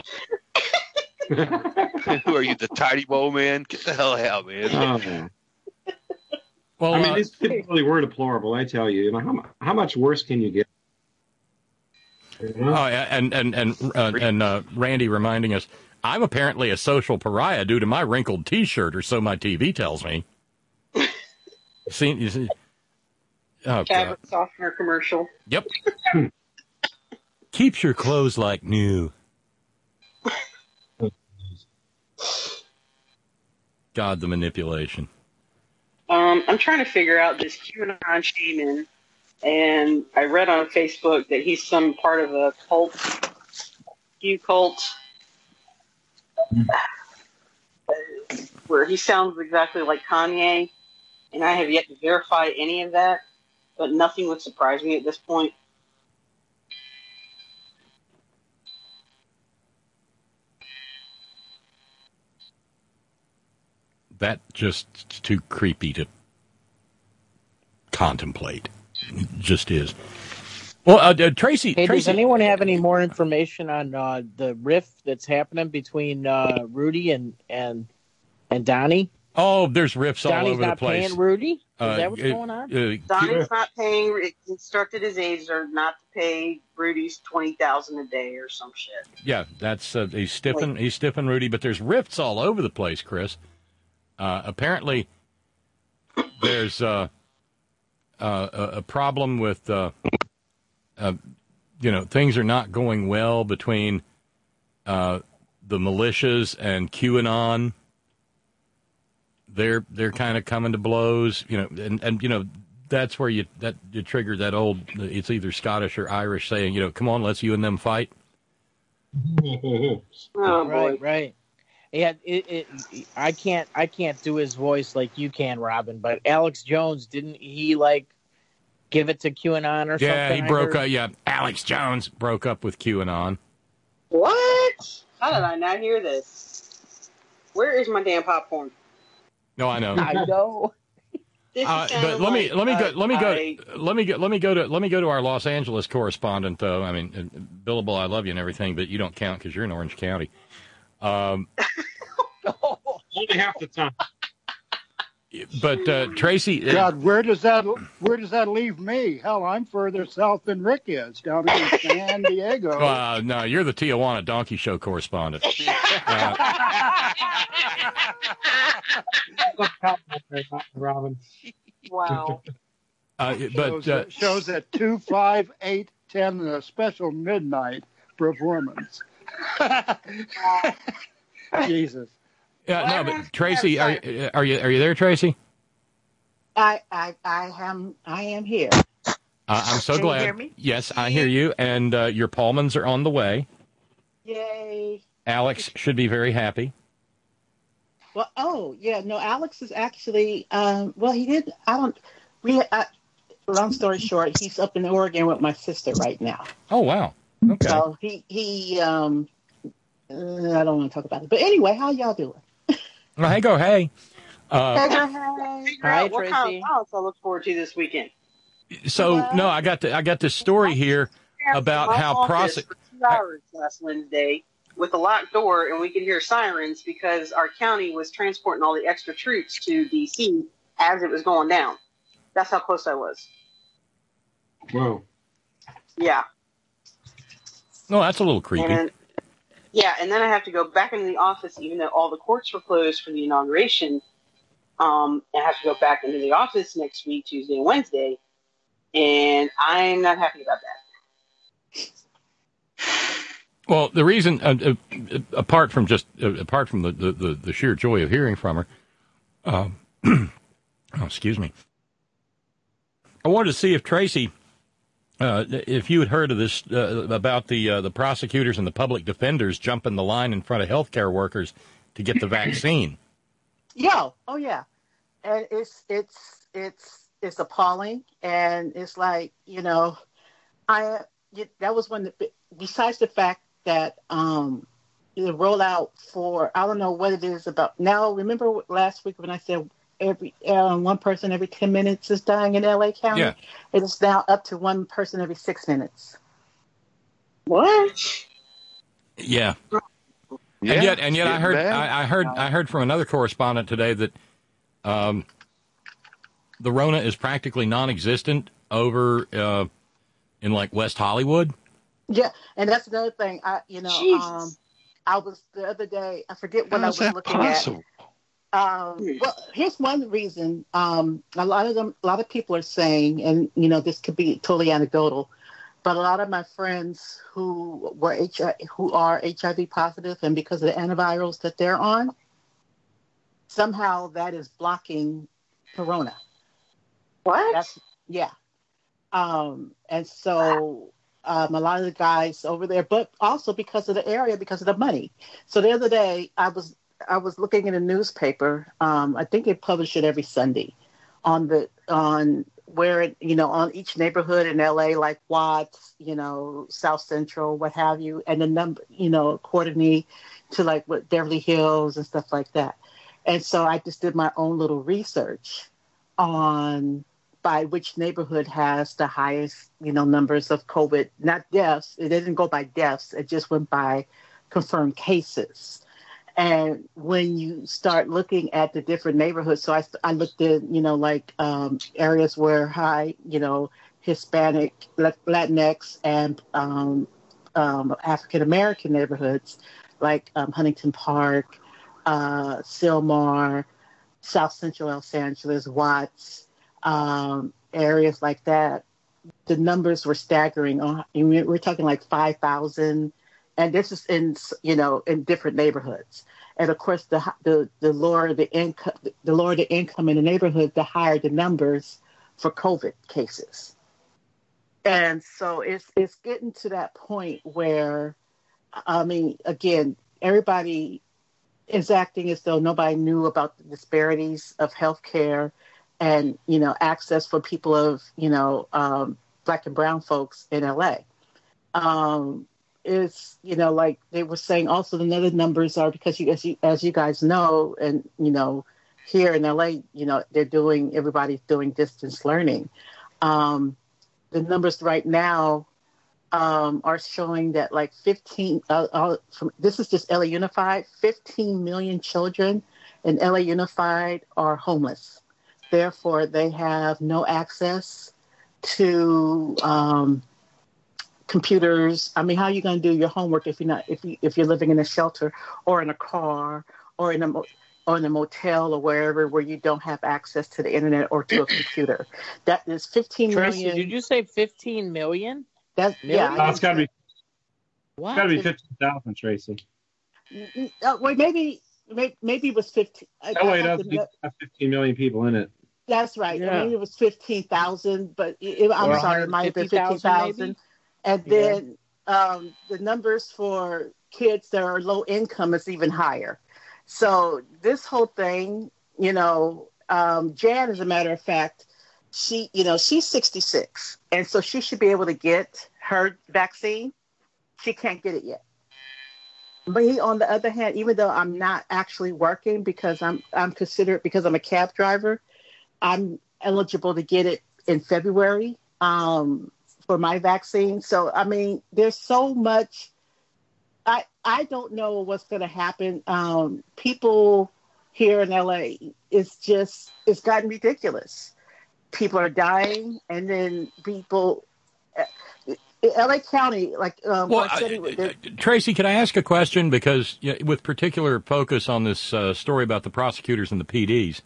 Who are you, the tidy bowl man? Get the hell out, man. Oh. Well, I mean, uh, these people really were deplorable. I tell you, you know, how mu- how much worse can you get? You know? oh, yeah, and and and uh, and uh, Randy reminding us, I'm apparently a social pariah due to my wrinkled T-shirt, or so my T V tells me. see, you see, oh god, Fabric softener commercial. yep. Keeps your clothes like new. God, the manipulation. Um, I'm trying to figure out this QAnon shaman, and I read on Facebook that he's some part of a cult, Q cult, where he sounds exactly like Kanye, and I have yet to verify any of that, but nothing would surprise me at this point. That just too creepy to contemplate. It just is. Well, uh, uh, Tracy, Hey, does Tracy, anyone have any more information on uh, the rift that's happening between uh, Rudy and and and Donnie? Oh, there's rifts all Donnie's over the not place. paying Rudy? Is Uh, that what's it- going on? uh, Donnie's not paying. It instructed his aides are not to pay Rudy's twenty thousand a day or some shit. Yeah, that's uh, he's stiffing he's stiffing Rudy, but there's rifts all over the place, Chris. Uh, apparently, there's uh, uh, a, a problem with uh, uh, you know things are not going well between uh, the militias and QAnon. They're they're kind of coming to blows, you know, and, and you know that's where you that you trigger that old it's either Scottish or Irish saying, you know, come on, let's you and them fight. Oh, right, boy. right. Yeah, it, it. I can't. I can't do his voice like you can, Robin. But Alex Jones, didn't he like give it to QAnon or something? Yeah, he I broke heard? up. Yeah, Alex Jones broke up with QAnon. What? How did I not hear this? Where is my damn popcorn? No, I know. I know. This Uh, sounds but let me like, let me go uh, let me go I- let me go let me go to let me go to our Los Angeles correspondent though. I mean, uh, Billable, I love you and everything, but you don't count because you're in Orange County. Um, Only half the time. but uh, Tracy, uh, God, where does that where does that leave me? Hell, I'm further south than Rick is, down in San Diego. uh, no, you're the Tijuana Donkey Show correspondent. Uh, Robin. Wow. uh, shows, but uh, shows at two, five, eight, ten, and a special midnight performance. Jesus. yeah, no, but Tracy, are are you are you there, Tracy? I, I, I am, I am here. Uh, I'm so Can you glad. hear me? Yes, I hear you, and uh, your Pullmans are on the way. Yay. Alex should be very happy. Well, oh, yeah, no, Alex is actually, um, well, he did, I don't, we, uh, long story short, he's up in Oregon with my sister right now. Oh, wow. Okay. So he, he, um, uh, I don't want to talk about it. But anyway, how y'all doing? Well, hey, go, hey. Uh, Figure Hi, out what kind Tracy. of violence I look forward to this weekend. so, no, I got the, I got this story here about My how office prosec- for two hours last Wednesday with a locked door, and we could hear sirens because our county was transporting all the extra troops to D C as it was going down. That's how close I was. Whoa. Yeah. No, that's a little creepy. And yeah, and then I have to go back into the office, even though all the courts were closed for the inauguration. Um, I have to go back into the office next week, Tuesday and Wednesday, and I'm not happy about that. Well, the reason, uh, uh, apart from just uh, apart from the, the, the, the sheer joy of hearing from her, uh, oh, excuse me, I wanted to see if Tracy, uh, if you had heard of this uh, about the uh, the prosecutors and the public defenders jumping the line in front of healthcare workers to get the vaccine. Yeah. Oh, yeah. And it's it's it's it's appalling, and it's like, you know, I that was one that, besides the fact that um the rollout for, I don't know what it is about now. Remember last week when I said every um, one person every ten minutes is dying in L A County? Yeah. It is now up to one person every six minutes. What? Yeah. Yeah, and yet, and yet, it's I heard, getting bad. I, I heard, I heard from another correspondent today that um, the Rona is practically non-existent over uh, in like West Hollywood. Yeah, and that's another thing. I, you know, Jesus. um, I was the other day. I forget what How's I was that looking possible? at. Um, well, here's one reason. Um, a lot of them, a lot of people are saying, and you know, this could be totally anecdotal, but a lot of my friends who were H I, who are H I V positive, and because of the antivirals that they're on, somehow that is blocking corona. What? That's, yeah. Um, and so um, a lot of the guys over there, but also because of the area, because of the money. So the other day, I was I was looking in a newspaper. Um, I think they publish it every Sunday on the on where it, you know, on each neighborhood in L A, like Watts, you know, South Central, what have you, and the number, you know, accordingly to like what Beverly Hills and stuff like that. And so I just did my own little research on by which neighborhood has the highest, you know, numbers of COVID, not deaths. It didn't go by deaths. It just went by confirmed cases. And when you start looking at the different neighborhoods, so I, I looked at, you know, like um, areas where high, you know, Hispanic, Latinx, and um, um, African-American neighborhoods, like um, Huntington Park, uh, Sylmar, South Central Los Angeles, Watts, um, areas like that. The numbers were staggering. We're talking like five thousand. And this is in, you know, in different neighborhoods. And of course, the the the lower the income, the lower the income in the neighborhood, the higher the numbers for COVID cases. And so it's it's getting to that point where, I mean, again, everybody is acting as though nobody knew about the disparities of healthcare and, you know, access for people of, you know, um, Black and brown folks in L A. Um, Is, you know, like they were saying also the other numbers are because you as you as you guys know, and you know, here in L A, you know, they're doing everybody's doing distance learning. Um, the numbers right now um, are showing that like fifteen uh, uh, from this is just L A Unified, fifteen million children in L A Unified are homeless. Therefore, they have no access to um, computers. I mean, how are you going to do your homework if you're not if you if you're living in a shelter or in a car or in a or in a motel or wherever where you don't have access to the internet or to a computer? That is fifteen Tracy, million. did you say fifteen million? That's Million? yeah. No, it's got to be. What? It's got to be fifteen thousand, Tracy. Uh, wait, maybe, maybe maybe it was fifteen. L A doesn't have fifteen million people in it. That's right. Yeah. Maybe it was fifteen thousand, but it, I'm Or sorry, it might have been fifteen fifty thousand. And then um, the numbers for kids that are low income is even higher. So this whole thing, you know, um, Jan, as a matter of fact, she, you know, she's sixty-six, and so she should be able to get her vaccine. She can't get it yet. Me, on the other hand, even though I'm not actually working because I'm I'm considered because I'm a cab driver, I'm eligible to get it in February um, for my vaccine. So, I mean, there's so much. I I don't know what's going to happen. Um, people here in L A, it's just, it's gotten ridiculous. People are dying, and then people, L A County, like, um, well, I said, I, uh, Tracy, can I ask a question? Because you know, with particular focus on this uh, story about the prosecutors and the P Ds,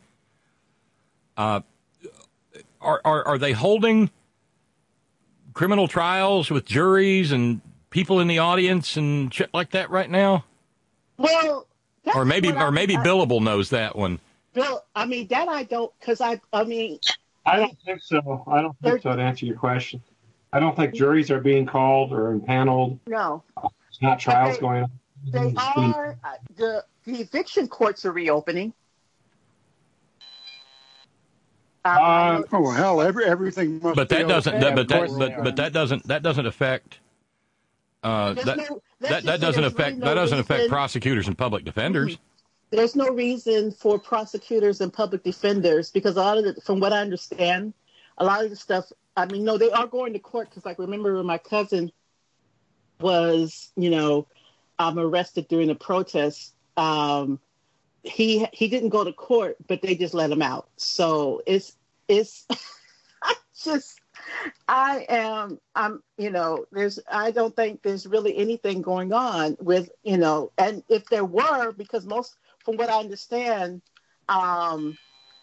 uh, are, are are they holding criminal trials with juries and people in the audience and shit like that right now? Well, or maybe or maybe I, Billable knows that one. Bill, I mean that I don't, because I I mean I don't think so. I don't think so. To answer your question, I don't think juries are being called or impaneled. No, it's not trials they, going on. They are. Uh, the the eviction courts are reopening. Um, uh, oh hell! Every, everything must. But that doesn't. That, but that. But, are. but that doesn't. That doesn't affect. Uh, that, no, that that doesn't affect. Really no that doesn't reason. affect prosecutors and public defenders. Mm-hmm. There's no reason for prosecutors and public defenders because a lot of the, from what I understand, a lot of the stuff. I mean, no, they are going to court because, like, remember when my cousin was, you know, um, arrested during the protest. Um, he he didn't go to court, but they just let him out. So it's it's just I am I'm you know there's I don't think there's really anything going on with, you know, and if there were, because most from what I understand, um,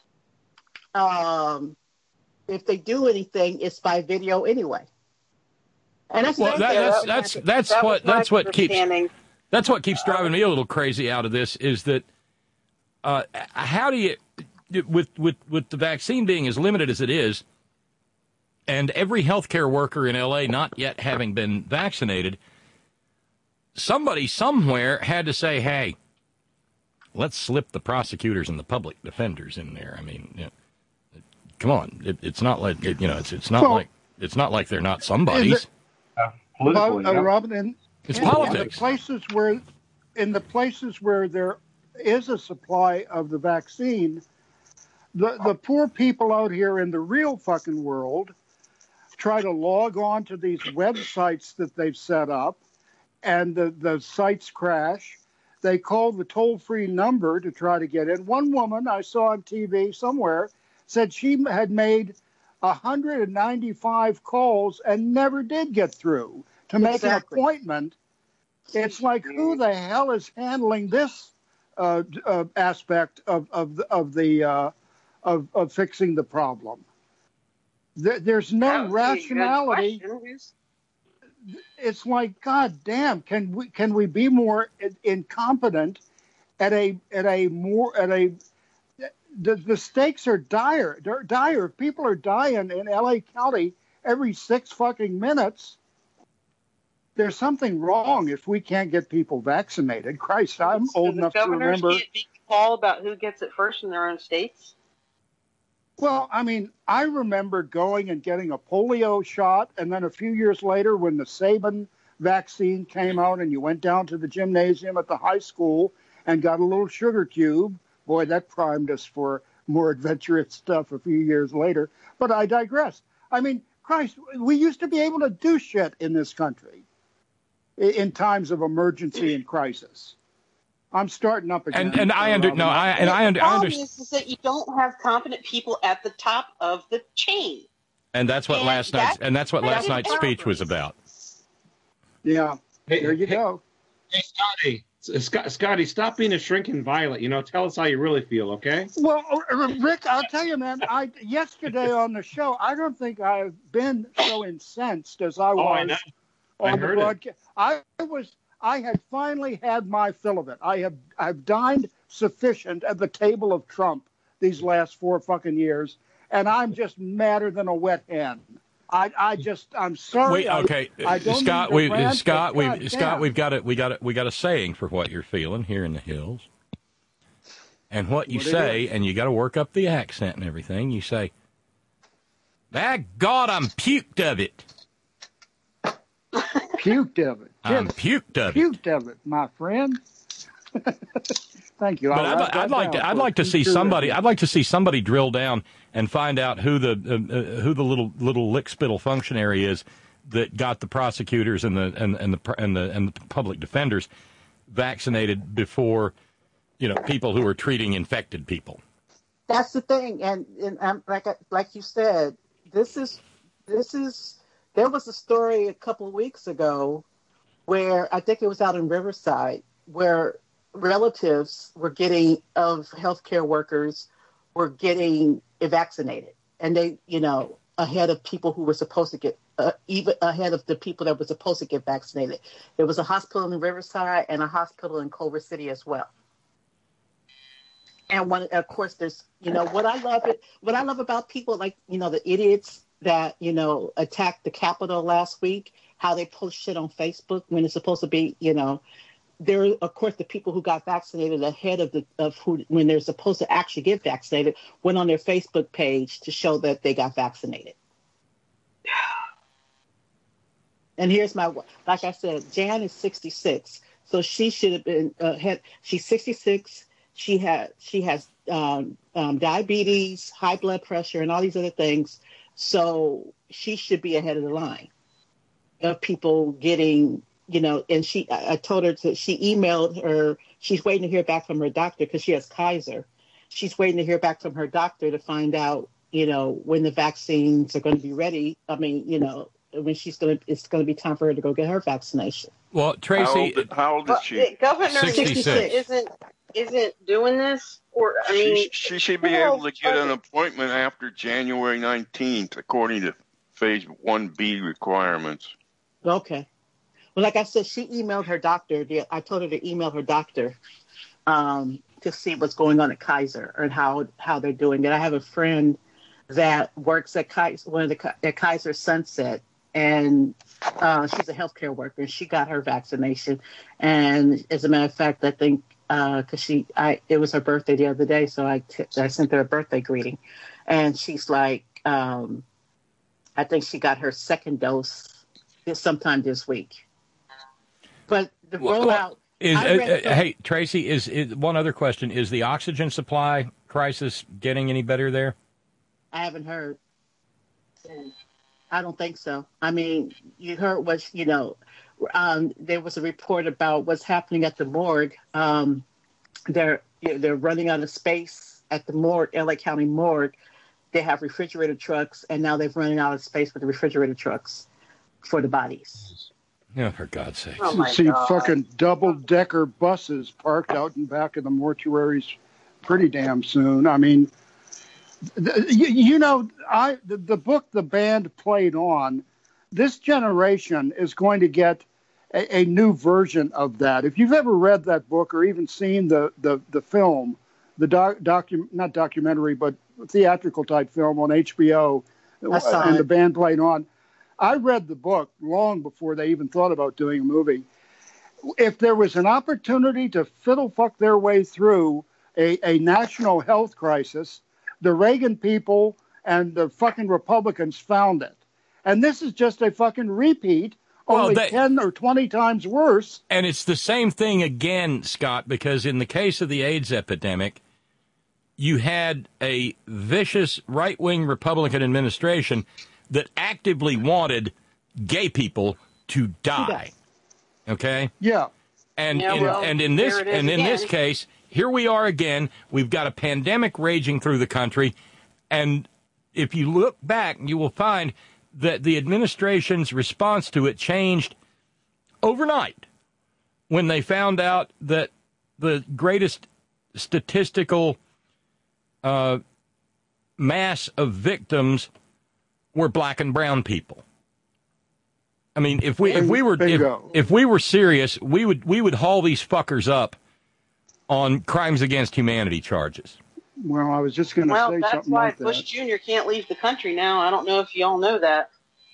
um, if they do anything, it's by video anyway. And that's well, that, that's that's that's that what that's what keeps that's what keeps driving me a little crazy out of this is that uh, how do you with with with the vaccine being as limited as it is, and every healthcare worker in L A not yet having been vaccinated, somebody somewhere had to say, "Hey, let's slip the prosecutors and the public defenders in there." I mean, you know, come on, it, it's not like it, you know, it's it's not well, like it's not like they're not somebody's. Uh, political, uh, yeah. Robin, in, it's in, politics. In the places where, in the places where there is a supply of the vaccine, the the poor people out here in the real fucking world try to log on to these websites that they've set up, and the, the sites crash. they called the toll-free number to try to get in. One woman I saw on T V somewhere said she had made one hundred ninety-five calls and never did get through to make Exactly. an appointment. It's like, who the hell is handling this uh, uh, aspect of of the, of the uh, of, of fixing the problem? There, there's no rationality. It's like, God damn, can we can we be more incompetent at a at a more at a the, the stakes are dire. They're dire. People are dying in L A County every six fucking minutes. There's something wrong if we can't get people vaccinated. Christ, I'm So old the enough to governors remember. can't make a call about who gets it first in their own states? Well, I mean, I remember going and getting a polio shot, and then a few years later when the Sabin vaccine came out and you went down to the gymnasium at the high school and got a little sugar cube, boy, that primed us for more adventurous stuff a few years later. But I digress. I mean, Christ, we used to be able to do shit in this country in times of emergency and crisis. I'm starting up again. And and I under no I and I under The I problem understand. is, is that you don't have competent people at the top of the chain. And that's what And last night's that- and that's what that last is night's powerful. speech was about. Yeah, there you hey, go. Hey, Scotty, S- Scott, Scotty, stop being a shrinking violet. You know, tell us how you really feel, okay? Well, uh, Rick, I'll tell you, man. I yesterday on the show, I don't think I've been so incensed as I was Oh, I know. I on the heard it. broadcast. I was, I had finally had my fill of it. I have, I've dined sufficient at the table of Trump these last four fucking years, and I'm just madder than a wet hen. I, I just, I'm sorry. Wait, okay, I, I don't Scott. mean We to rant, Scott. but We God Scott. damn. We've got it. We got it. We got it. We got a saying for what you're feeling here in the hills, and what you What it say, is. and you got to work up the accent and everything. You say, "By God, I'm puked of it. Puked of it. I'm Just puked of it." Puked of it, my friend. Thank you. But I'll I'd, write I'd that like down to. I'd for like to see future somebody. reference. I'd like to see somebody drill down and find out who the uh, uh, who the little little lickspittle functionary is that got the prosecutors and the and, and the and the and the public defenders vaccinated before, you know, people who are treating infected people. That's the thing, and and um, like I- like you said, this is this is. There was a story a couple of weeks ago where I think it was out in Riverside where relatives were getting of healthcare workers were getting vaccinated, and they, you know, ahead of people who were supposed to get, uh, even ahead of the people that were supposed to get vaccinated. There was a hospital in Riverside and a hospital in Culver City as well. And one, of course, there's, you know, what I love it, what I love about people like, you know, the idiots that, you know, attacked the Capitol last week, how they post shit on Facebook when it's supposed to be, you know, there, of course, the people who got vaccinated ahead of the of who when they're supposed to actually get vaccinated went on their Facebook page to show that they got vaccinated. And here's my, like I said, Jan is sixty-six, so she should have been uh, had. She's sixty-six. She had she has um, um, diabetes, high blood pressure, and all these other things. So she should be ahead of the line of people getting, you know, and she, I I told her to, she emailed her, she's waiting to hear back from her doctor because she has Kaiser. She's waiting to hear back from her doctor to find out, you know, when the vaccines are going to be ready. I mean, you know, when she's going to, it's going to be time for her to go get her vaccination. Well, Tracy, How old, how old is she? Well, Governor sixty-six. isn't isn't doing this, or I mean, She, she should be who able else to get are an they- appointment after January nineteenth, according to Phase one B requirements. Okay. Well, like I said, she emailed her doctor. The- I told her to email her doctor um, to see what's going on at Kaiser and how, how they're doing it. I have a friend that works at Kaiser, one of the Ki- at Kaiser Sunset, and uh, she's a healthcare worker, and she got her vaccination. And as a matter of fact, I think because she, I, it was her birthday the other day, so I, t- I sent her a birthday greeting, and she's like, um, I think she got her second dose this sometime this week. But the Well, rollout. is, I read uh, uh, some- hey, Tracy, is, is one other question. Is the oxygen supply crisis getting any better there? I haven't heard. I don't think so. I mean, you heard what, you know, um, there was a report about what's happening at the morgue. Um, they're they're running out of space at the morgue, L A County morgue. They have refrigerator trucks, and now they've running out of space with the refrigerator trucks for the bodies. Yeah, for God's sake. Oh, You my see God. fucking double-decker buses parked out in back of the mortuaries pretty damn soon. I mean, the, you, you know, I the, the book the band played on, this generation is going to get a, a new version of that. If you've ever read that book or even seen the, the, the film, the doc, docu, not documentary, but theatrical type film on H B O, I saw and it. the band played on, I read the book long before they even thought about doing a movie. If there was an opportunity to fiddle fuck their way through a, a national health crisis, the Reagan people and the fucking Republicans found it. And this is just a fucking repeat, Well, only they- ten or twenty times worse. And it's the same thing again, Scott, because in the case of the AIDS epidemic, you had a vicious right-wing Republican administration that actively wanted gay people to die. Okay? Yeah. And Yeah, in, well, and in this there it is and in again. this case, here we are again. We've got a pandemic raging through the country, and if you look back, you will find that the administration's response to it changed overnight when they found out that the greatest statistical uh, mass of victims were black and brown people. I mean, if we if we were if, Bingo. if we were serious, we would we would haul these fuckers up on crimes against humanity charges. Well, I was just going to Well, say that's something why like Bush that. Junior can't leave the country now. I don't know if you all know that.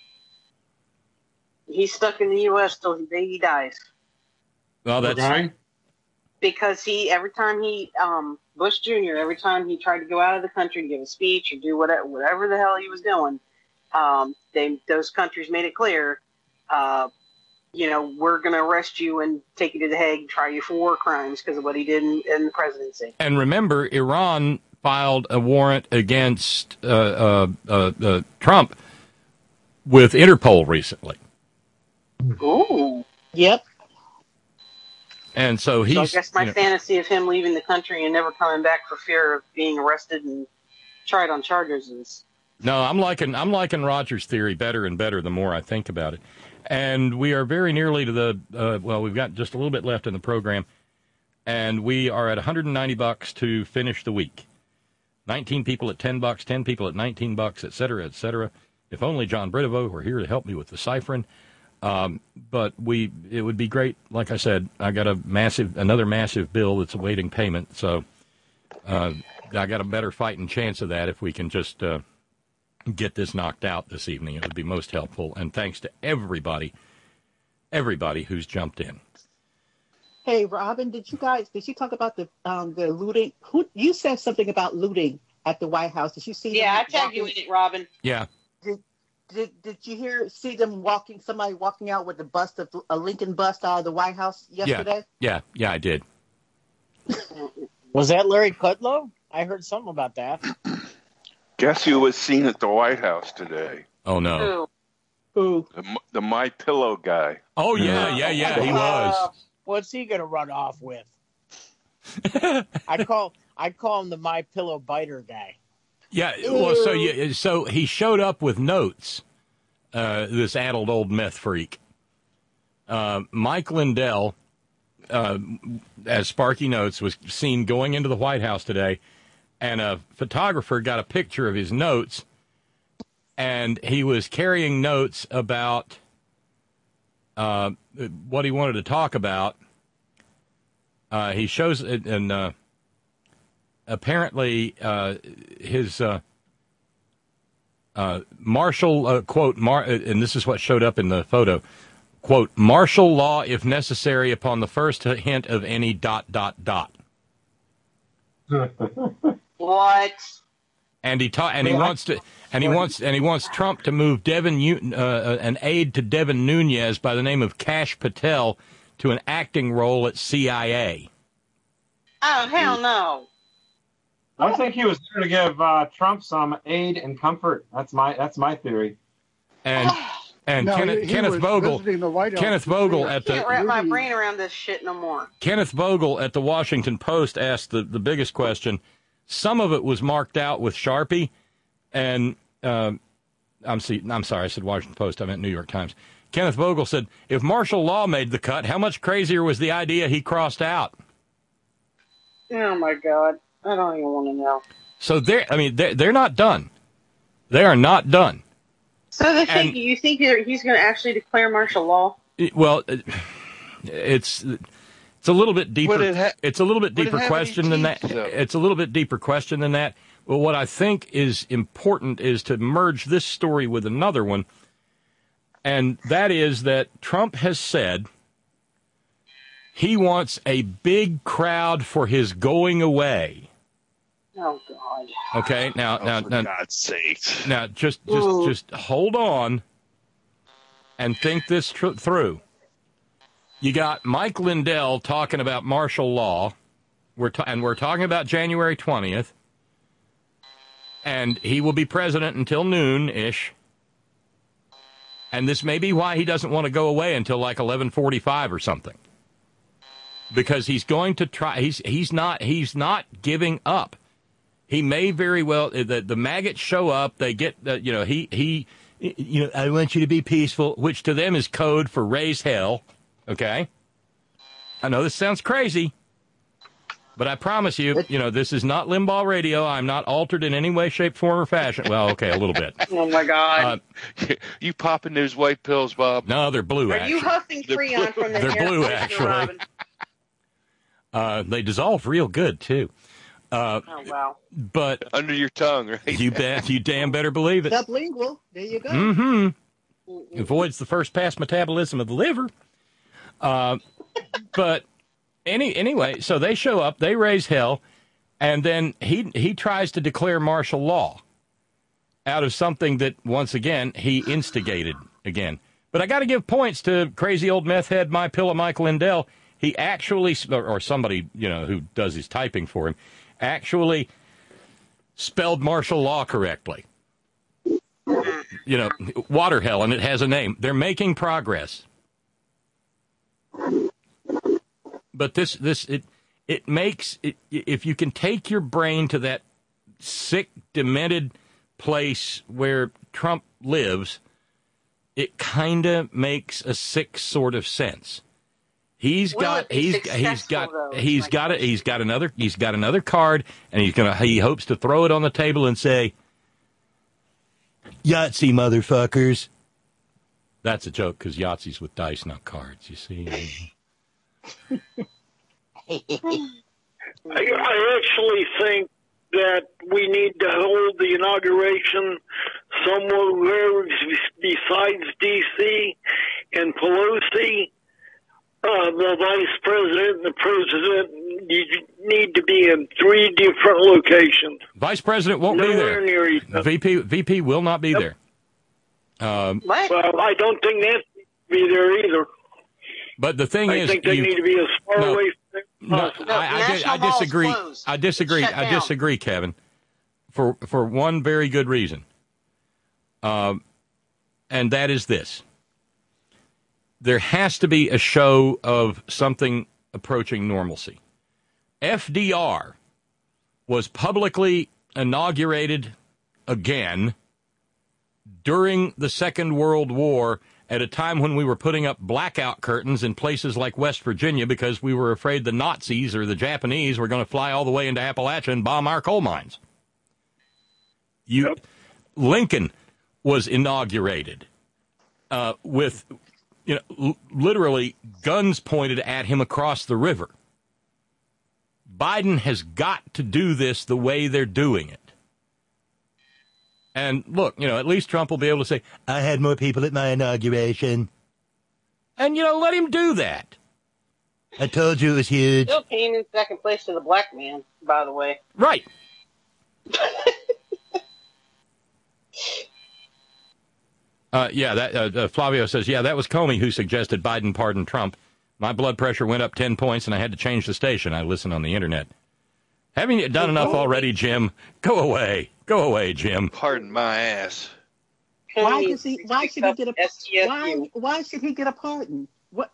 He's stuck in the U S till the day he dies. Well, that's Okay. Because he, every time he, um, Bush Junior, every time he tried to go out of the country to give a speech or do whatever, whatever the hell he was doing, um, they, those countries made it clear, uh, you know, we're going to arrest you and take you to the Hague, try you for war crimes because of what he did in, in the presidency. And remember, Iran filed a warrant against uh, uh, uh, uh, Trump with Interpol recently. Ooh. Yep. And so he's. So I guess my you know, fantasy of him leaving the country and never coming back for fear of being arrested and tried on charges is. no, I'm liking I'm liking Roger's theory better and better the more I think about it. And we are very nearly to the uh, well, we've got just a little bit left in the program, and we are at one hundred ninety bucks to finish the week. nineteen people at ten bucks, ten people at nineteen bucks, et cetera, et cetera. If only John Britovo were here to help me with the ciphering. Um, but we, it would be great. Like I said, I got a massive, another massive bill that's awaiting payment. So, uh, I got a better fighting chance of that if we can just, uh, get this knocked out this evening. It would be most helpful. And thanks to everybody, everybody who's jumped in. Hey, Robin, did you guys did you talk about the um the looting? Who you said something about looting at the White House? Did you see? Yeah, I them tagged you in walking- it, Robin. Yeah. Did, did did you hear see them walking? Somebody walking out with the bust of a Lincoln bust out of the White House yesterday? Yeah. Yeah. Yeah, I did. Was that Larry Kudlow? I heard something about that. Guess who was seen at the White House today? Oh, no. Who? Who? The, the My Pillow guy. Oh, yeah. Yeah. Yeah. He Uh, was. What's he gonna run off with? I call I call him the My Pillow biter guy. Yeah, well, so you, so he showed up with notes. Uh, this addled old meth freak, uh, Mike Lindell, uh, as Sparky notes, was seen going into the White House today, and a photographer got a picture of his notes, and he was carrying notes about uh, what he wanted to talk about. Uh, he shows it, and uh, apparently uh, his uh, uh, martial uh, quote, mar- and this is what showed up in the photo, quote, martial law if necessary upon the first hint of any dot dot dot. What? And he ta- and he wants to and he wants and he wants Trump to move Devin U- uh, an aide to Devin Nunes by the name of Kash Patel to an acting role at C I A. Oh, hell no. I think he was there to give uh, Trump some aid and comfort. That's my that's my theory. And And No, Kenneth, he- he Kenneth was Vogel, visiting the White House. Kenneth Vogel at Can't the wrap my brain around this shit no more. Kenneth Vogel at the Washington Post asked the, the biggest question. Some of it was marked out with Sharpie, and uh, I'm see, I'm sorry, I said Washington Post. I meant New York Times. Kenneth Vogel said, if martial law made the cut, how much crazier was the idea he crossed out? Oh my God, I don't even want to know. So they're, I mean, they're, they're not done. They are not done. So the thing, And- you think that he's going to actually declare martial law? It- well, it- it's it's a little bit deeper. Would it ha- it's a little bit would it deeper have question any than that. teeth, though? It's a little bit deeper question than that. Well, what I think is important is to merge this story with another one, and that is that Trump has said he wants a big crowd for his going away. Oh God. Okay, now, Oh, now, for now, God's sakes. now, just, just, Ooh. just hold on and think this tr- through. You got Mike Lindell talking about martial law, we're ta- and we're talking about January twentieth, and he will be president until noon-ish. And this may be why he doesn't want to go away until like eleven forty-five or something, because he's going to try. He's he's not he's not giving up. He may very well, the, the maggots show up, they get, uh, you know, he, he, you know, I want you to be peaceful, which to them is code for raise hell, okay? I know this sounds crazy, but I promise you, you know, this is not Limbaugh radio. I'm not altered in any way, shape, form, or fashion. Well, okay, a little bit. Oh my God. Uh, You popping those white pills, Bob? no, they're blue, Are actually. you huffing Freon from the They're air blue, conditioner, actually. Robin? Uh, they dissolve real good, too. Uh, Oh wow. but Under your tongue, right? you bet, you damn better believe it. Sublingual. There you go. Mm-hmm. Avoids the first pass metabolism of the liver. Uh, but any anyway, so they show up, they raise hell, and then he he tries to declare martial law out of something that, once again, he instigated again. But I got to give points to crazy old meth head My Pillow Mike Lindell. He actually, or somebody, you know, who does his typing for him, actually spelled martial law correctly. You know, water hell, and it has a name. They're making progress. But this, this, it, it makes, it, if you can take your brain to that sick, demented place where Trump lives, it kind of makes a sick sort of sense. He's Will got it be he's successful, he's got though, is he's my got it he's got another he's got another card, and he's gonna he hopes to throw it on the table and say, Yahtzee, motherfuckers. That's a joke, because Yahtzee's with dice, not cards, you see. I, I actually think that we need to hold the inauguration somewhere besides D C and Pelosi. Uh, the vice president and the president you need to be in three different locations. Vice president won't be Nowhere there. near each other. V P V P will not be there. Um, What? Well, I don't think Nancy needs to be there either. but the thing I is, think they you, need to be as far no, away from no, as possible. I, I, di- National I Mall's disagree. closed. I disagree. It's shut I down. disagree, Kevin. For for one very good reason, um, and that is this: there has to be a show of something approaching normalcy. F D R was publicly inaugurated again during the Second World War, at a time when we were putting up blackout curtains in places like West Virginia because we were afraid the Nazis or the Japanese were going to fly all the way into Appalachia and bomb our coal mines. You, Yep. Lincoln was inaugurated uh, with, you know, l- literally guns pointed at him across the river. Biden has got to do this the way they're doing it. And look, you know, at least Trump will be able to say, I had more people at my inauguration. And, you know, let him do that. I told you it was huge. Still came in second place to the black man, by the way. Right. uh, yeah, that uh, uh, Flavio says, yeah, that was Comey who suggested Biden pardon Trump. My blood pressure went up ten points, and I had to change the station. I listen on the Internet. Haven't you done enough already, Jim? Go away. Go away, Jim. Pardon my ass. Why does he? Why should he get a? Why? Why should he get a pardon? What?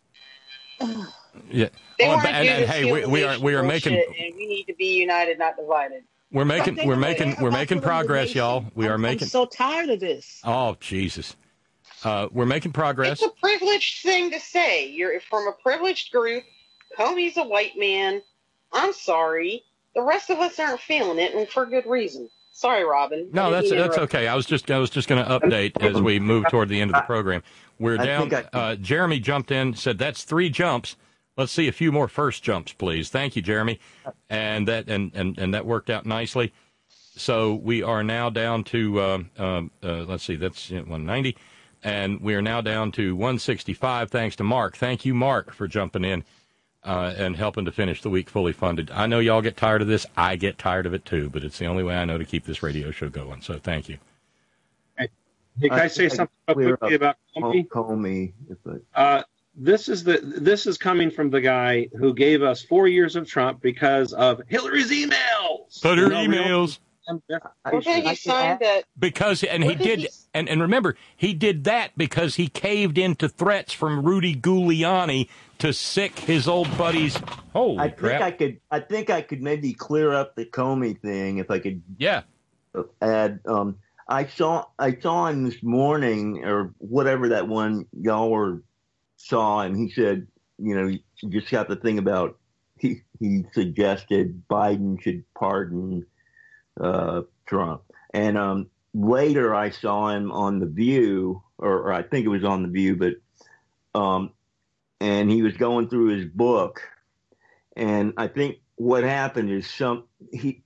Yeah. They Oh, want to and, do and, this hey, we, we are we are making and we need to be united, not divided. we're making we're making we're making progress, y'all. We are I'm, making. I'm so tired of this. Oh Jesus, uh, we're making progress. It's a privileged thing to say. You're from a privileged group. Comey's a white man. I'm sorry. The rest of us aren't feeling it, and for good reason. Sorry, Robin. No, that's that's okay. I was just I was just going to update as we move toward the end of the program. We're I down. think I- uh, Jeremy jumped in, said that's three jumps. Let's see a few more first jumps, please. Thank you, Jeremy, and that and, and, and that worked out nicely. So we are now down to uh, uh, uh, let's see, that's one ninety, and we are now down to one sixty-five. Thanks to Mark. Thank you, Mark, for jumping in uh, and helping to finish the week fully funded. I know y'all get tired of this. I get tired of it too, but it's the only way I know to keep this radio show going. So thank you. Hey, can I, I say something quickly about Comey? Comey. Uh, this is the this is coming from the guy who gave us four years of Trump because of Hillary's emails. But her You know, emails. Okay, he signed that. Because, and he What did did, he- and, and remember, he did that because he caved into threats from Rudy Giuliani to sick his old buddies. Holy I think crap. I could. I think I could maybe clear up the Comey thing if I could. Yeah. Add. Um. I saw. I saw him this morning or whatever that one y'all were saw, and he said, you know, you just got the thing about he he suggested Biden should pardon uh, Trump, and um, later I saw him on The View, or, or I think it was on The View, but um, and he was going through his book, and I think what happened is some he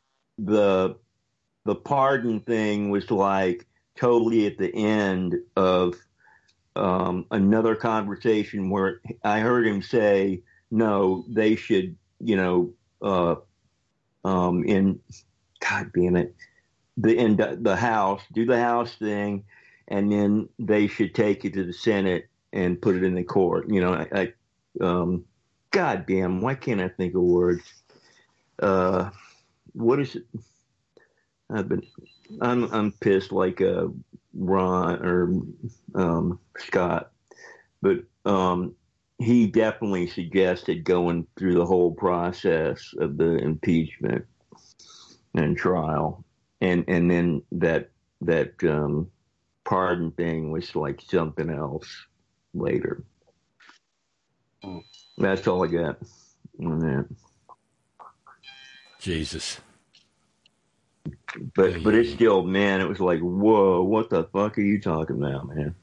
the the pardon thing was like totally at the end of um, another conversation where I heard him say, no, they should, you know, uh, um, in, God damn it, the, in the, the House, do the House thing, and then they should take it to the Senate and put it in the court. You know, I, I um, God damn, why can't I think of words? Uh, what is it? I've been, I'm, I'm pissed like uh, Ron or um, Scott, but um, he definitely suggested going through the whole process of the impeachment and trial, and and then that that um, pardon thing was like something else later. That's all I got on that. Jesus. But but it's still, man, it was like, whoa, what the fuck are you talking about, man?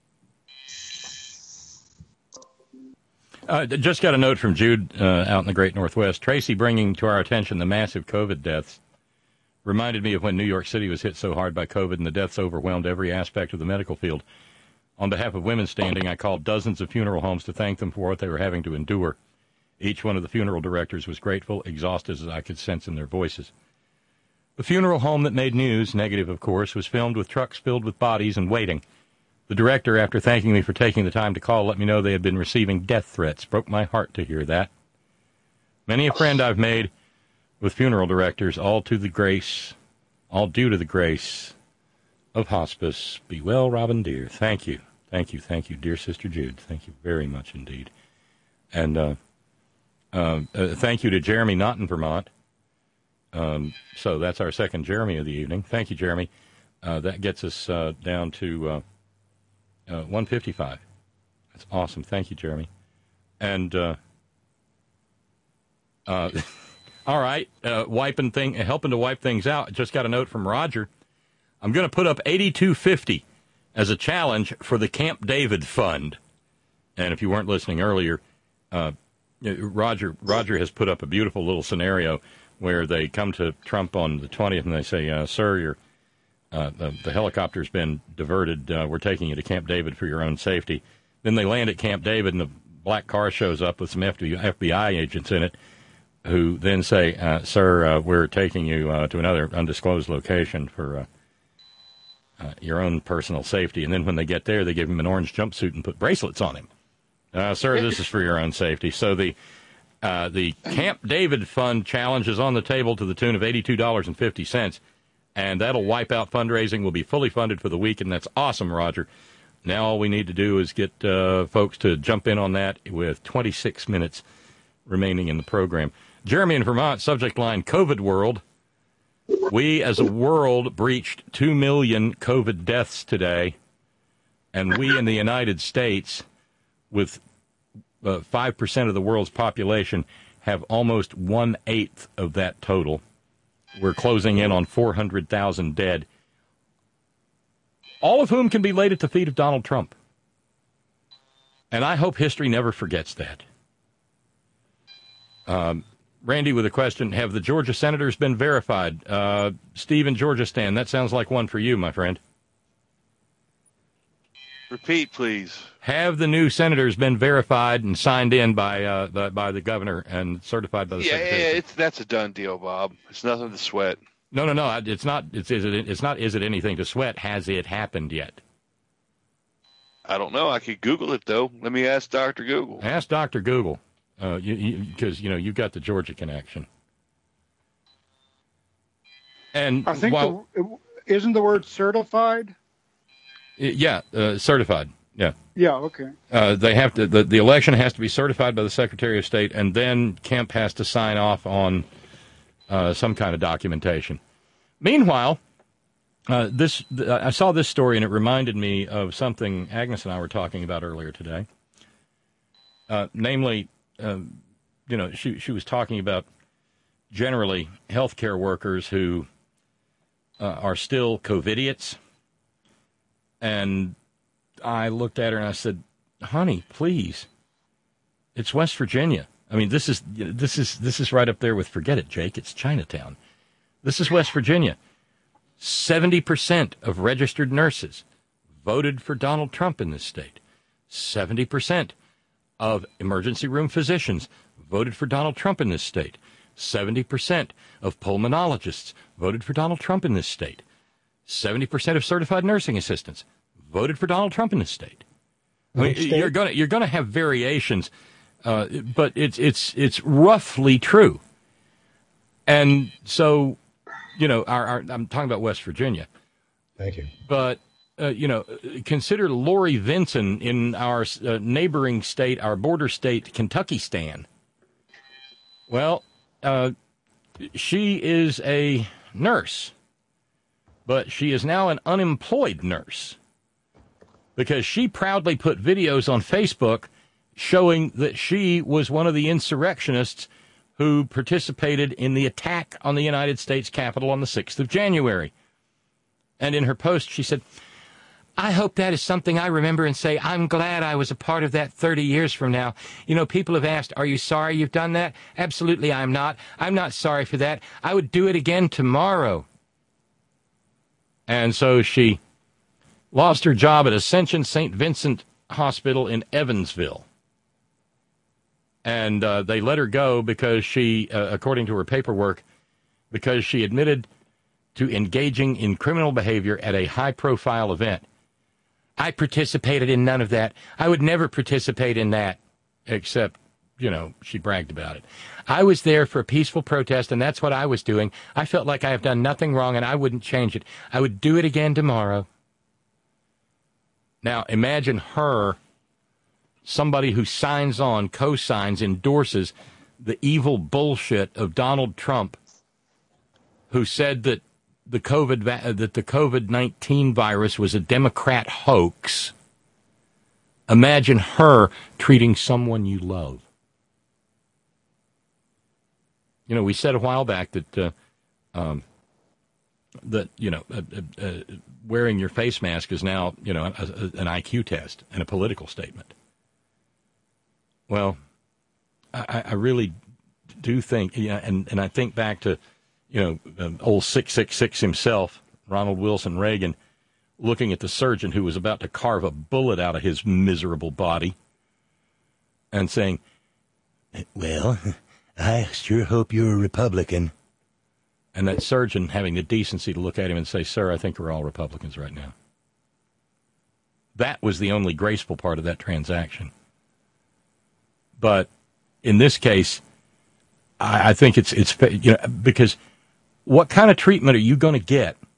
Uh, just got a note from Jude uh, out in the Great Northwest. Tracy bringing to our attention the massive COVID deaths reminded me of when New York City was hit so hard by COVID and the deaths overwhelmed every aspect of the medical field. On behalf of Women Standing, I called dozens of funeral homes to thank them for what they were having to endure. Each one of the funeral directors was grateful, exhausted as I could sense in their voices. The funeral home that made news, negative of course, was filmed with trucks filled with bodies and waiting. The director, after thanking me for taking the time to call, let me know they had been receiving death threats. Broke my heart to hear that. Many a friend I've made with funeral directors, all to the grace, all due to the grace of hospice. Be well, Robin dear. Thank you. Thank you. Thank you, dear Sister Jude. Thank you very much indeed. And uh, uh, uh, thank you to Jeremy, not in Vermont. Um, so that's our second Jeremy of the evening. Thank you, Jeremy. Uh, that gets us uh, down to uh, uh, one fifty-five. That's awesome. Thank you, Jeremy. And uh, uh, all right, uh, wiping thing, helping to wipe things out. Just got a note from Roger. I'm going to put up eighty-two fifty as a challenge for the Camp David Fund. And if you weren't listening earlier, uh, Roger Roger has put up a beautiful little scenario where they come to Trump on the twentieth and they say, uh, sir, your, uh, the, the helicopter's been diverted. Uh, we're taking you to Camp David for your own safety. Then they land at Camp David and a black car shows up with some F B I agents in it who then say, uh, sir, uh, we're taking you uh, to another undisclosed location for uh, uh, your own personal safety. And then when they get there, they give him an orange jumpsuit and put bracelets on him. Uh, sir, this is for your own safety. So the Uh, the Camp David Fund challenge is on the table to the tune of eighty-two dollars and fifty cents. And that'll wipe out fundraising. We'll be fully funded for the week, and that's awesome, Roger. Now all we need to do is get uh, folks to jump in on that with twenty-six minutes remaining in the program. Jeremy in Vermont, subject line, COVID world. We as a world breached two million COVID deaths today, and we in the United States, with uh, five percent of the world's population, have almost one-eighth of that total. We're closing in on four hundred thousand dead, all of whom can be laid at the feet of Donald Trump. And I hope history never forgets that. Um, Randy with a question, have the Georgia senators been verified? Uh, Steve in Georgia Stan, that sounds like one for you, my friend. Repeat, please. Have the new senators been verified and signed in by uh, the, by the governor and certified by the Yeah, secretary? yeah, it's, that's a done deal, Bob. It's nothing to sweat. No, no, no. It's not. It's is it? It's not. Is it anything to sweat? Has it happened yet? I don't know. I could Google it though. Let me ask Doctor Google. Ask Doctor Google, uh, you because you, you know you've got the Georgia connection. And I think while, the, isn't the word certified? Yeah, uh, certified. Yeah. Yeah. Okay. Uh, they have to. The, the election has to be certified by the Secretary of State, and then Kemp has to sign off on uh, some kind of documentation. Meanwhile, uh, this I saw this story, and it reminded me of something Agnes and I were talking about earlier today. Uh, namely, uh, you know, she she was talking about generally healthcare workers who uh, are still COVIDiots. And I looked at her and I said, honey, please, it's West Virginia. I mean, this is this is this is right up there with, forget it, Jake, it's Chinatown. This is West Virginia. seventy percent of registered nurses voted for Donald Trump in this state. seventy percent of emergency room physicians voted for Donald Trump in this state. seventy percent of pulmonologists voted for Donald Trump in this state. seventy percent of certified nursing assistants voted for Donald Trump in this state. I mean, you're gonna you're gonna have variations, uh, but it's it's it's roughly true. And so, you know, our, our I'm talking about West Virginia. Thank you. But uh, you know, consider Lori Vinson in our uh, neighboring state, our border state, Kentucky Stan. Well, uh, she is a nurse. But she is now an unemployed nurse because she proudly put videos on Facebook showing that she was one of the insurrectionists who participated in the attack on the United States Capitol on the sixth of January. And in her post, she said, I hope that is something I remember and say, I'm glad I was a part of that thirty years from now. You know, people have asked, are you sorry you've done that? Absolutely, I'm not. I'm not sorry for that. I would do it again tomorrow. And so she lost her job at Ascension Saint Vincent Hospital in Evansville. And uh, they let her go because she, uh, according to her paperwork, because she admitted to engaging in criminal behavior at a high-profile event. I participated in none of that. I would never participate in that, except, you know, she bragged about it. I was there for a peaceful protest, and that's what I was doing. I felt like I have done nothing wrong, and I wouldn't change it. I would do it again tomorrow. Now, imagine her, somebody who signs on, co-signs, endorses the evil bullshit of Donald Trump, who said that the COVID that the COVID nineteen virus was a Democrat hoax. Imagine her treating someone you love. You know, we said a while back that, uh, um, that you know, uh, uh, uh, wearing your face mask is now, you know, a, a, an I Q test and a political statement. Well, I, I really do think, you know, and, and I think back to, you know, um, old six six six himself, Ronald Wilson Reagan, looking at the surgeon who was about to carve a bullet out of his miserable body and saying, well, I sure hope you're a Republican. And that surgeon having the decency to look at him and say, sir, I think we're all Republicans right now. That was the only graceful part of that transaction. But in this case, I, I think it's, it's, you know, because what kind of treatment are you going to get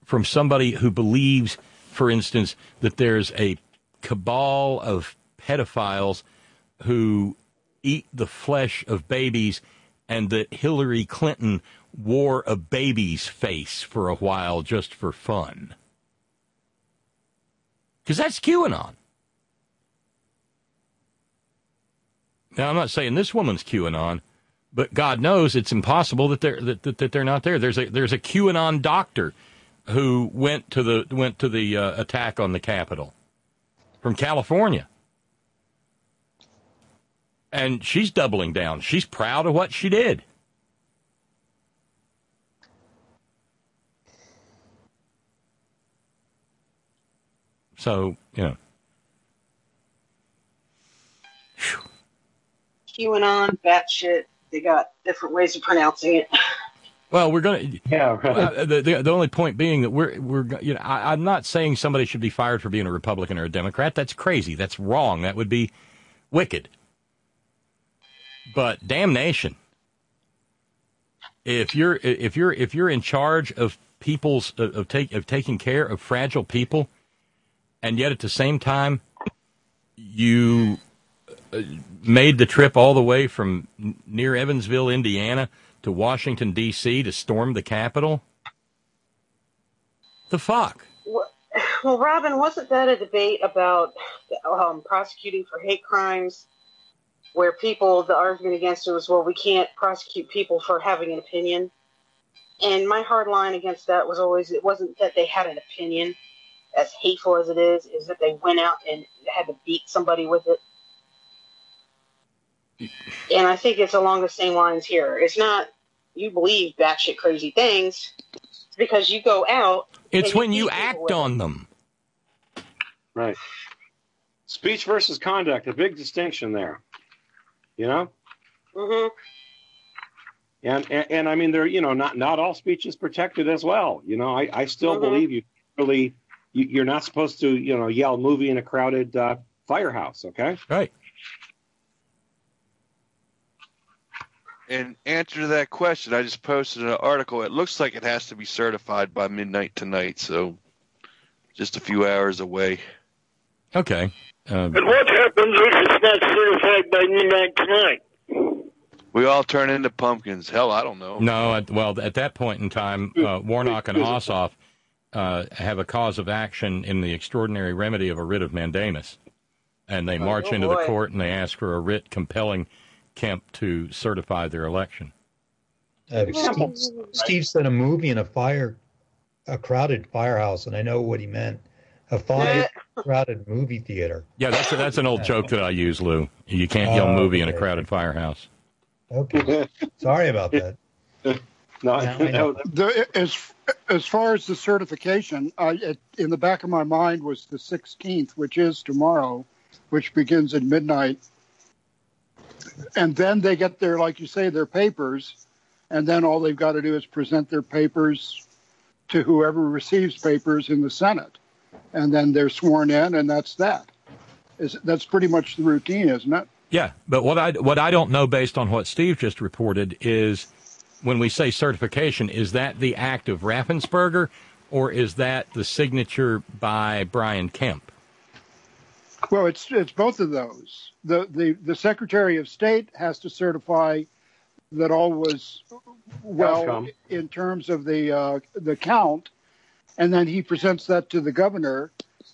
from somebody who believes, for instance, that there's a cabal of pedophiles who eat the flesh of babies and that Hillary Clinton wore a baby's face for a while just for fun. Because that's QAnon. Now, I'm not saying this woman's QAnon, but God knows it's impossible that they're that, that, that they're not there. There's a there's a QAnon doctor who went to the went to the uh, attack on the Capitol from California, and she's doubling down. She's proud of what she did. So, you know. QAnon, batshit, they got different ways of pronouncing it. Well, we're going to. Yeah, right. Uh, the, the the only point being that we're we're you know I, I'm not saying somebody should be fired for being a Republican or a Democrat. That's crazy. That's wrong. That would be wicked. But damnation, if you're if you're if you're in charge of people's of, of take of taking care of fragile people, and yet at the same time you made the trip all the way from near Evansville, Indiana, to Washington, D C to storm the Capitol? The fuck? Well, well, Robin, wasn't that a debate about um, prosecuting for hate crimes where people, the argument against it was, well, we can't prosecute people for having an opinion? And my hard line against that was always, it wasn't that they had an opinion, as hateful as it is, is that they went out and had to beat somebody with it. And I think it's along the same lines here. It's not you believe batshit crazy things. It's because you go out. It's when you act on them. Right. Speech versus conduct, a big distinction there. You know? Mm-hmm. And, and and I mean, there. You know, not not all speech is protected as well. You know, I, I still Mm-hmm. believe you really you, you're not supposed to you know yell movie in a crowded uh, firehouse. Okay. Right. In answer to that question, I just posted an article. It looks like it has to be certified by midnight tonight, so just a few hours away. Okay. Uh, And what happens if it's not certified by midnight tonight? We all turn into pumpkins. Hell, I don't know. No, at, well, at that point in time, uh, Warnock and Ossoff uh, have a cause of action in the extraordinary remedy of a writ of mandamus. And they march oh, into boy. the court and they ask for a writ compelling Kemp to certify their election. Uh, Steve, Steve said a movie in a fire, a crowded firehouse, and I know what he meant. A fire crowded movie theater. Yeah, that's a, that's an old joke that I use, Lou. You can't yell Oh, movie in a okay. crowded firehouse. Okay. Sorry about that. No, Now I know. The, as as far as the certification, I, it, in the back of my mind was the sixteenth, which is tomorrow, which begins at midnight. And then they get their, like you say, their papers, and then all they've got to do is present their papers to whoever receives papers in the Senate, and then they're sworn in, and that's that. Is that's pretty much the routine, isn't it? Yeah, but what I what I don't know based on what Steve just reported is when we say certification, is that the act of Raffensperger or is that the signature by Brian Kemp? Well, it's it's both of those. The, the the Secretary of State has to certify that all was well Outcome. in terms of the uh, the count, and then he presents that to the governor,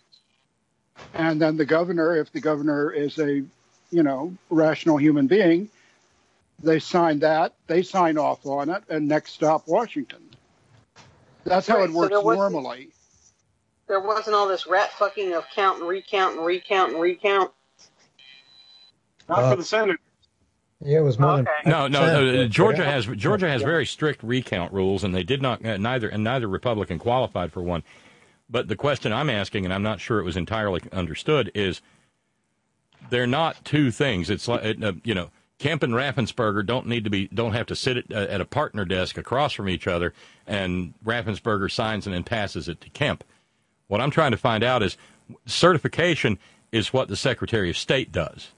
and then the governor, if the governor is a you know rational human being, they sign that, they sign off on it, and next stop Washington. That's how Right, it so works there wasn't- normally. There wasn't all this rat fucking of count and recount and recount and recount. Not Uh, for the Senate. Yeah, it was more Okay. than No, no, no. Yeah. Georgia has Georgia has very strict recount rules, and they did not uh, neither and neither Republican qualified for one. But the question I'm asking, and I'm not sure it was entirely understood, is they're not two things. It's like uh, you know, Kemp and Raffensperger don't need to be don't have to sit at, uh, at a partner desk across from each other, and Raffensperger signs and then passes it to Kemp. What I'm trying to find out is certification is what the Secretary of State does.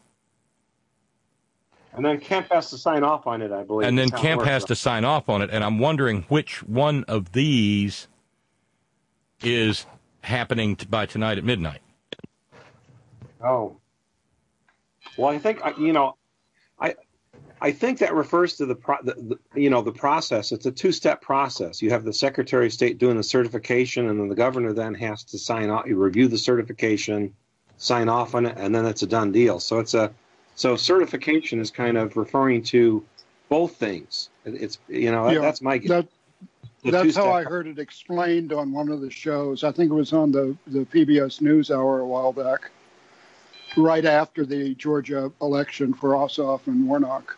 And then Kemp has to sign off on it, I believe. And then That's how it Kemp works. has to sign off on it, and I'm wondering which one of these is happening t- by tonight at midnight. Oh. Well, I think, you know, I I think that refers to the, pro, the, the you know, the process. It's a two-step process. You have the Secretary of State doing the certification, and then the governor then has to sign off, you review the certification, sign off on it, and then it's a done deal. So it's a so certification is kind of referring to both things. It's, you know, Yeah, that's my guess. That, The that's two-step how I heard it explained on one of the shows. I think it was on the, the P B S NewsHour a while back, right after the Georgia election for Ossoff and Warnock.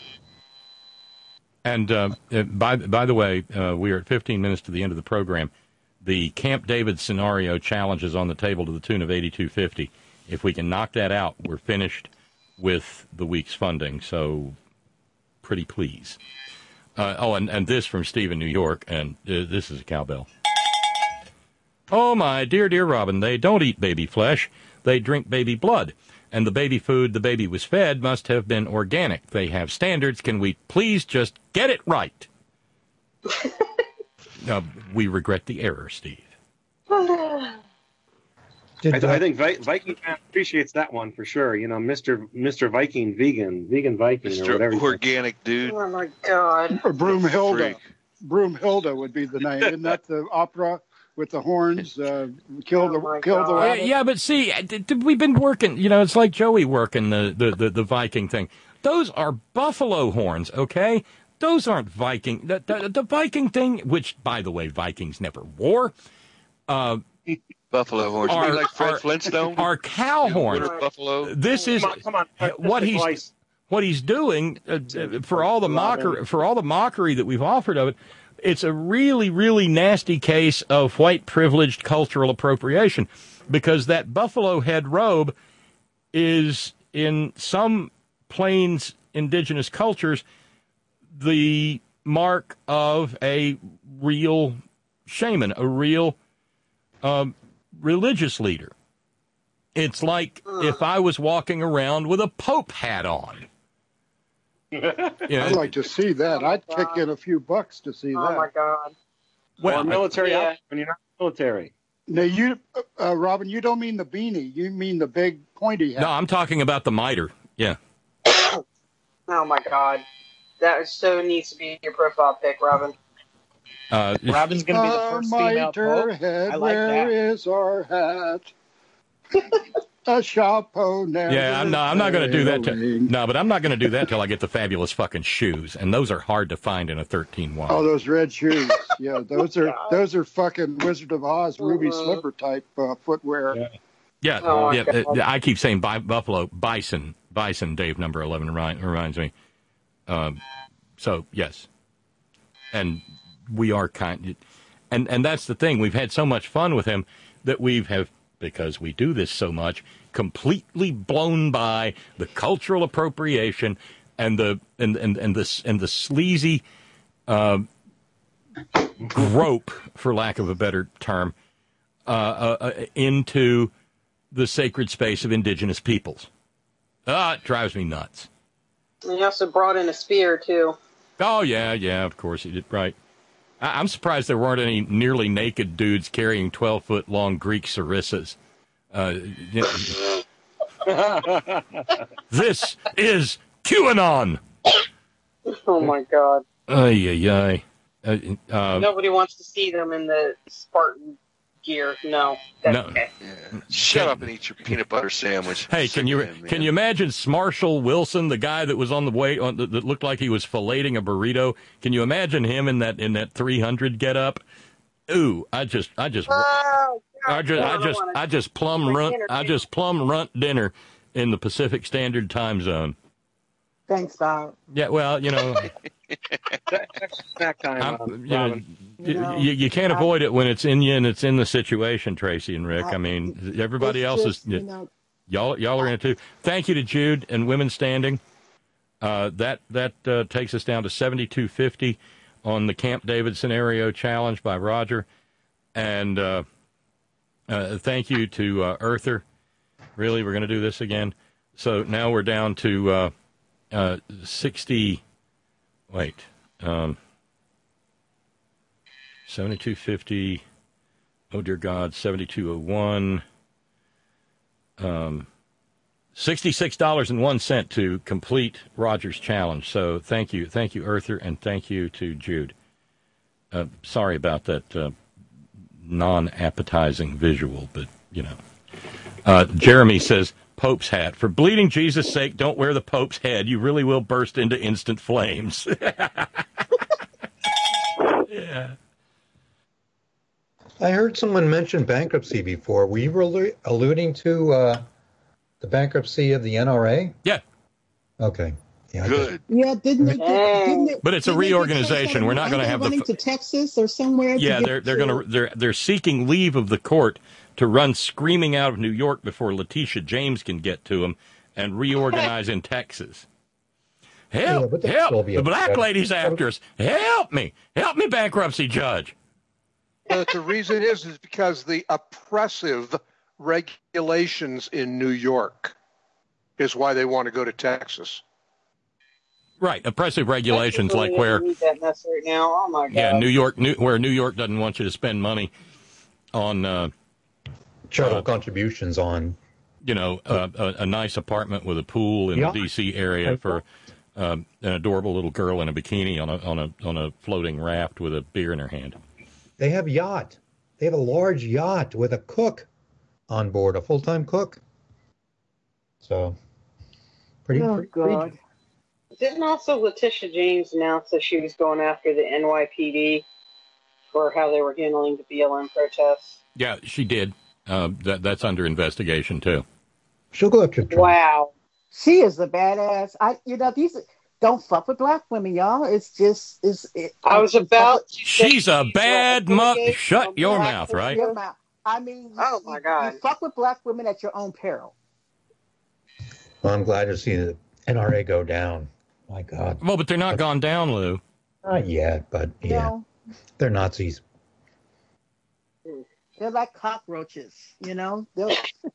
And uh, by by the way, uh, we are at fifteen minutes to the end of the program. The Camp David scenario challenge is on the table to the tune of eighty-two fifty. If we can knock that out, we're finished with the week's funding. So, pretty please. Uh, oh, and, and this from Steve in New York, and uh, this is a cowbell. Oh, my dear, dear Robin, they don't eat baby flesh. They drink baby blood. And the baby food the baby was fed must have been organic. They have standards. Can we please just get it right? uh, we regret the error, Steve. I, th- I think Vi- Viking fan appreciates that one for sure. You know, Mister Mister Viking Vegan, Vegan Viking, Mister or whatever. Organic dude. Oh my God. Or Broomhilda. Freak. Broomhilda would be the name. Isn't that the opera with the horns? Uh, kill the Oh, kill the Yeah, rabbit? yeah, but see, d- d- we've been working, you know, it's like Joey working the, the, the, the Viking thing. Those are buffalo horns, okay? Those aren't Viking. The, the, the Viking thing, which, by the way, Vikings never wore, uh, Buffalo horns. You Are- mean like Fred are- Flintstone? are cow horns. Winter buffalo. This is Come on, come on. what Mister he's Weiss. what he's doing uh, uh, for all the mockery for all the mockery that we've offered of it. It's a really, really nasty case of white privileged cultural appropriation, because that buffalo head robe is, in some Plains indigenous cultures, the mark of a real shaman, a real um, religious leader. It's like if I was walking around with a Pope hat on. Yeah. I'd like to see that. I'd kick in a few bucks to see Oh that. my God. Well, Or military yeah. outfit when you're not military. Now, you, uh, Robin, you don't mean the beanie. You mean the big pointy hat. No, I'm talking about the mitre. Yeah. Oh my God. That so needs to be your profile pic, Robin. Uh, Robin's going to be the Our first female mitre pope. head, I like where that. is our hat? A chapeau never yeah, I'm not. I'm not going to do that. Till, failing. no, but I'm not going to do that till I get the fabulous fucking shoes, and those are hard to find in a thirteen wide. Oh, those red shoes. Yeah, those are those are fucking Wizard of Oz ruby slipper type uh, footwear. Yeah. Yeah, Oh, yeah. God. uh, I keep saying bi- Buffalo Bison, Bison. Dave, number eleven remind, reminds me. Um, so yes, and we are kind, and and that's the thing. We've had so much fun with him that we've have because we do this so much, completely blown by the cultural appropriation and the and and and the and the sleazy uh, grope, for lack of a better term, uh, uh, uh, into the sacred space of indigenous peoples. Ah, it drives me nuts. And he also brought in a spear too. Oh, yeah, yeah, of course he did. Right. I- I'm surprised there weren't any nearly naked dudes carrying twelve-foot-long Greek sarissas. Uh, you know. This is QAnon! Oh my God. Ay, ay, ay. Uh, uh, Nobody wants to see them in the Spartan gear. No. That's No. okay. Yeah. Shut up and eat your peanut butter sandwich. Hey, can you Sick of him, can man. you imagine Marshall Wilson, the guy that was on the way on the, that looked like he was filleting a burrito? Can you imagine him in that in that three hundred get up? Ooh, I just I just Oh, God. I just I don't just wanna- I just plumb my runt dinner I too. just plumb runt dinner in the Pacific Standard Time Zone. Thanks, Bob. Yeah, well, you know, Snack time, I'm, um, you, know, Robin. You know, you, you can't I- avoid it when it's in you and it's in the situation, Tracy and Rick. I, I- mean, everybody It's else just, is you know, y'all y'all are in it too. Thank you to Jude and Women Standing. Uh, that that uh, takes us down to seventy-two fifty on the Camp David scenario challenge by Roger, and uh, uh, thank you to uh, Earther. Really, we're going to do this again. So now we're down to uh, uh, sixty. Wait, um, seventy-two fifty. oh, dear God, seventy-two oh one. Um, sixty-six dollars and one cent to complete Roger's challenge. So thank you. Thank you, Earther, and thank you to Jude. Uh, sorry about that uh, non-appetizing visual, but, you know. Uh, Jeremy says, Pope's hat. For bleeding Jesus' sake, don't wear the Pope's head. You really will burst into instant flames. Yeah. I heard someone mention bankruptcy before. Were you allu- alluding to uh, the bankruptcy of the N R A? Yeah. Okay. Yeah. Good. Yeah, didn't it? Didn't it But it's a didn't they get reorganization. chased out? We're not going to have the running to Texas or somewhere. Yeah, to they're get they're going to they're they're seeking leave of the court to run screaming out of New York before Letitia James can get to them and reorganize in Texas. Help! Yeah, help! The black lady's after us. Help me! Help me, bankruptcy judge. But the reason is is because the oppressive regulations in New York is why they want to go to Texas. Right, oppressive regulations like Really where need that mess right now. Oh my god. yeah, New York, New, where New York doesn't want you to spend money on uh, charitable uh, contributions on, you know, uh, a, a nice apartment with a pool in Yeah. the D C area for um, an adorable little girl in a bikini on a on a on a floating raft with a beer in her hand. they have yacht. They have a large yacht with a cook on board, a full-time cook. So, pretty, Oh pretty, God. pretty Didn't also Letitia James announce that she was going after the N Y P D for how they were handling the B L M protests? Yeah, she did. Uh, that that's under investigation too. She'll go after Trump. Wow. She is a badass. I, you know, these don't fuck with black women, y'all. It's just, it's. It, I was about. She's a bad muck. Shut your mouth, right? Your mouth. I mean, you, Oh my you- God. you fuck with black women at your own peril. Well, I'm glad to see the N R A go down. My God. Well, but they're not gone down, Lou. Not yet, but yeah, No, they're Nazis. they're like cockroaches. You know, they'll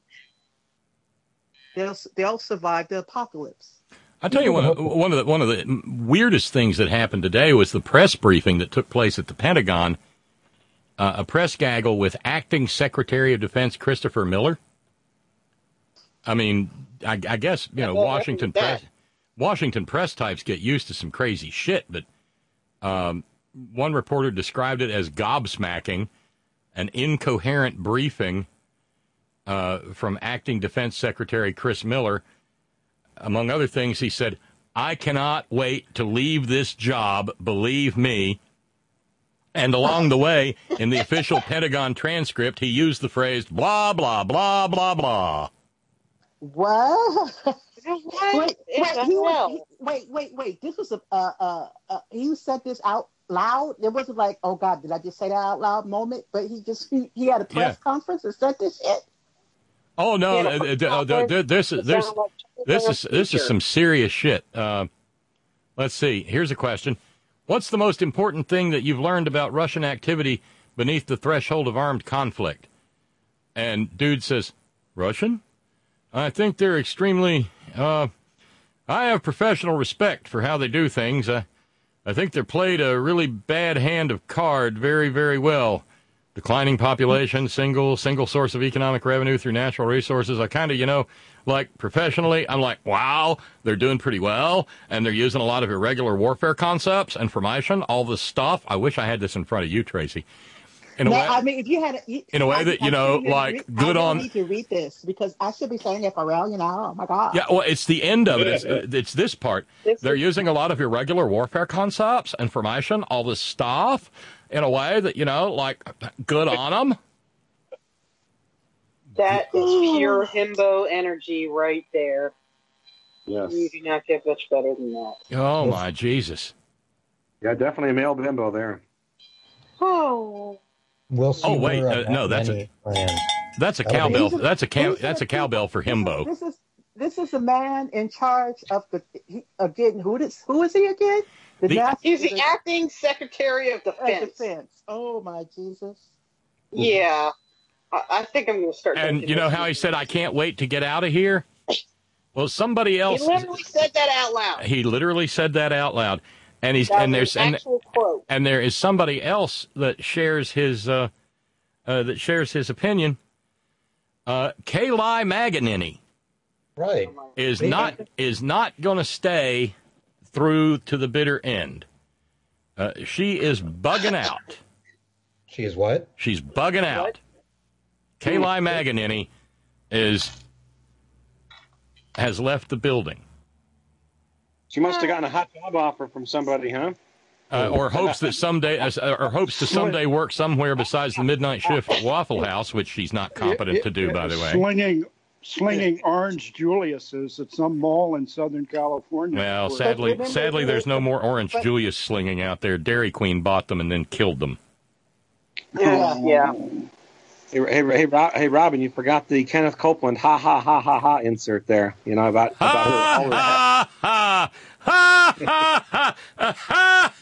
they'll they'll survive the apocalypse. I'll tell you one of, one of the one of the weirdest things that happened today was the press briefing that took place at the Pentagon. Uh, a press gaggle with Acting Secretary of Defense Christopher Miller. I mean, I, I guess you know Washington press Washington press types get used to some crazy shit, but um, one reporter described it as gobsmacking, an incoherent briefing uh, from Acting Defense Secretary Chris Miller. Among other things, he said, "I cannot wait to leave this job, believe me." And along the way, in the official Pentagon transcript, he used the phrase, blah, blah, blah, blah, blah. What? What wait, in wait, the he was, hell? he- wait, wait, wait. This was a, uh, uh, uh, he said this out loud. It wasn't like, oh God, did I just say that out loud moment? But he just, he, he had a press Yeah. conference and said this shit. Oh, no, Yeah, uh, the uh, press uh, conference, there- there's, it there's, sounded like this is Children's this is teacher. some serious shit. Uh, let's see. Here's a question. What's the most important thing that you've learned about Russian activity beneath the threshold of armed conflict? And dude says, Russian? I think they're extremely, uh, I have professional respect for how they do things. I, I think they're played a really bad hand of card very, very well. Declining population, single, single source of economic revenue through natural resources. I kind of, you know, like professionally, I'm like, wow, they're doing pretty well. And they're using a lot of irregular warfare concepts, information, all this stuff. I wish I had this in front of you, Tracy. In a No, way, I mean, if you had, you, in a way I- that, I you know, shouldn't even like, read- good I on- don't need to read this because I should be saying it for real, you know. Oh my God. Yeah, well, it's the end of it. It's, it's this part. They're using a lot of irregular warfare concepts, information, all this stuff in a way that, you know, like, good on them. That is pure himbo energy right there. Yes. You do not get much better than that. Oh, my Jesus. Yeah, definitely a male bimbo there. Oh. We'll see. Oh, wait, where, uh, no, that's a, many plans. that's a That'll be- cowbell. These are- That's a cow, these are that's the a cowbell for himbo. This is this is a man in charge of the he, again. Who is who is he again? The, The- nas- He's the acting Secretary of of Defense. defense. Oh my Jesus. Yeah. I, I think I'm going to start. And thinking you know this how he is- said, I can't wait to get out of here? Well, somebody He else, literally said that out loud. he literally said that out loud. And he's, That and was there's, an and, actual quote. and there is somebody else that shares his, uh, uh, that shares his opinion. Uh, Kayli Maganini, right, is not is not going to stay through to the bitter end. Uh, she is bugging out. She is what? She's bugging out. What? Kayli Maganini is has left the building. She must have gotten a hot job offer from somebody, huh? Uh, or hopes that someday, uh, or hopes to someday work somewhere besides the midnight shift at Waffle House, which she's not competent It- to do, it- by the way. Slinging, slinging orange Julius's at some mall in Southern California. Well, Or- sadly, sadly, there's no more Orange Julius slinging out there. Dairy Queen bought them and then killed them. Yeah, yeah. Hey, hey, hey, Rob, hey, Robin, you forgot the Kenneth Copeland ha ha ha ha ha insert there. You know about about her. All her Ha ha ha ha ha ha.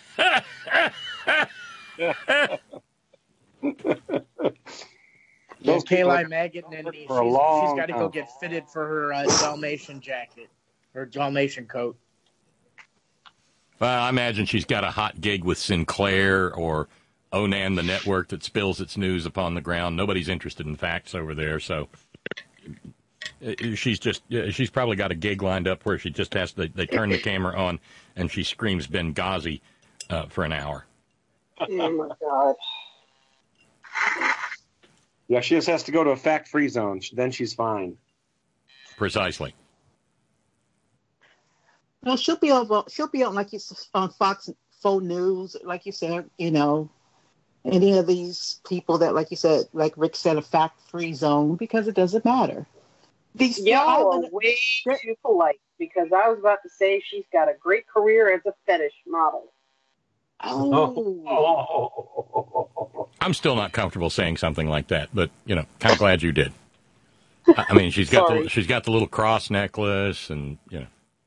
Yeah, Those people Kayli are Maggot, and she's, for a she's long got to go time. get fitted for her uh, Dalmatian jacket, her Dalmatian coat. Well, I imagine she's got a hot gig with Sinclair or Onan, the network that spills its news upon the ground. Nobody's interested in facts over there, so uh, she's just uh, she's probably got a gig lined up where she just has to. They turn the camera on and she screams Benghazi uh, for an hour. Oh my God. Yeah, she just has to go to a fact-free zone. Then she's fine. Precisely. No, she'll be over. She'll be on like you s- on Fox Faux News, like you said. You know, any of these people that, like you said, like Rick said, a fact-free zone because it doesn't matter. These Y'all all- are way too polite because I was about to say she's got a great career as a fetish model. Oh. I'm still not comfortable saying something like that, but you know, kind of glad you did. I I mean, she's got the, Sorry. she's got the little cross necklace, and you know.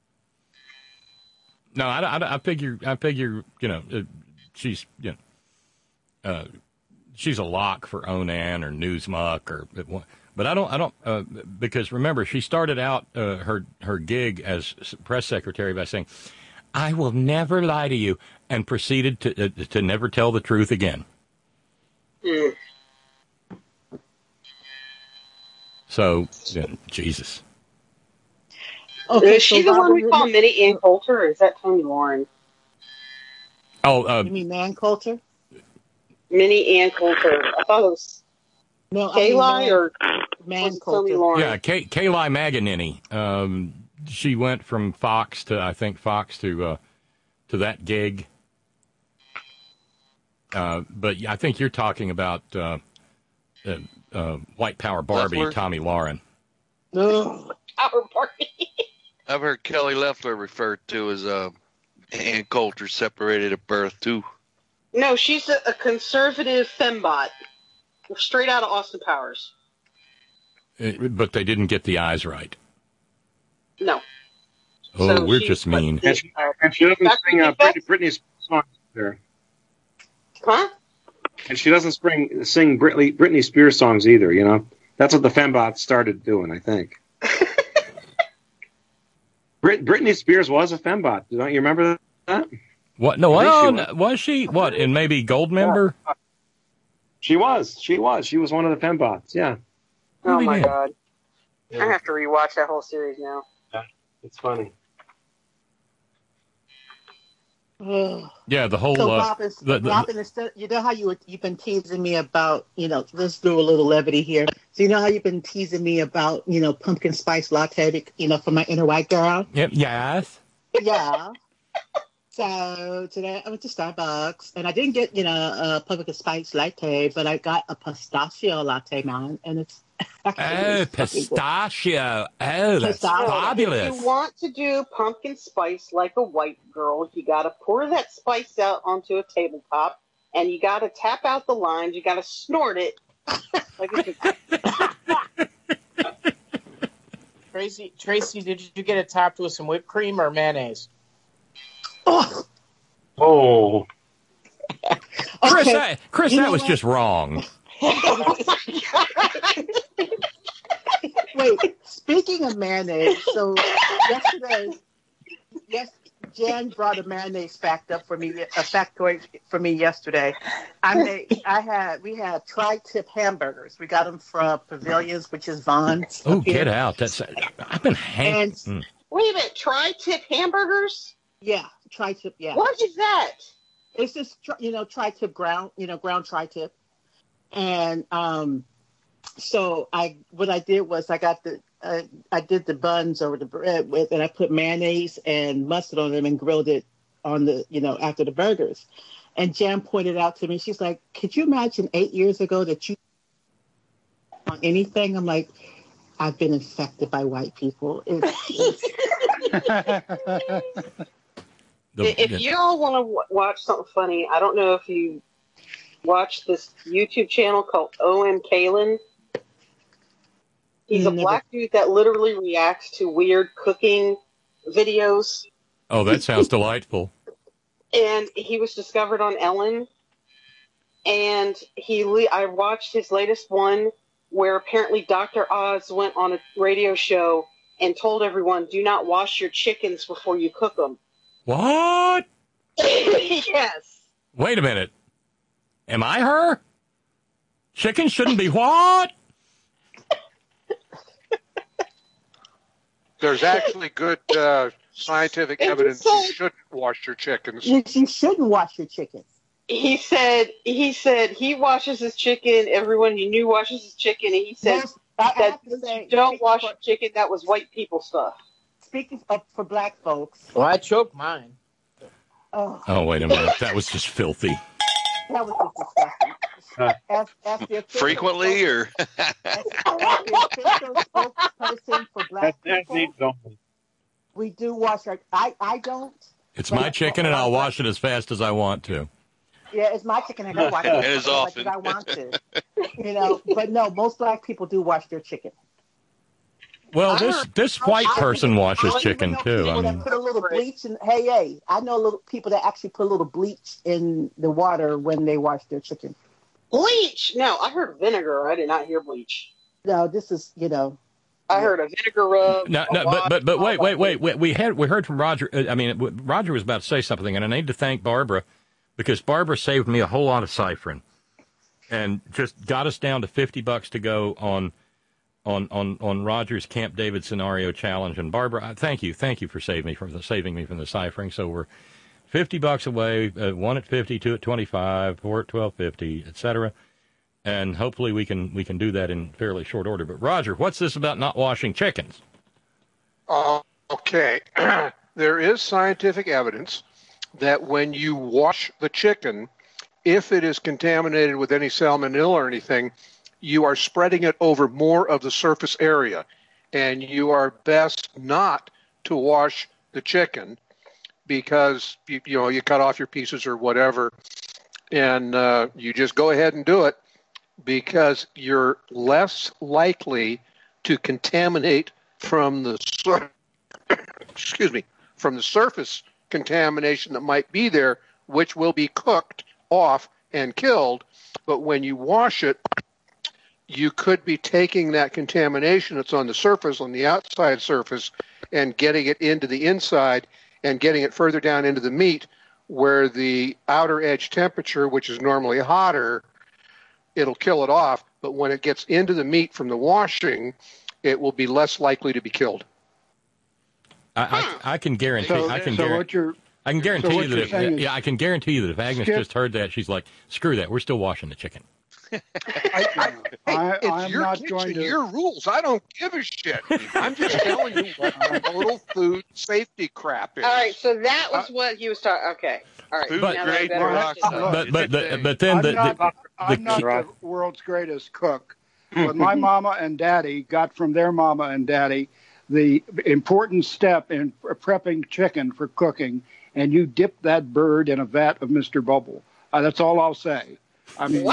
No, I, I, I figure I figure you know uh, she's you know uh, she's a lock for Onan or Newsmuck or but I don't I don't uh, because remember she started out uh, her her gig as press secretary by saying, "I will never lie to you," and proceeded to uh, to never tell the truth again. Mm. So, yeah, Jesus. Okay, is she so the one Robert, we you're- call Minnie Ann Coulter, or is that Tony Lauren? Oh, uh, You mean Man Coulter? Minnie Ann Coulter. I thought it was No, I mean Kayli Man- or Man was it Tony Coulter. Lauren? yeah, Kay, Kayli Maganini. Um, she went from Fox to I think Fox to uh, to that gig. Uh, but I think you're talking about uh, uh, uh, White Power Barbie, Leffler? Tommy Lauren. Ugh. Our party. I've heard Kelly Leffler referred to as uh, Ann Coulter separated at birth, too. No, she's a, a conservative fembot, straight out of Austin Powers. Uh, but they didn't get the eyes right. No. Oh, So we're she's just like mean. the- And she, and she doesn't Back sing to uh, the Britney, Britney Spears songs either. Huh? And she doesn't spring, sing Britney, Britney Spears songs either, you know? That's what the fembots started doing, I think. Brit, Britney Spears was a fembot. Don't you remember that? What? No, I think she oh, was. no, was she? What? And maybe Goldmember? She was. She was. She was one of the fembots, yeah. Oh Really my did. God. I have to rewatch that whole series now. It's funny. Ugh. Yeah, the whole. So uh, Robin, the, the, Robin, instead, you know how you were, you've been teasing me about, you know, let's do a little levity here. So you know how you've been teasing me about, you know, pumpkin spice latte, you know, for my inner white girl. Yep, yes. Yeah. So today I went to Starbucks and I didn't get, you know, a pumpkin spice latte, but I got a pistachio latte, man, and it's Oh, pistachio. Oh, that's Pistachio. fabulous. If you want to do pumpkin spice like a white girl, you got to pour that spice out onto a tabletop, and you got to tap out the lines. You got to snort it. Like a, Tracy, Tracy, did you get it topped with some whipped cream or mayonnaise? Oh, Oh. Chris, okay. that, Chris, You that know was what? just wrong. Wait, speaking of mayonnaise, so yesterday, yes, Jan brought a mayonnaise fact up for me, a factoid for me yesterday. I made, I had, we had tri-tip hamburgers. We got them from Pavilions, which is Vaughn's. Oh, get out! That's I've been hanging. Mm. Wait a minute, tri-tip hamburgers? Yeah, tri-tip. Yeah. What is that? It's just you know tri-tip ground, you know ground tri-tip, and um, so I what I did was I got the. Uh, I did the buns over the bread with, and I put mayonnaise and mustard on them and grilled it on the, you know, after the burgers. And Jan pointed out to me, she's like, could you imagine eight years ago that you on anything? I'm like, I've been infected by white people. It's, it's... If you all want to w- watch something funny, I don't know if you watch this YouTube channel called O M Kalen. He's a Never. black dude that literally reacts to weird cooking videos. Oh, that sounds delightful. And he was discovered on Ellen. And he, le- I watched his latest one where apparently Doctor Oz went on a radio show and told everyone, do not wash your chickens before you cook them. What? Yes. Wait a minute. Am I her? Chicken shouldn't be what? There's actually good uh, scientific evidence you shouldn't wash your chickens. You, you shouldn't wash your chickens. He said he said he washes his chicken. Everyone he knew washes his chicken, and he said Yes, I- I that have to say, you don't speaking wash for- your chicken. That was white people stuff. Speaking of for black folks, Well, I choked mine. oh, Oh, wait a minute. That was just filthy. that was just disgusting. As, as the official Frequently, or as the official spokesperson for black people, we do wash our. I, I don't. It's my chicken, and I'll wash it as fast as I want to. Yeah, it's my chicken, and I wash it And as as much often. as I want to. You know, but no, most black people do wash their chicken. Well, this this white person washes chicken too. I People that mean, put a little bleach in. Hey, hey, I know little people that actually put a little bleach in the water when they wash their chicken. Bleach? No, I heard vinegar. I did not hear bleach. No, this is you know. I heard a vinegar rub. no, no, but but but wait, wait, wait, wait. We had we heard from Roger. uh, I mean, Roger was about to say something, and I need to thank Barbara because Barbara saved me a whole lot of ciphering, and just got us down to fifty bucks to go on on on on Roger's Camp David scenario challenge. And Barbara, I- thank you, thank you for saving me from the saving me from the ciphering. So we're fifty bucks away. Uh, one at fifty, two at twenty-five, four at twelve fifty, et cetera. And hopefully we can we can do that in fairly short order. But Roger, what's this about not washing chickens? Uh, okay. There is scientific evidence that when you wash the chicken, if it is contaminated with any salmonella or anything, you are spreading it over more of the surface area. And you are best not to wash the chicken because, you, you know, you cut off your pieces or whatever, and uh, you just go ahead and do it because you're less likely to contaminate from the sur- excuse me, from the surface contamination that might be there, which will be cooked off and killed. But when you wash it, you could be taking that contamination that's on the surface, on the outside surface, and getting it into the inside and getting it further down into the meat where the outer edge temperature, which is normally hotter, it'll kill it off. But when it gets into the meat from the washing, it will be less likely to be killed. I, I, I can guarantee. So, I can so guarantee. what you're I can guarantee so you what that you're if saying yeah, is- I can guarantee you that if Agnes Skip- just heard that, she's like, "Screw that, we're still washing the chicken." I, I, It's I'm your not kitchen, going to. your rules. I don't give a shit. I'm just telling you what a little food safety crap is. All right, so that was what he was talking. Okay, all right. Food But- now that I grade better rock understand. salt. But but the, but then I'm the, not, the, I'm the not key- the world's greatest cook, but my mama and daddy got from their mama and daddy the important step in prepping chicken for cooking, and you dip that bird in a vat of Mister Bubble. Uh, that's all I'll say. I mean,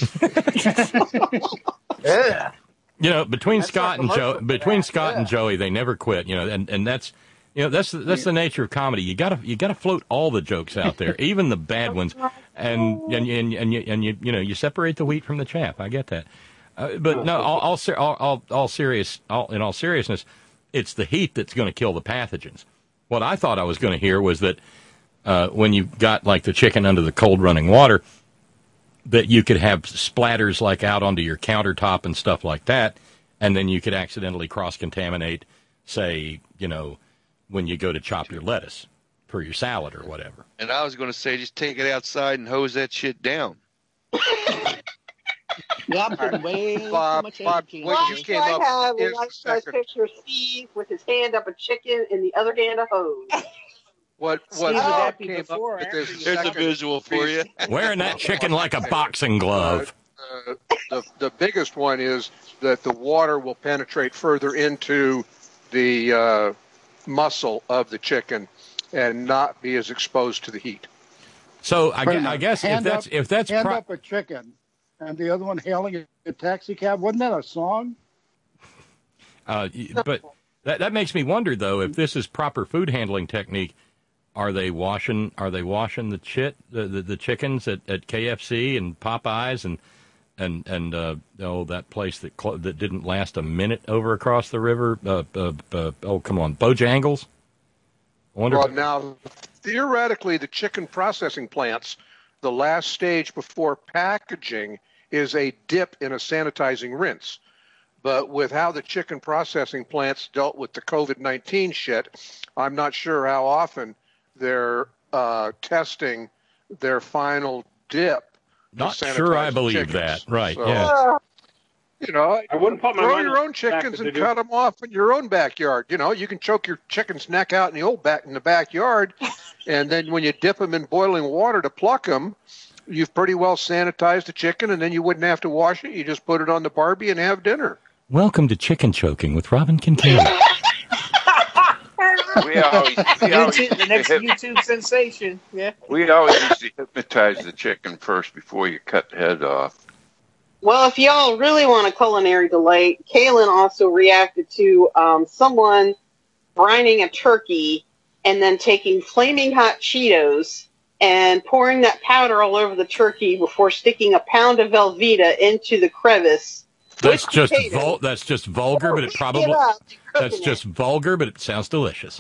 What? Yeah. you know, between That's Scott a and Joe, commercial for between that, Scott yeah. and Joey, they never quit. You know, and, and that's you know that's that's the nature of comedy. You gotta you gotta float all the jokes out there, even the bad ones, and and and, and you and you you know you separate the wheat from the chaff. I get that, uh, but no, all all, ser- all all all serious, all in all seriousness, it's the heat that's going to kill the pathogens. What I thought I was going to hear was that uh, when you got like the chicken under the cold running water, that you could have splatters like out onto your countertop and stuff like that, and then you could accidentally cross-contaminate, say, you know, when you go to chop your lettuce for your salad or whatever. And I was going to say, just take it outside and hose that shit down. Yeah, I'm putting way Bob, too much Bob, energy when into you this. came I up, have a here's the life-size second. picture of Steve with his hand up a chicken and the other hand a hose. What what Steve, would Bob that be came before or up with after is you- There's a second visual for you. Wearing that chicken like a boxing glove. Uh, the the biggest one is that the water will penetrate further into the uh, muscle of the chicken and not be as exposed to the heat. So I, Wait a gu- I minute. guess if Hand that's up- if that's hand pro- up a chicken, and the other one hailing a taxi cab. Wasn't that a song? uh, y- but that that makes me wonder though if this is proper food handling technique. Are they washing? Are they washing the chit the, the, the chickens at, at K F C and Popeyes and and and uh, oh that place that clo- that didn't last a minute over across the river? Uh, uh, uh, oh come on, Bojangles. I wonder. Well, now theoretically, the chicken processing plants, the last stage before packaging is a dip in a sanitizing rinse. But with how the chicken processing plants dealt with the COVID nineteen shit, I'm not sure how often they're uh, testing their final dip. to Not sure I sanitize believe chickens. that. Right? So, Yeah. You know, I wouldn't put my grow money your own back chickens if they and do. cut them off in your own backyard. You know, you can choke your chicken's neck out in the old back in the backyard, and then when you dip them in boiling water to pluck them, you've pretty well sanitized the chicken, and then you wouldn't have to wash it. You just put it on the Barbie and have dinner. Welcome to Chicken Choking with Robin Kincaid. We always, we always YouTube, the next hip- YouTube sensation. Yeah. we always used to hypnotize the chicken first before you cut the head off. Well, if y'all really want a culinary delight, Kaylin also reacted to um, someone brining a turkey and then taking flaming hot Cheetos and pouring that powder all over the turkey before sticking a pound of Velveeta into the crevice. That's with just potatoes. vul- that's just vulgar, but it probably Get up, you're that's cooking just vulgar, but it sounds delicious.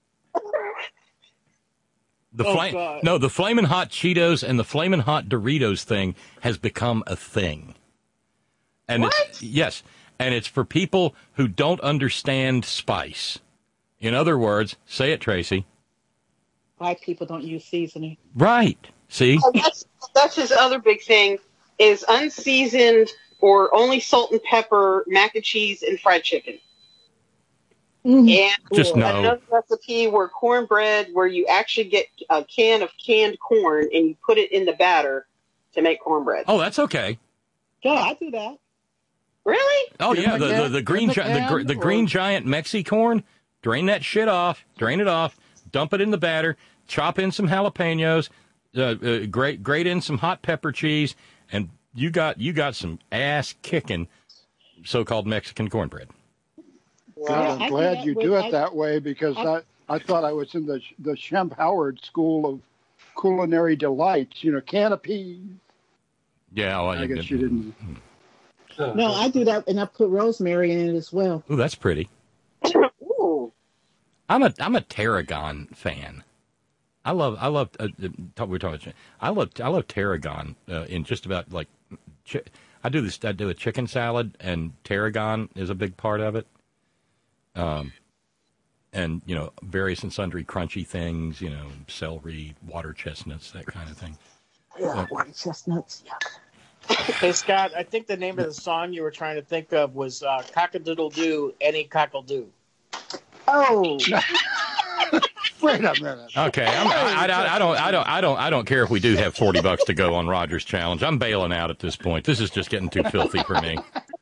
The Oh, flame, God. no, the flaming hot Cheetos and the flaming hot Doritos thing has become a thing. And it's yes, and it's for people who don't understand spice. In other words, say it, Tracy. Black people don't use seasoning. Right. See? Oh, that's, that's his other big thing is unseasoned or only salt and pepper mac and cheese and fried chicken. And Just no. another recipe where cornbread, where you actually get a can of canned corn and you put it in the batter to make cornbread. Oh, that's okay. Yeah, I do that. Really? Oh In yeah, the the, the, can- the green in the gi- the, gr- can, the or- green giant Mexi corn. Drain that shit off. Drain it off. Dump it in the batter. Chop in some jalapenos. Uh, uh, grate grate in some hot pepper cheese, and you got you got some ass kicking so-called Mexican cornbread. God, Yeah, I I'm do glad that you with- do I- it that way because I- I, I thought I was in the the Shemp Howard School of Culinary Delights. You know, canapes. Yeah, well, I guess you didn't. No, I do that, and I put rosemary in it as well. Ooh, that's pretty. Ooh. I'm a I'm a tarragon fan. I love I love uh, uh, talk, we're talking. I love I love tarragon uh, in just about like. Chi- I do this. I do a chicken salad, and tarragon is a big part of it. Um, and you know, various and sundry crunchy things. You know, celery, water chestnuts, that kind of thing. Yeah, white chestnuts. Yuck. Hey, Scott, I think the name of the song you were trying to think of was uh, Cock-a-doodle-doo, Any Cockle-Doo. Oh, Wait a minute. Okay, I'm, I, I, I don't, I don't, I don't, I don't care if we do have forty bucks to go on Roger's challenge. I'm bailing out at this point. This is just getting too filthy for me.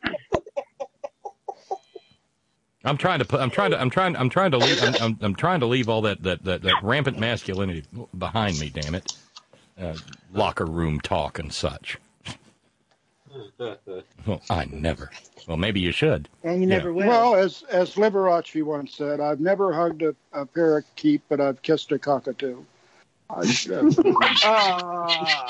I'm trying to put, I'm trying to, I'm trying, I'm trying to leave, I'm, I'm, I'm trying to leave all that, that, that, that rampant masculinity behind me. Damn it, uh, locker room talk and such. Well, I never. Well, maybe you should. and you Yeah. never will. Well, as as Liberace once said, I've never hugged a, a parakeet, but I've kissed a cockatoo. I, Ah.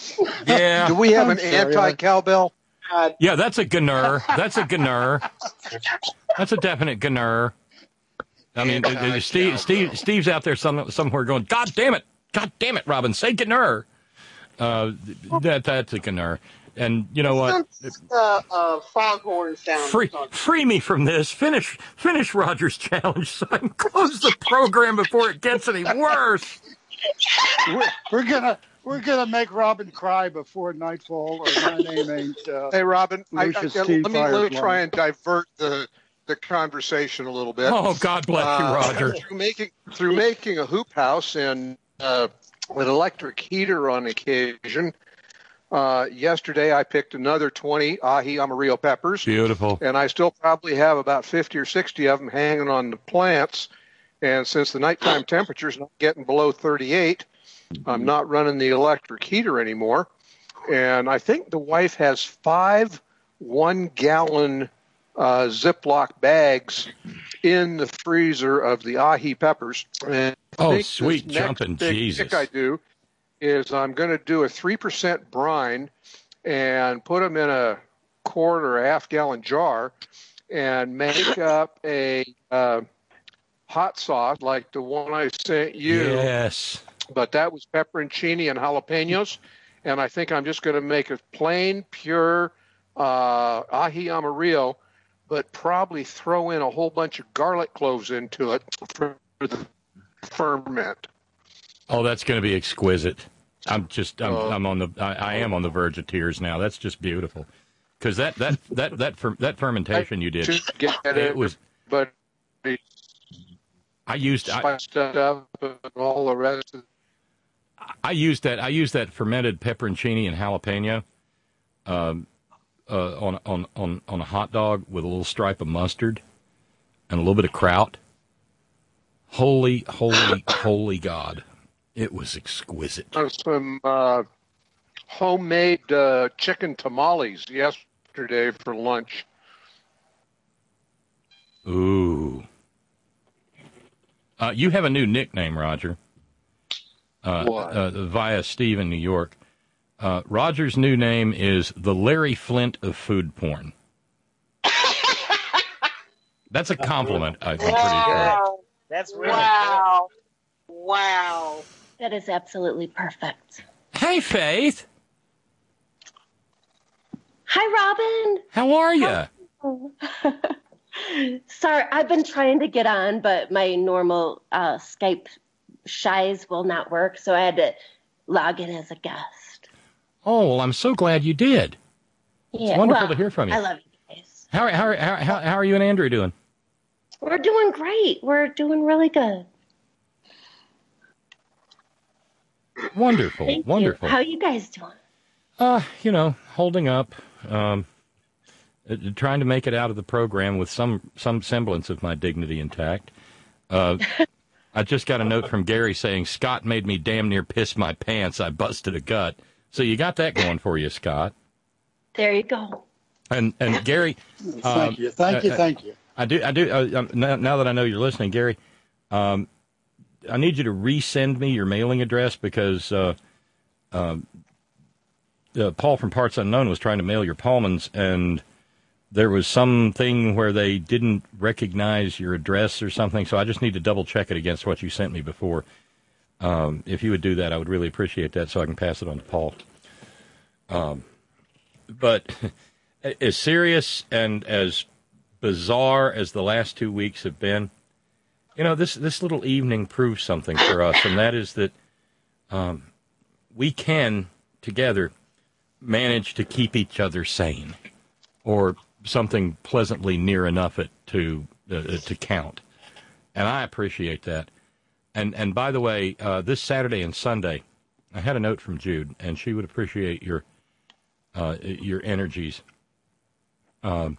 Yeah. Do we have I'm an sorry, anti-cowbell? God. Yeah, that's a gnur. That's a gnur. That's a definite gnur. I mean, uh, Steve, Steve, Steve's out there some, somewhere going, God damn it, God damn it, Robin, say gnur. Uh, that that's a gnur. And you know what? Uh, uh, foghorn sound. Free, free me from this. Finish, finish Roger's challenge so I can close the program before it gets any worse. We're, we're gonna we're gonna make Robin cry before nightfall, or my name ain't. Uh, hey, Robin, I, I, Lucius let T. me let me Firefly. try and divert the the conversation a little bit. Oh, God bless you, Uh, Roger. through making through making a hoop house and uh, an electric heater on occasion. Uh, yesterday, I picked another twenty ají amarillo peppers. Beautiful. And I still probably have about fifty or sixty of them hanging on the plants. And since the nighttime temperature is not getting below thirty-eight, I'm not running the electric heater anymore. And I think the wife has five one-gallon uh, Ziploc bags in the freezer of the ají peppers. And I Oh, think sweet this next jumping big Jesus. kick I do is I'm going to do a three percent brine and put them in a quart or a half gallon jar and make up a uh, hot sauce like the one I sent you. Yes. But that was pepperoncini and jalapenos. And I think I'm just going to make a plain, pure uh, ají amarillo, but probably throw in a whole bunch of garlic cloves into it for the ferment. Oh, that's going to be exquisite. I'm just, I'm, Uh, I'm on the, I, I am on the verge of tears now. That's just beautiful. Because that, that, that, that, fer, that fermentation you did, Just get it it, was, but the I used, I, spiced up and all the rest of I used that, I used that fermented pepperoncini and jalapeno, um, uh, on, on, on, on a hot dog with a little stripe of mustard and a little bit of kraut. Holy, holy, holy God. It was exquisite. some uh, homemade uh, chicken tamales yesterday for lunch. Ooh. Uh, you have a new nickname, Roger. Uh, What? Uh, via Steve in New York. Uh, Roger's new name is the Larry Flint of food porn. That's a compliment, I'm pretty sure. Wow. That's really Wow. Wow. That is absolutely perfect. Hey, Faith. Hi, Robin. How are you? Sorry, I've been trying to get on, but my normal uh, Skype shies will not work, so I had to log in as a guest. Oh, well, I'm so glad you did. Yeah, It's wonderful well, to hear from you. I love you guys. How, how, how, how, how are you and Andrew doing? We're doing great. We're doing really good. Wonderful, Thank wonderful. you. How are you guys doing? Uh, you know, holding up, um, uh, trying to make it out of the program with some, some semblance of my dignity intact. Uh, I just got a note from Gary saying, Scott made me damn near piss my pants. I busted a gut. So you got that going for you, Scott. There you go. And, and Gary. Thank um, you, thank you, uh, thank you. I do, I do, uh, um, now, now that I know you're listening, Gary, um, I need you to resend me your mailing address because uh, um, uh, Paul from Parts Unknown was trying to mail your Pullmans, and there was something where they didn't recognize your address or something, so I just need to double-check it against what you sent me before. Um, if you would do that, I would really appreciate that so I can pass it on to Paul. Um, but as serious and as bizarre as the last two weeks have been, you know, this, this little evening proves something for us, and that is that um, we can, together, manage to keep each other sane, or something pleasantly near enough it to uh, to count. And I appreciate that. And and by the way, uh, this Saturday and Sunday, I had a note from Jude, and she would appreciate your uh, your energies. Um,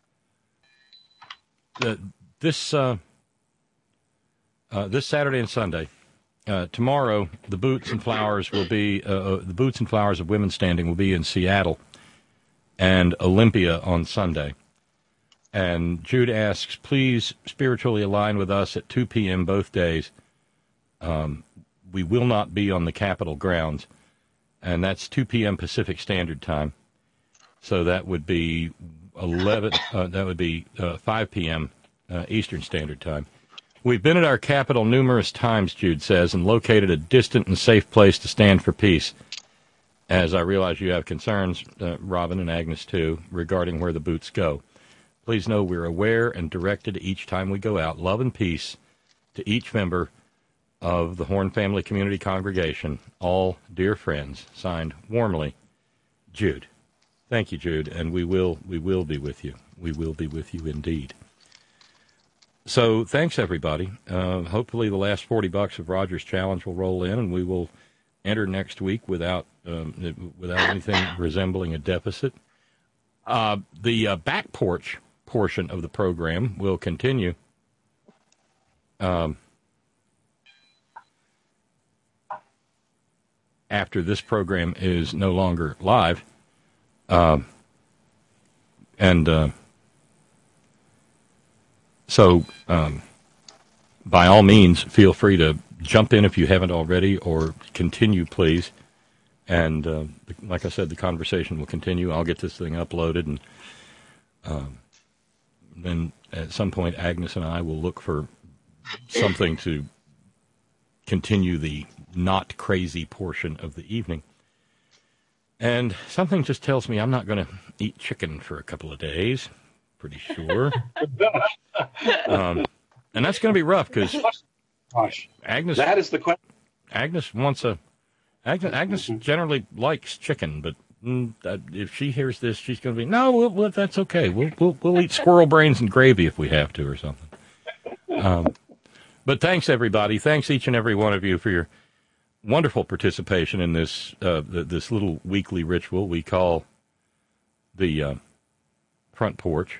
the, this... Uh, Uh, this Saturday and Sunday, uh, tomorrow, the Boots and Flowers will be uh, uh, the Boots and Flowers of Women's Standing will be in Seattle, and Olympia on Sunday. And Jude asks, please spiritually align with us at two p.m. both days. Um, we will not be on the Capitol grounds, and that's two p.m. Pacific Standard Time. So that would be eleven. Uh, that would be uh, five p.m. Uh, Eastern Standard Time. We've been at our capital numerous times, Jude says, and located a distant and safe place to stand for peace. As I realize you have concerns, uh, Robin and Agnes too, regarding where the boots go. Please know we're aware and directed each time we go out. Love and peace to each member of the Horn Family Community Congregation, all dear friends. Signed warmly, Jude. Thank you, Jude, and we will we will be with you. We will be with you indeed. So thanks, everybody. Uh, hopefully the last forty bucks of Roger's Challenge will roll in, and we will enter next week without um, without anything resembling a deficit. Uh, the uh, back porch portion of the program will continue. Um, after this program is no longer live. Um, and uh, so, um, by all means, feel free to jump in if you haven't already, or continue, please. And uh, like I said, the conversation will continue. I'll get this thing uploaded, and um, then at some point, Agnes and I will look for something to continue the not crazy portion of the evening. And something just tells me I'm not going to eat chicken for a couple of days, pretty sure. um, and that's going to be rough because Agnes. That is the question. Agnes wants a. Agnes, Agnes generally likes chicken, but mm, uh, if she hears this, she's going to be no. We'll, we'll, that's okay. We'll, we'll we'll eat squirrel brains and gravy if we have to, or something. Um, but thanks everybody. Thanks each and every one of you for your wonderful participation in this uh, this little weekly ritual we call the uh, front porch.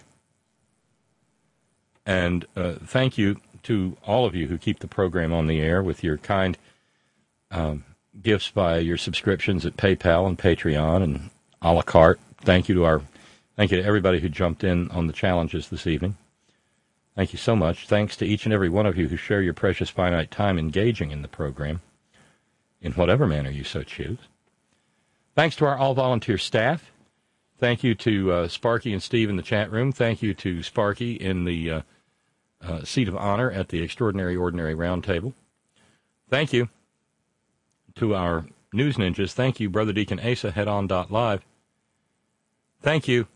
And uh, thank you to all of you who keep the program on the air with your kind um, gifts via your subscriptions at PayPal and Patreon and a la carte. Thank you to our thank you to everybody who jumped in on the challenges this evening. Thank you so much. Thanks to each and every one of you who share your precious finite time engaging in the program, in whatever manner you so choose. Thanks to our all-volunteer staff. Thank you to uh, Sparky and Steve in the chat room. Thank you to Sparky in the uh, uh, seat of honor at the Extraordinary Ordinary Roundtable. Thank you to our news ninjas. Thank you, Brother Deacon Asa, headon.live. Thank you,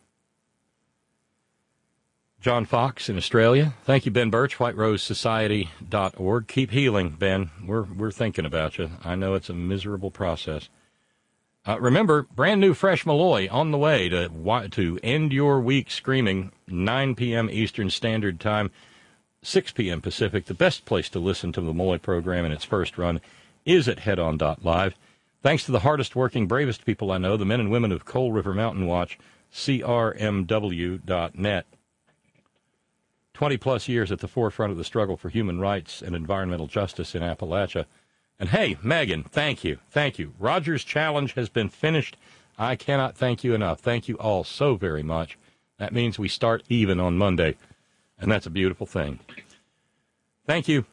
John Fox in Australia. Thank you, Ben Birch, white rose society dot org. Keep healing, Ben. We're we're thinking about you. I know it's a miserable process. Uh, remember, brand new Fresh Malloy on the way to to end your week screaming, nine p.m. Eastern Standard Time, six p.m. Pacific. The best place to listen to the Malloy program in its first run is at headon dot live. Thanks to the hardest working, bravest people I know, the men and women of Coal River Mountain Watch, C R M W dot net. twenty-plus years at the forefront of the struggle for human rights and environmental justice in Appalachia. And hey, Megan, thank you. Thank you. Roger's Challenge has been finished. I cannot thank you enough. Thank you all so very much. That means we start even on Monday, and that's a beautiful thing. Thank you.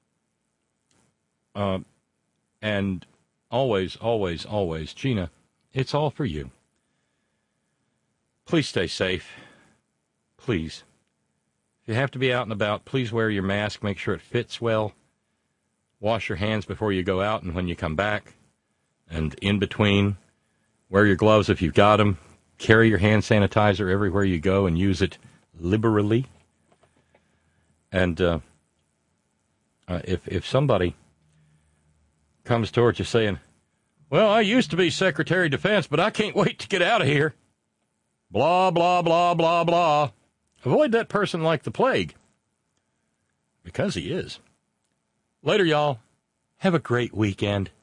Uh, and always, always, always, Gina, it's all for you. Please stay safe. Please. If you have to be out and about, please wear your mask. Make sure it fits well. Wash your hands before you go out and when you come back. And in between, wear your gloves if you've got them. Carry your hand sanitizer everywhere you go and use it liberally. And uh, uh, if if somebody comes towards you saying, well, I used to be Secretary of Defense, but I can't wait to get out of here. Blah, blah, blah, blah, blah. Avoid that person like the plague. Because he is. Later, y'all. Have a great weekend.